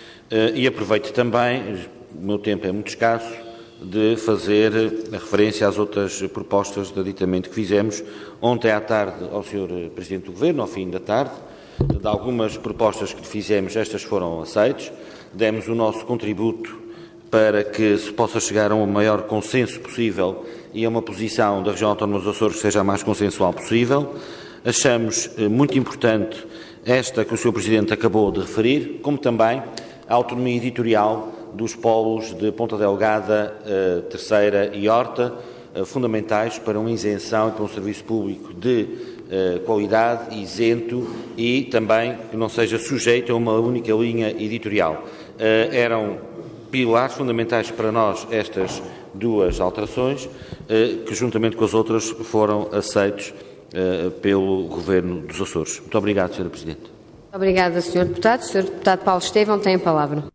S3: E aproveito também, o meu tempo é muito escasso, de fazer a referência às outras propostas de aditamento que fizemos ontem à tarde ao Sr. Presidente do Governo, ao fim da tarde. De algumas propostas que fizemos, estas foram aceitas. Demos o nosso contributo para que se possa chegar a um maior consenso possível e a uma posição da região autónoma dos Açores que seja a mais consensual possível. Achamos muito importante esta que o Sr. Presidente acabou de referir, como também a autonomia editorial dos polos de Ponta Delgada, Terceira e Horta, fundamentais para uma isenção e para um serviço público de qualidade, isento e também que não seja sujeito a uma única linha editorial. Eram pilares fundamentais para nós estas duas alterações, que juntamente com as outras foram aceitos pelo Governo dos Açores. Muito obrigado, Sra. Presidente.
S1: Obrigada, Sr. Deputado. O Sr. Deputado Paulo Estevão tem a palavra.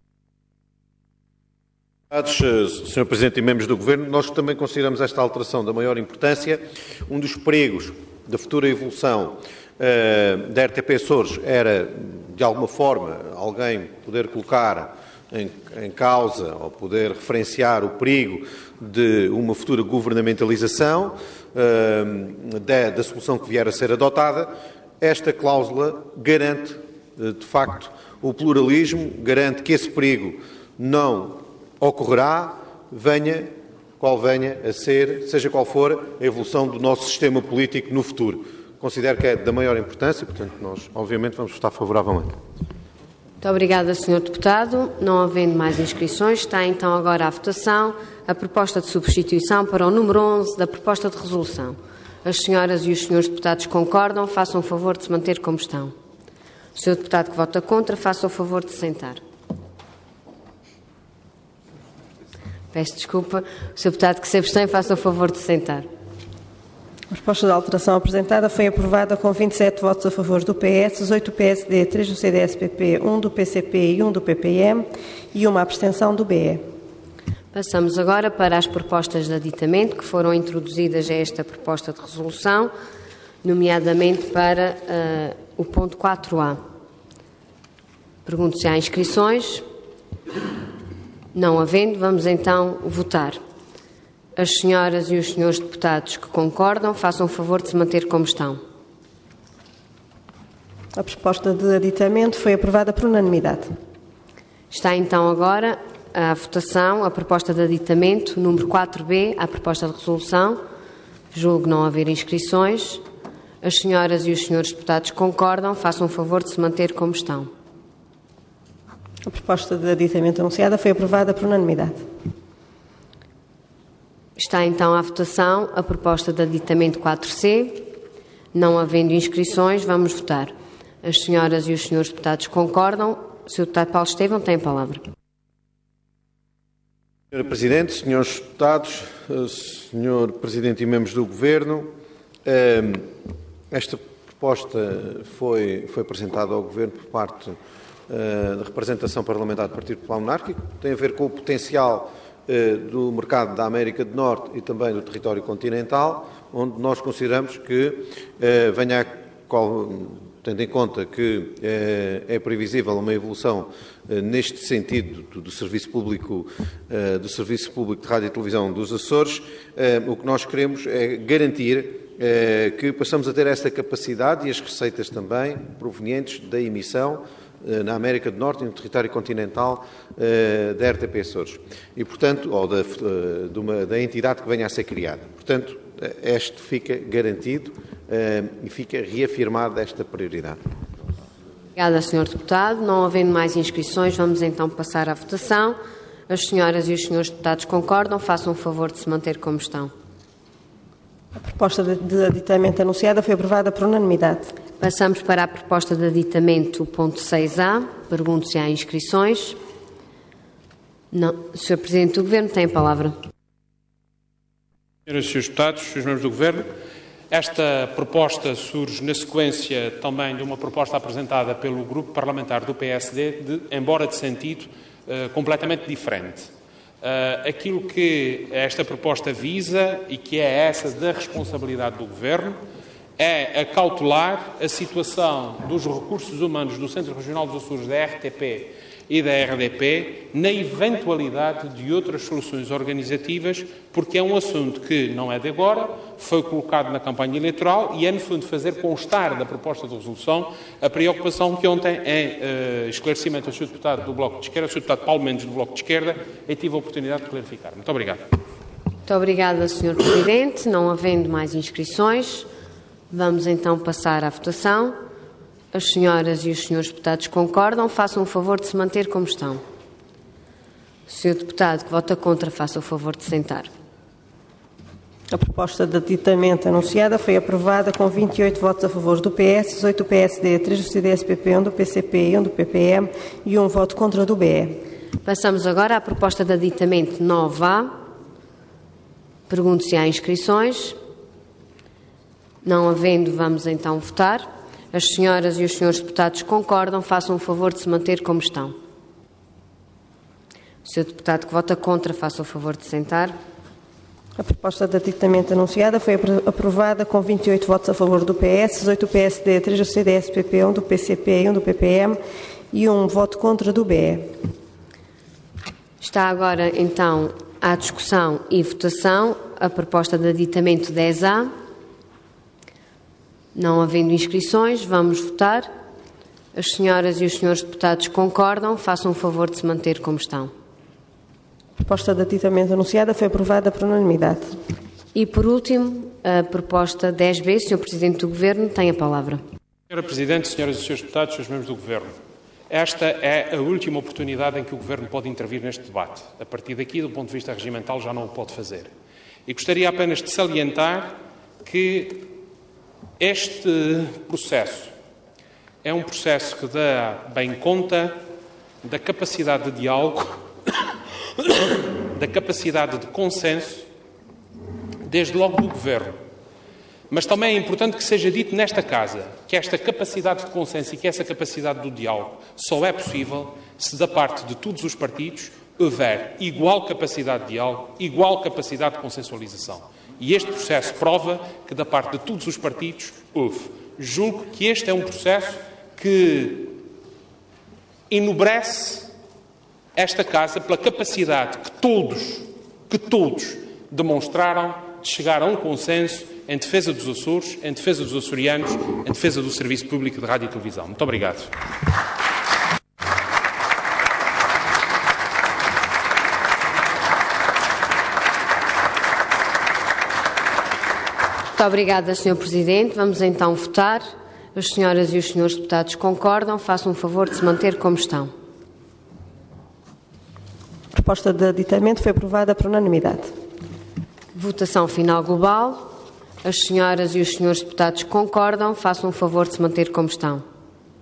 S7: Sr. Presidente e membros do Governo, nós também consideramos esta alteração da maior importância. Um dos perigos da futura evolução da RTP Açores era, de alguma forma, alguém poder colocar em causa ou poder referenciar o perigo de uma futura governamentalização da solução que vier a ser adotada. Esta cláusula garante, de facto, o pluralismo, garante que esse perigo não ocorrerá, venha qual venha a ser, seja qual for a evolução do nosso sistema político no futuro. Considero que é da maior importância, portanto, nós, obviamente, vamos votar favoravelmente.
S1: Muito obrigada, Sr. Deputado. Não havendo mais inscrições, está então agora à votação a proposta de substituição para o número 11 da proposta de resolução. As senhoras e os senhores deputados concordam, façam o favor de se manter como estão. O senhor deputado que vota contra, faça o favor de se sentar. Peço desculpa. O senhor deputado que se abstém, faça o favor de se sentar.
S9: A proposta de alteração apresentada foi aprovada com 27 votos a favor do PS, 18 do PSD, 3 do CDS-PP, 1 do PCP e 1 do PPM e uma abstenção do BE.
S1: Passamos agora para as propostas de aditamento que foram introduzidas a esta proposta de resolução, nomeadamente para o ponto 4A. Pergunto se há inscrições. Não havendo, vamos então votar. As senhoras e os senhores deputados que concordam, façam o favor de se manter como estão.
S9: A proposta de aditamento foi aprovada por unanimidade.
S1: Está então agora à votação a proposta de aditamento número 4B à proposta de resolução. Julgo não haver inscrições. As senhoras e os senhores deputados que concordam, façam o favor de se manter como estão.
S9: A proposta de aditamento anunciada foi aprovada por unanimidade.
S1: Está então à votação a proposta de aditamento 4C. Não havendo inscrições, vamos votar. As senhoras e os senhores deputados concordam. O Sr. Deputado Paulo Estevão tem a palavra.
S7: Senhora Presidente, senhores deputados, Senhor Presidente e membros do Governo, esta proposta foi apresentada ao Governo por parte da representação parlamentar do Partido Popular Monárquico. Tem a ver com o potencial do mercado da América do Norte e também do território continental, onde nós consideramos que venha tendo em conta que é previsível uma evolução neste sentido do Serviço Público de Rádio e Televisão dos Açores, o que nós queremos é garantir que passamos a ter esta capacidade e as receitas também provenientes da emissão na América do Norte e no território continental da RTP Açores e, portanto, ou da entidade que venha a ser criada. Portanto, este fica garantido e fica reafirmada esta prioridade.
S1: Obrigada, Sr. Deputado. Não havendo mais inscrições, vamos então passar à votação. As senhoras e os senhores deputados concordam. Façam o favor de se manter como estão.
S9: A proposta de aditamento anunciada foi aprovada por unanimidade.
S1: Passamos para a proposta de aditamento, ponto 6A. Pergunto se há inscrições. Não. Sr. Presidente do Governo, tem a palavra.
S2: Senhoras e senhores deputados, senhores membros do Governo, esta proposta surge na sequência também de uma proposta apresentada pelo Grupo Parlamentar do PSD, embora de sentido completamente diferente. Aquilo que esta proposta visa, e que é essa da responsabilidade do Governo, é acautelar a situação dos recursos humanos do Centro Regional dos Açores, da RTP e da RDP, na eventualidade de outras soluções organizativas, porque é um assunto que não é de agora, foi colocado na campanha eleitoral e é, no fundo, fazer constar da proposta de resolução a preocupação que ontem, em esclarecimento ao Sr. Deputado do Bloco de Esquerda, ao Sr. Deputado Paulo Mendes do Bloco de Esquerda, eu tive a oportunidade de clarificar. Muito obrigado.
S1: Muito obrigada, Sr. Presidente. Não havendo mais inscrições, vamos então passar à votação. As senhoras e os senhores deputados concordam. Façam o favor de se manter como estão. O senhor deputado que vota contra, faça o favor de sentar.
S9: A proposta de aditamento anunciada foi aprovada com 28 votos a favor do PS, 18 do PSD, 3 do CDS-PP, 1 do PCP e 1 do PPM e 1 voto contra do BE.
S1: Passamos agora à proposta de aditamento 9A. Pergunto se há inscrições. Não havendo, vamos então votar. As senhoras e os senhores deputados concordam. Façam o favor de se manter como estão. O senhor deputado que vota contra, faça o favor de sentar.
S9: A proposta de aditamento anunciada foi aprovada com 28 votos a favor do PS, 18 do PSD, 3 do CDS-PP, 1 do PCP e 1 do PPM e 1 voto contra do BE.
S1: Está agora, então, à discussão e votação a proposta de aditamento 10A. Não havendo inscrições, vamos votar. As senhoras e os senhores deputados concordam. Façam o favor de se manter como estão.
S9: A proposta de aditamento anunciada foi aprovada por unanimidade.
S1: E, por último, a proposta 10B. O Sr. Presidente do Governo tem a palavra.
S2: Senhora Presidente, senhoras e senhores deputados, senhores membros do Governo, esta é a última oportunidade em que o Governo pode intervir neste debate. A partir daqui, do ponto de vista regimental, já não o pode fazer. E gostaria apenas de salientar que este processo é um processo que dá bem conta da capacidade de diálogo, da capacidade de consenso, desde logo do Governo. Mas também é importante que seja dito nesta Casa que esta capacidade de consenso e que essa capacidade do diálogo só é possível se, da parte de todos os partidos, houver igual capacidade de diálogo, igual capacidade de consensualização. E este processo prova que, da parte de todos os partidos, houve. Julgo que este é um processo que enobrece esta Casa pela capacidade que todos demonstraram de chegar a um consenso em defesa dos Açores, em defesa dos açorianos, em defesa do Serviço Público de Rádio e Televisão. Muito obrigado.
S1: Muito obrigada, Sr. Presidente. Vamos então votar. As senhoras e os senhores deputados concordam. Façam o favor de se manter como estão.
S9: A proposta de aditamento foi aprovada por unanimidade.
S1: Votação final global. As senhoras e os senhores deputados concordam. Façam o favor de se manter como estão.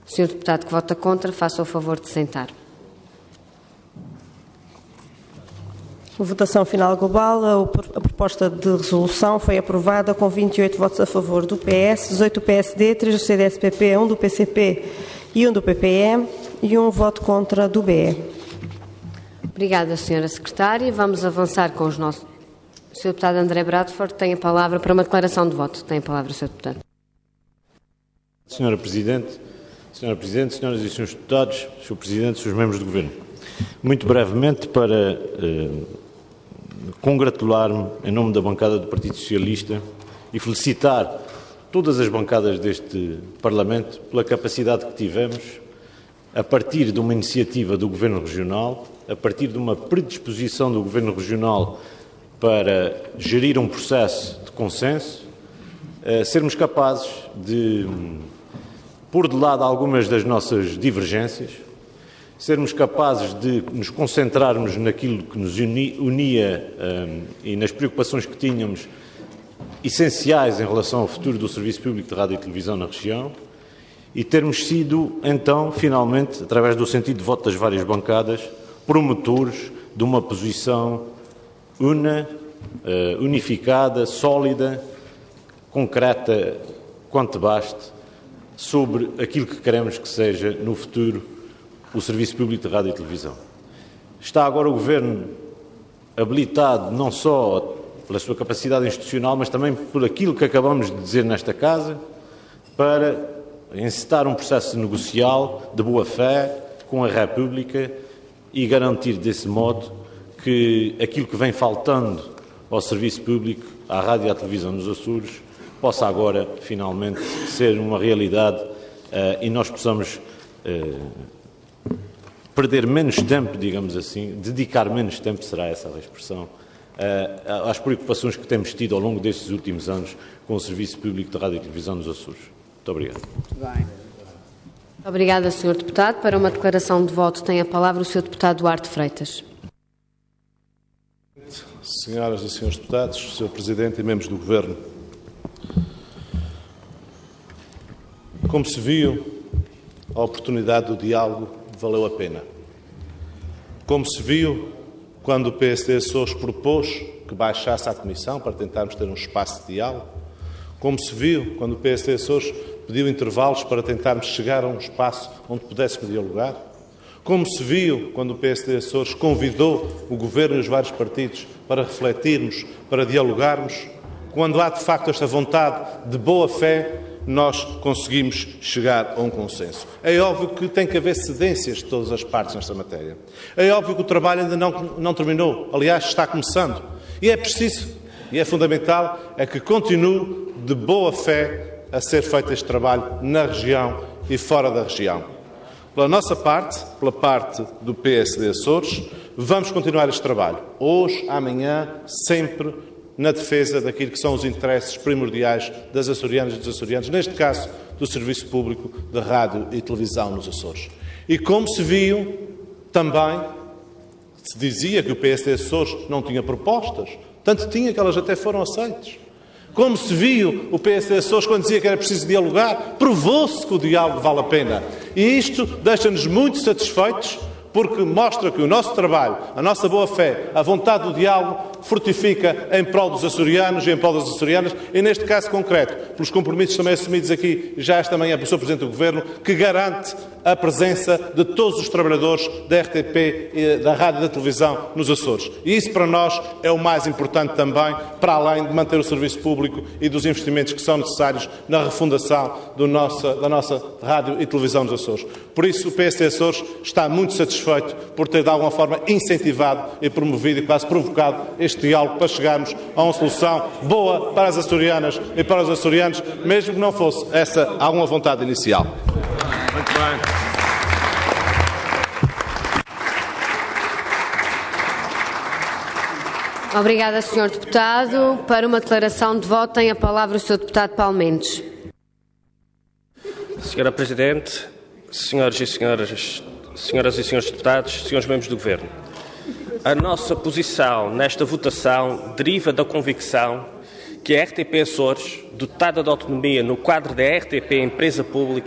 S1: O senhor deputado que vota contra, faça o favor de sentar.
S9: Votação final global. A proposta de resolução foi aprovada com 28 votos a favor do PS, 18 do PSD, 3 do CDS-PP, 1 do PCP e 1 do PPM e 1 voto contra do BE.
S1: Obrigada, Sra. Secretária. Vamos avançar com os nossos... O Sr. Deputado André Bradford tem a palavra para uma declaração de voto. Tem a palavra, Sr. Deputado.
S8: Senhora Presidente, senhoras e senhores deputados, Sr. Presidente, Srs. membros do Governo. Muito brevemente, para congratular-me em nome da bancada do Partido Socialista e felicitar todas as bancadas deste Parlamento pela capacidade que tivemos, a partir de uma iniciativa do Governo Regional, a partir de uma predisposição do Governo Regional para gerir um processo de consenso, sermos capazes de pôr de lado algumas das nossas divergências, sermos capazes de nos concentrarmos naquilo que nos unia e nas preocupações que tínhamos essenciais em relação ao futuro do Serviço Público de Rádio e Televisão na região e termos sido, então, finalmente, através do sentido de voto das várias bancadas, promotores de uma posição unificada, sólida, concreta, quanto baste, sobre aquilo que queremos que seja, no futuro, o Serviço Público de Rádio e Televisão. Está agora o Governo habilitado não só pela sua capacidade institucional, mas também por aquilo que acabamos de dizer nesta Casa, para encetar um processo negocial de boa-fé com a República e garantir desse modo que aquilo que vem faltando ao Serviço Público, à Rádio e à Televisão nos Açores, possa agora, finalmente, ser uma realidade e nós possamos perder menos tempo, digamos assim, dedicar menos tempo, será essa a expressão, às preocupações que temos tido ao longo destes últimos anos com o Serviço Público de Rádio e Televisão nos Açores. Muito obrigado.
S1: Obrigada, Sr. Deputado. Para uma declaração de voto tem a palavra o Sr. Deputado Duarte Freitas.
S6: Senhoras e senhores deputados, Sr. Presidente e membros do Governo, como se viu, a oportunidade do diálogo valeu a pena. Como se viu, quando o PSD Açores propôs que baixasse à Comissão para tentarmos ter um espaço de diálogo, como se viu, quando o PSD Açores pediu intervalos para tentarmos chegar a um espaço onde pudéssemos dialogar, como se viu, quando o PSD Açores convidou o Governo e os vários partidos para refletirmos, para dialogarmos, quando há de facto esta vontade de boa fé, nós conseguimos chegar a um consenso. É óbvio que tem que haver cedências de todas as partes nesta matéria. É óbvio que o trabalho ainda não terminou. Aliás, está começando. E é preciso, e é fundamental, é que continue de boa fé a ser feito este trabalho na região e fora da região. Pela nossa parte, pela parte do PSD Açores, vamos continuar este trabalho. Hoje, amanhã, sempre na defesa daquilo que são os interesses primordiais das açorianas e dos açorianos, neste caso, do Serviço Público de Rádio e Televisão nos Açores. E como se viu, também se dizia que o PSD Açores não tinha propostas, tanto tinha que elas até foram aceitas. Como se viu, o PSD Açores, quando dizia que era preciso dialogar, provou-se que o diálogo vale a pena. E isto deixa-nos muito satisfeitos, porque mostra que o nosso trabalho, a nossa boa-fé, a vontade do diálogo, fortifica em prol dos açorianos e em prol das açorianas, e neste caso concreto, pelos compromissos também assumidos aqui já esta manhã pelo Sr. Presidente do Governo, que garante a presença de todos os trabalhadores da RTP, da Rádio e da Televisão nos Açores. E isso para nós é o mais importante também, para além de manter o serviço público e dos investimentos que são necessários na refundação da nossa Rádio e Televisão nos Açores. Por isso o PSD Açores está muito satisfeito por ter de alguma forma incentivado e promovido e quase provocado este diálogo para chegarmos a uma solução boa para as açorianas e para os açorianos, mesmo que não fosse essa alguma vontade inicial. Muito bem.
S1: Obrigada, Sr. Deputado. Para uma declaração de voto tem a palavra o Sr. Deputado Paulo Mendes.
S5: Senhora Presidente, senhoras e senhores deputados, senhores membros do Governo, a nossa posição nesta votação deriva da convicção que a RTP Açores, dotada de autonomia no quadro da RTP Empresa Pública,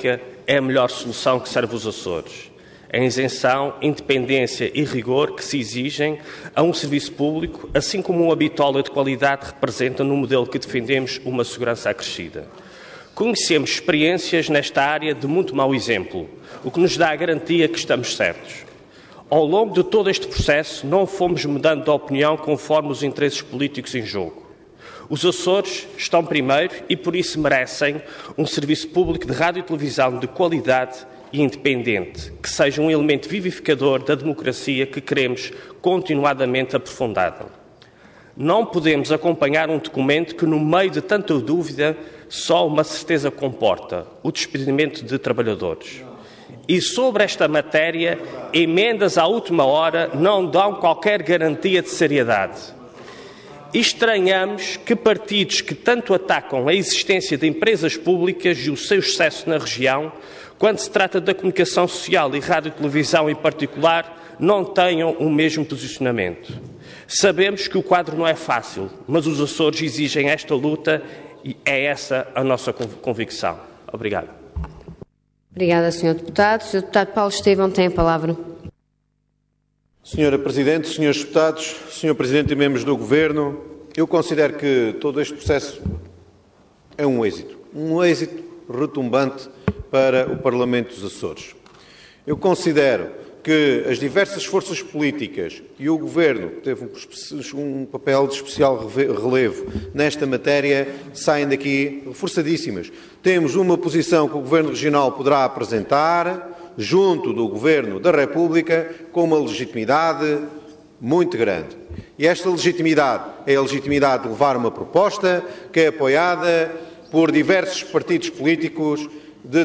S5: é a melhor solução que serve os Açores. A isenção, independência e rigor que se exigem a um serviço público, assim como uma bitola de qualidade, representa no modelo que defendemos uma segurança acrescida. Conhecemos experiências nesta área de muito mau exemplo, o que nos dá a garantia que estamos certos. Ao longo de todo este processo, não fomos mudando de opinião conforme os interesses políticos em jogo. Os Açores estão primeiro e, por isso, merecem um serviço público de rádio e televisão de qualidade e independente, que seja um elemento vivificador da democracia que queremos continuadamente aprofundada. Não podemos acompanhar um documento que, no meio de tanta dúvida, só uma certeza comporta: o despedimento de trabalhadores. E sobre esta matéria, emendas à última hora não dão qualquer garantia de seriedade. Estranhamos que partidos que tanto atacam a existência de empresas públicas e o seu sucesso na região, quando se trata da comunicação social e rádio e televisão em particular, não tenham o mesmo posicionamento. Sabemos que o quadro não é fácil, mas os Açores exigem esta luta e é essa a nossa convicção. Obrigado.
S1: Obrigada, Sr. Deputado. Sr. Deputado Paulo Estevão tem a palavra.
S7: Senhora Presidente, Senhores Deputados, Sr. Presidente e membros do Governo, eu considero que todo este processo é um êxito retumbante para o Parlamento dos Açores. Eu considero que as diversas forças políticas e o Governo, que teve um papel de especial relevo nesta matéria, saem daqui reforçadíssimas. Temos uma posição que o Governo Regional poderá apresentar junto do Governo da República com uma legitimidade muito grande. E esta legitimidade é a legitimidade de levar uma proposta que é apoiada por diversos partidos políticos de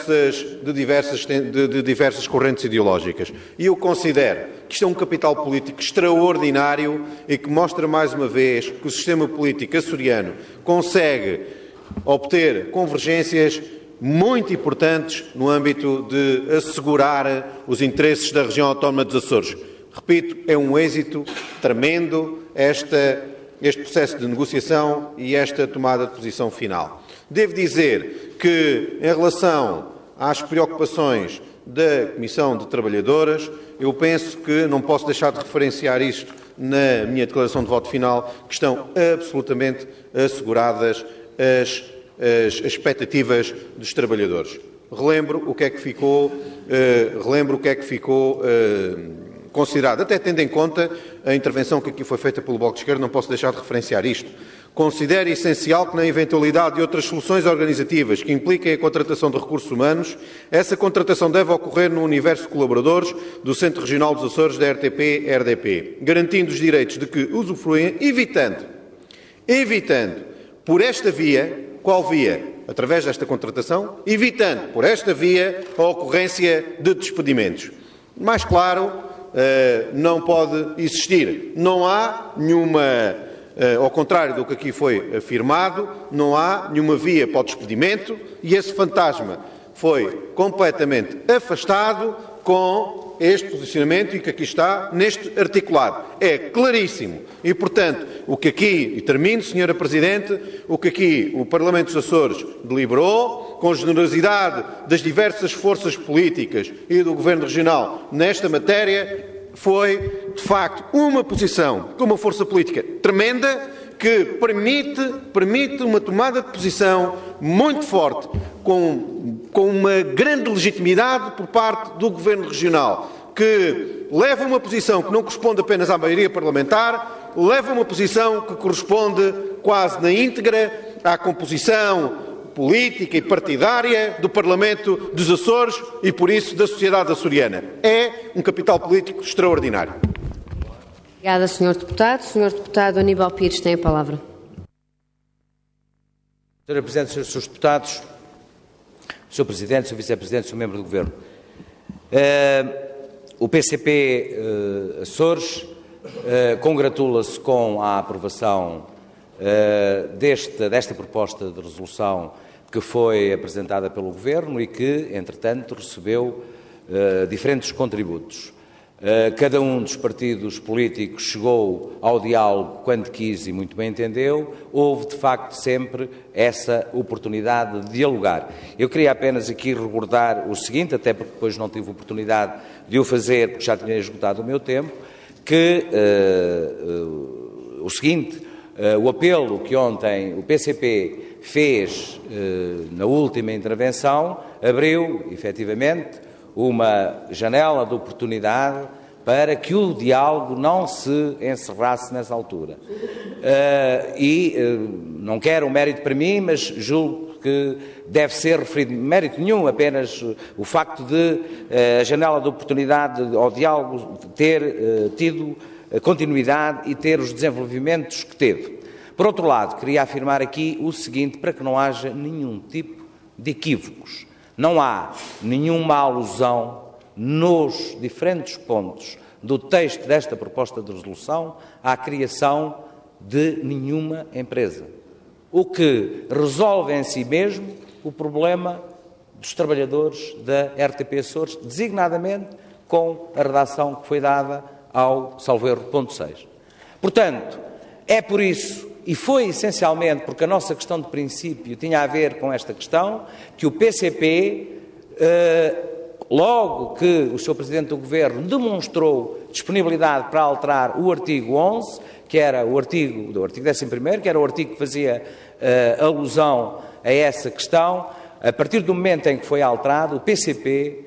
S7: diversas correntes ideológicas. E eu considero que isto é um capital político extraordinário e que mostra mais uma vez que o sistema político açoriano consegue obter convergências muito importantes no âmbito de assegurar os interesses da região autónoma dos Açores. Repito, é um êxito tremendo este processo de negociação e esta tomada de posição final. Devo dizer que, em relação às preocupações da Comissão de Trabalhadoras, eu penso que não posso deixar de referenciar isto na minha declaração de voto final, que estão absolutamente asseguradas as expectativas dos trabalhadores. Relembro o que é que ficou considerado, até tendo em conta a intervenção que aqui foi feita pelo Bloco de Esquerda, não posso deixar de referenciar isto. Considero essencial que, na eventualidade de outras soluções organizativas que impliquem a contratação de recursos humanos, essa contratação deve ocorrer no universo de colaboradores do Centro Regional dos Açores da RTP-RDP, garantindo os direitos de que usufruem, evitando por esta via, qual via? Através desta contratação, evitando por esta via a ocorrência de despedimentos. Mais claro, não pode existir. Não há nenhuma, ao contrário do que aqui foi afirmado, não há nenhuma via para o despedimento e esse fantasma foi completamente afastado com este posicionamento e que aqui está neste articulado. É claríssimo. E, portanto, o que aqui, e termino, Sra. Presidente, o que aqui o Parlamento dos Açores deliberou, com generosidade das diversas forças políticas e do Governo Regional nesta matéria, foi, de facto, uma posição com uma força política tremenda que permite uma tomada de posição muito forte, com uma grande legitimidade por parte do Governo Regional, que leva uma posição que não corresponde apenas à maioria parlamentar, leva uma posição que corresponde quase na íntegra à composição política e partidária do Parlamento dos Açores e, por isso, da sociedade açoriana. É um capital político extraordinário.
S1: Obrigada, Sr. Deputado. Sr. Deputado Aníbal Pires tem a palavra.
S4: Sra. Presidente, Srs. Deputados, Sr. Presidente, Sr. Vice-Presidente, Sr. Membro do Governo, o PCP Açores congratula-se com a aprovação desta proposta de resolução que foi apresentada pelo Governo e que, entretanto, recebeu diferentes contributos. Cada um dos partidos políticos chegou ao diálogo quando quis e muito bem entendeu. Houve, de facto, sempre essa oportunidade de dialogar. Eu queria apenas aqui recordar o seguinte, até porque depois não tive oportunidade de o fazer, porque já tinha esgotado o meu tempo, que o apelo que ontem o PCP fez na última intervenção abriu, efetivamente, uma janela de oportunidade para que o diálogo não se encerrasse nessa altura. Não quero um mérito para mim, mas julgo que deve ser referido mérito nenhum, apenas o facto de a janela de oportunidade ao diálogo ter tido continuidade e ter os desenvolvimentos que teve. Por outro lado, queria afirmar aqui o seguinte, para que não haja nenhum tipo de equívocos. Não há nenhuma alusão nos diferentes pontos do texto desta proposta de resolução à criação de nenhuma empresa, o que resolve em si mesmo o problema dos trabalhadores da RTP Açores, designadamente com a redação que foi dada ao salvo erro ponto 6. Portanto, é por isso, e foi essencialmente porque a nossa questão de princípio tinha a ver com esta questão, que o PCP, logo que o Sr. Presidente do Governo demonstrou disponibilidade para alterar o artigo 11, que era o artigo 11º, que era o artigo que fazia alusão a essa questão, a partir do momento em que foi alterado, o PCP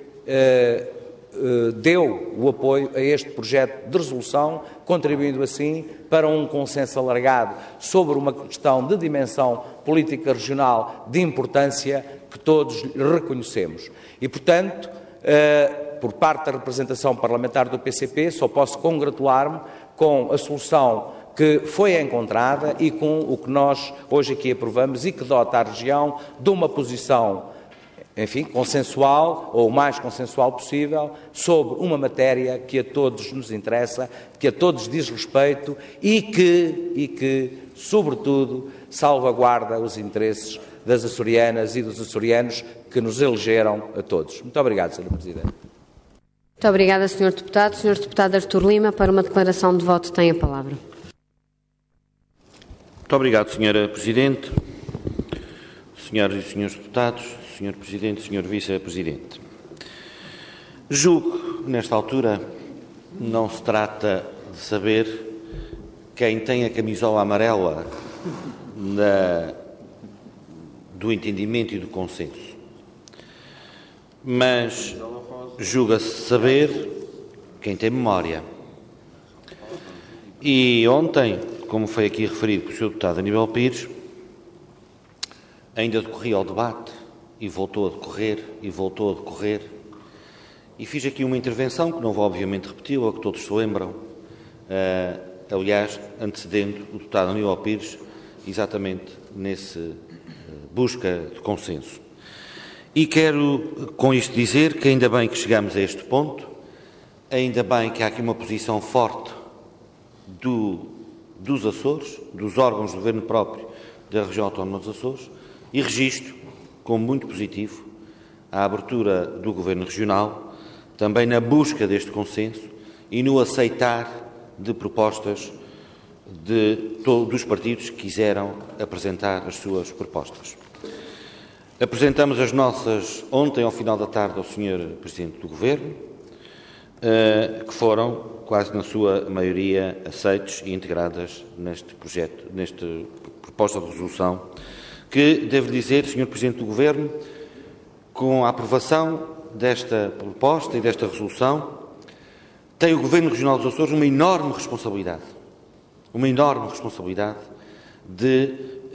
S4: deu o apoio a este projeto de resolução, contribuindo assim para um consenso alargado sobre uma questão de dimensão política regional de importância que todos reconhecemos. E, portanto, por parte da representação parlamentar do PCP, só posso congratular-me com a solução que foi encontrada e com o que nós hoje aqui aprovamos e que dota a região de uma posição, enfim, consensual, ou o mais consensual possível, sobre uma matéria que a todos nos interessa, que a todos diz respeito e que sobretudo, salvaguarda os interesses das açorianas e dos açorianos que nos elegeram a todos. Muito obrigado, Sr. Presidente.
S1: Muito obrigada, Sr. Deputado. Sr. Deputado Artur Lima, para uma declaração de voto, tem a palavra.
S3: Muito obrigado, Sra. Presidente. Senhoras e Srs. Deputados, Sr. Presidente, Sr. Vice-Presidente. Julgo, nesta altura, não se trata de saber quem tem a camisola amarela do entendimento e do consenso, mas julga-se saber quem tem memória. E ontem, como foi aqui referido pelo Sr. Deputado Aníbal Pires, ainda decorria o debate e voltou a decorrer e voltou a decorrer, e fiz aqui uma intervenção que não vou obviamente repeti-la, que todos se lembram, aliás, antecedendo o deputado Aníbal Pires, exatamente nesse busca de consenso. E quero com isto dizer que ainda bem que chegamos a este ponto, ainda bem que há aqui uma posição forte dos Açores, dos órgãos de governo próprio da região autónoma dos Açores, e registro como muito positivo a abertura do governo regional, também na busca deste consenso e no aceitar de propostas dos partidos que quiseram apresentar as suas propostas. Apresentamos as nossas ontem, ao final da tarde, ao Sr. Presidente do Governo, que foram, quase na sua maioria, aceites e integradas neste projeto, nesta proposta de resolução, que, devo dizer, Sr. Presidente do Governo, com a aprovação desta proposta e desta resolução, tem o Governo Regional dos Açores uma enorme responsabilidade de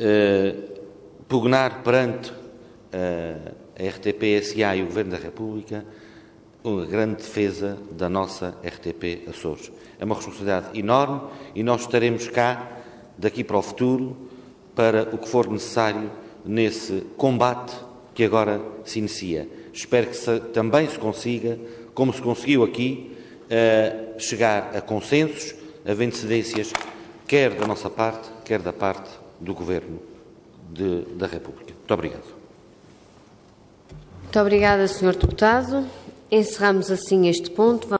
S3: pugnar perante a RTP SA e o Governo da República uma grande defesa da nossa RTP Açores. É uma responsabilidade enorme e nós estaremos cá, daqui para o futuro, para o que for necessário nesse combate que agora se inicia. Espero que também se consiga, como se conseguiu aqui, chegar a consensos, a vencedências, quer da nossa parte, quer da parte do Governo da República. Muito obrigado.
S1: Muito obrigada, Sr. Deputado. Encerramos assim este ponto.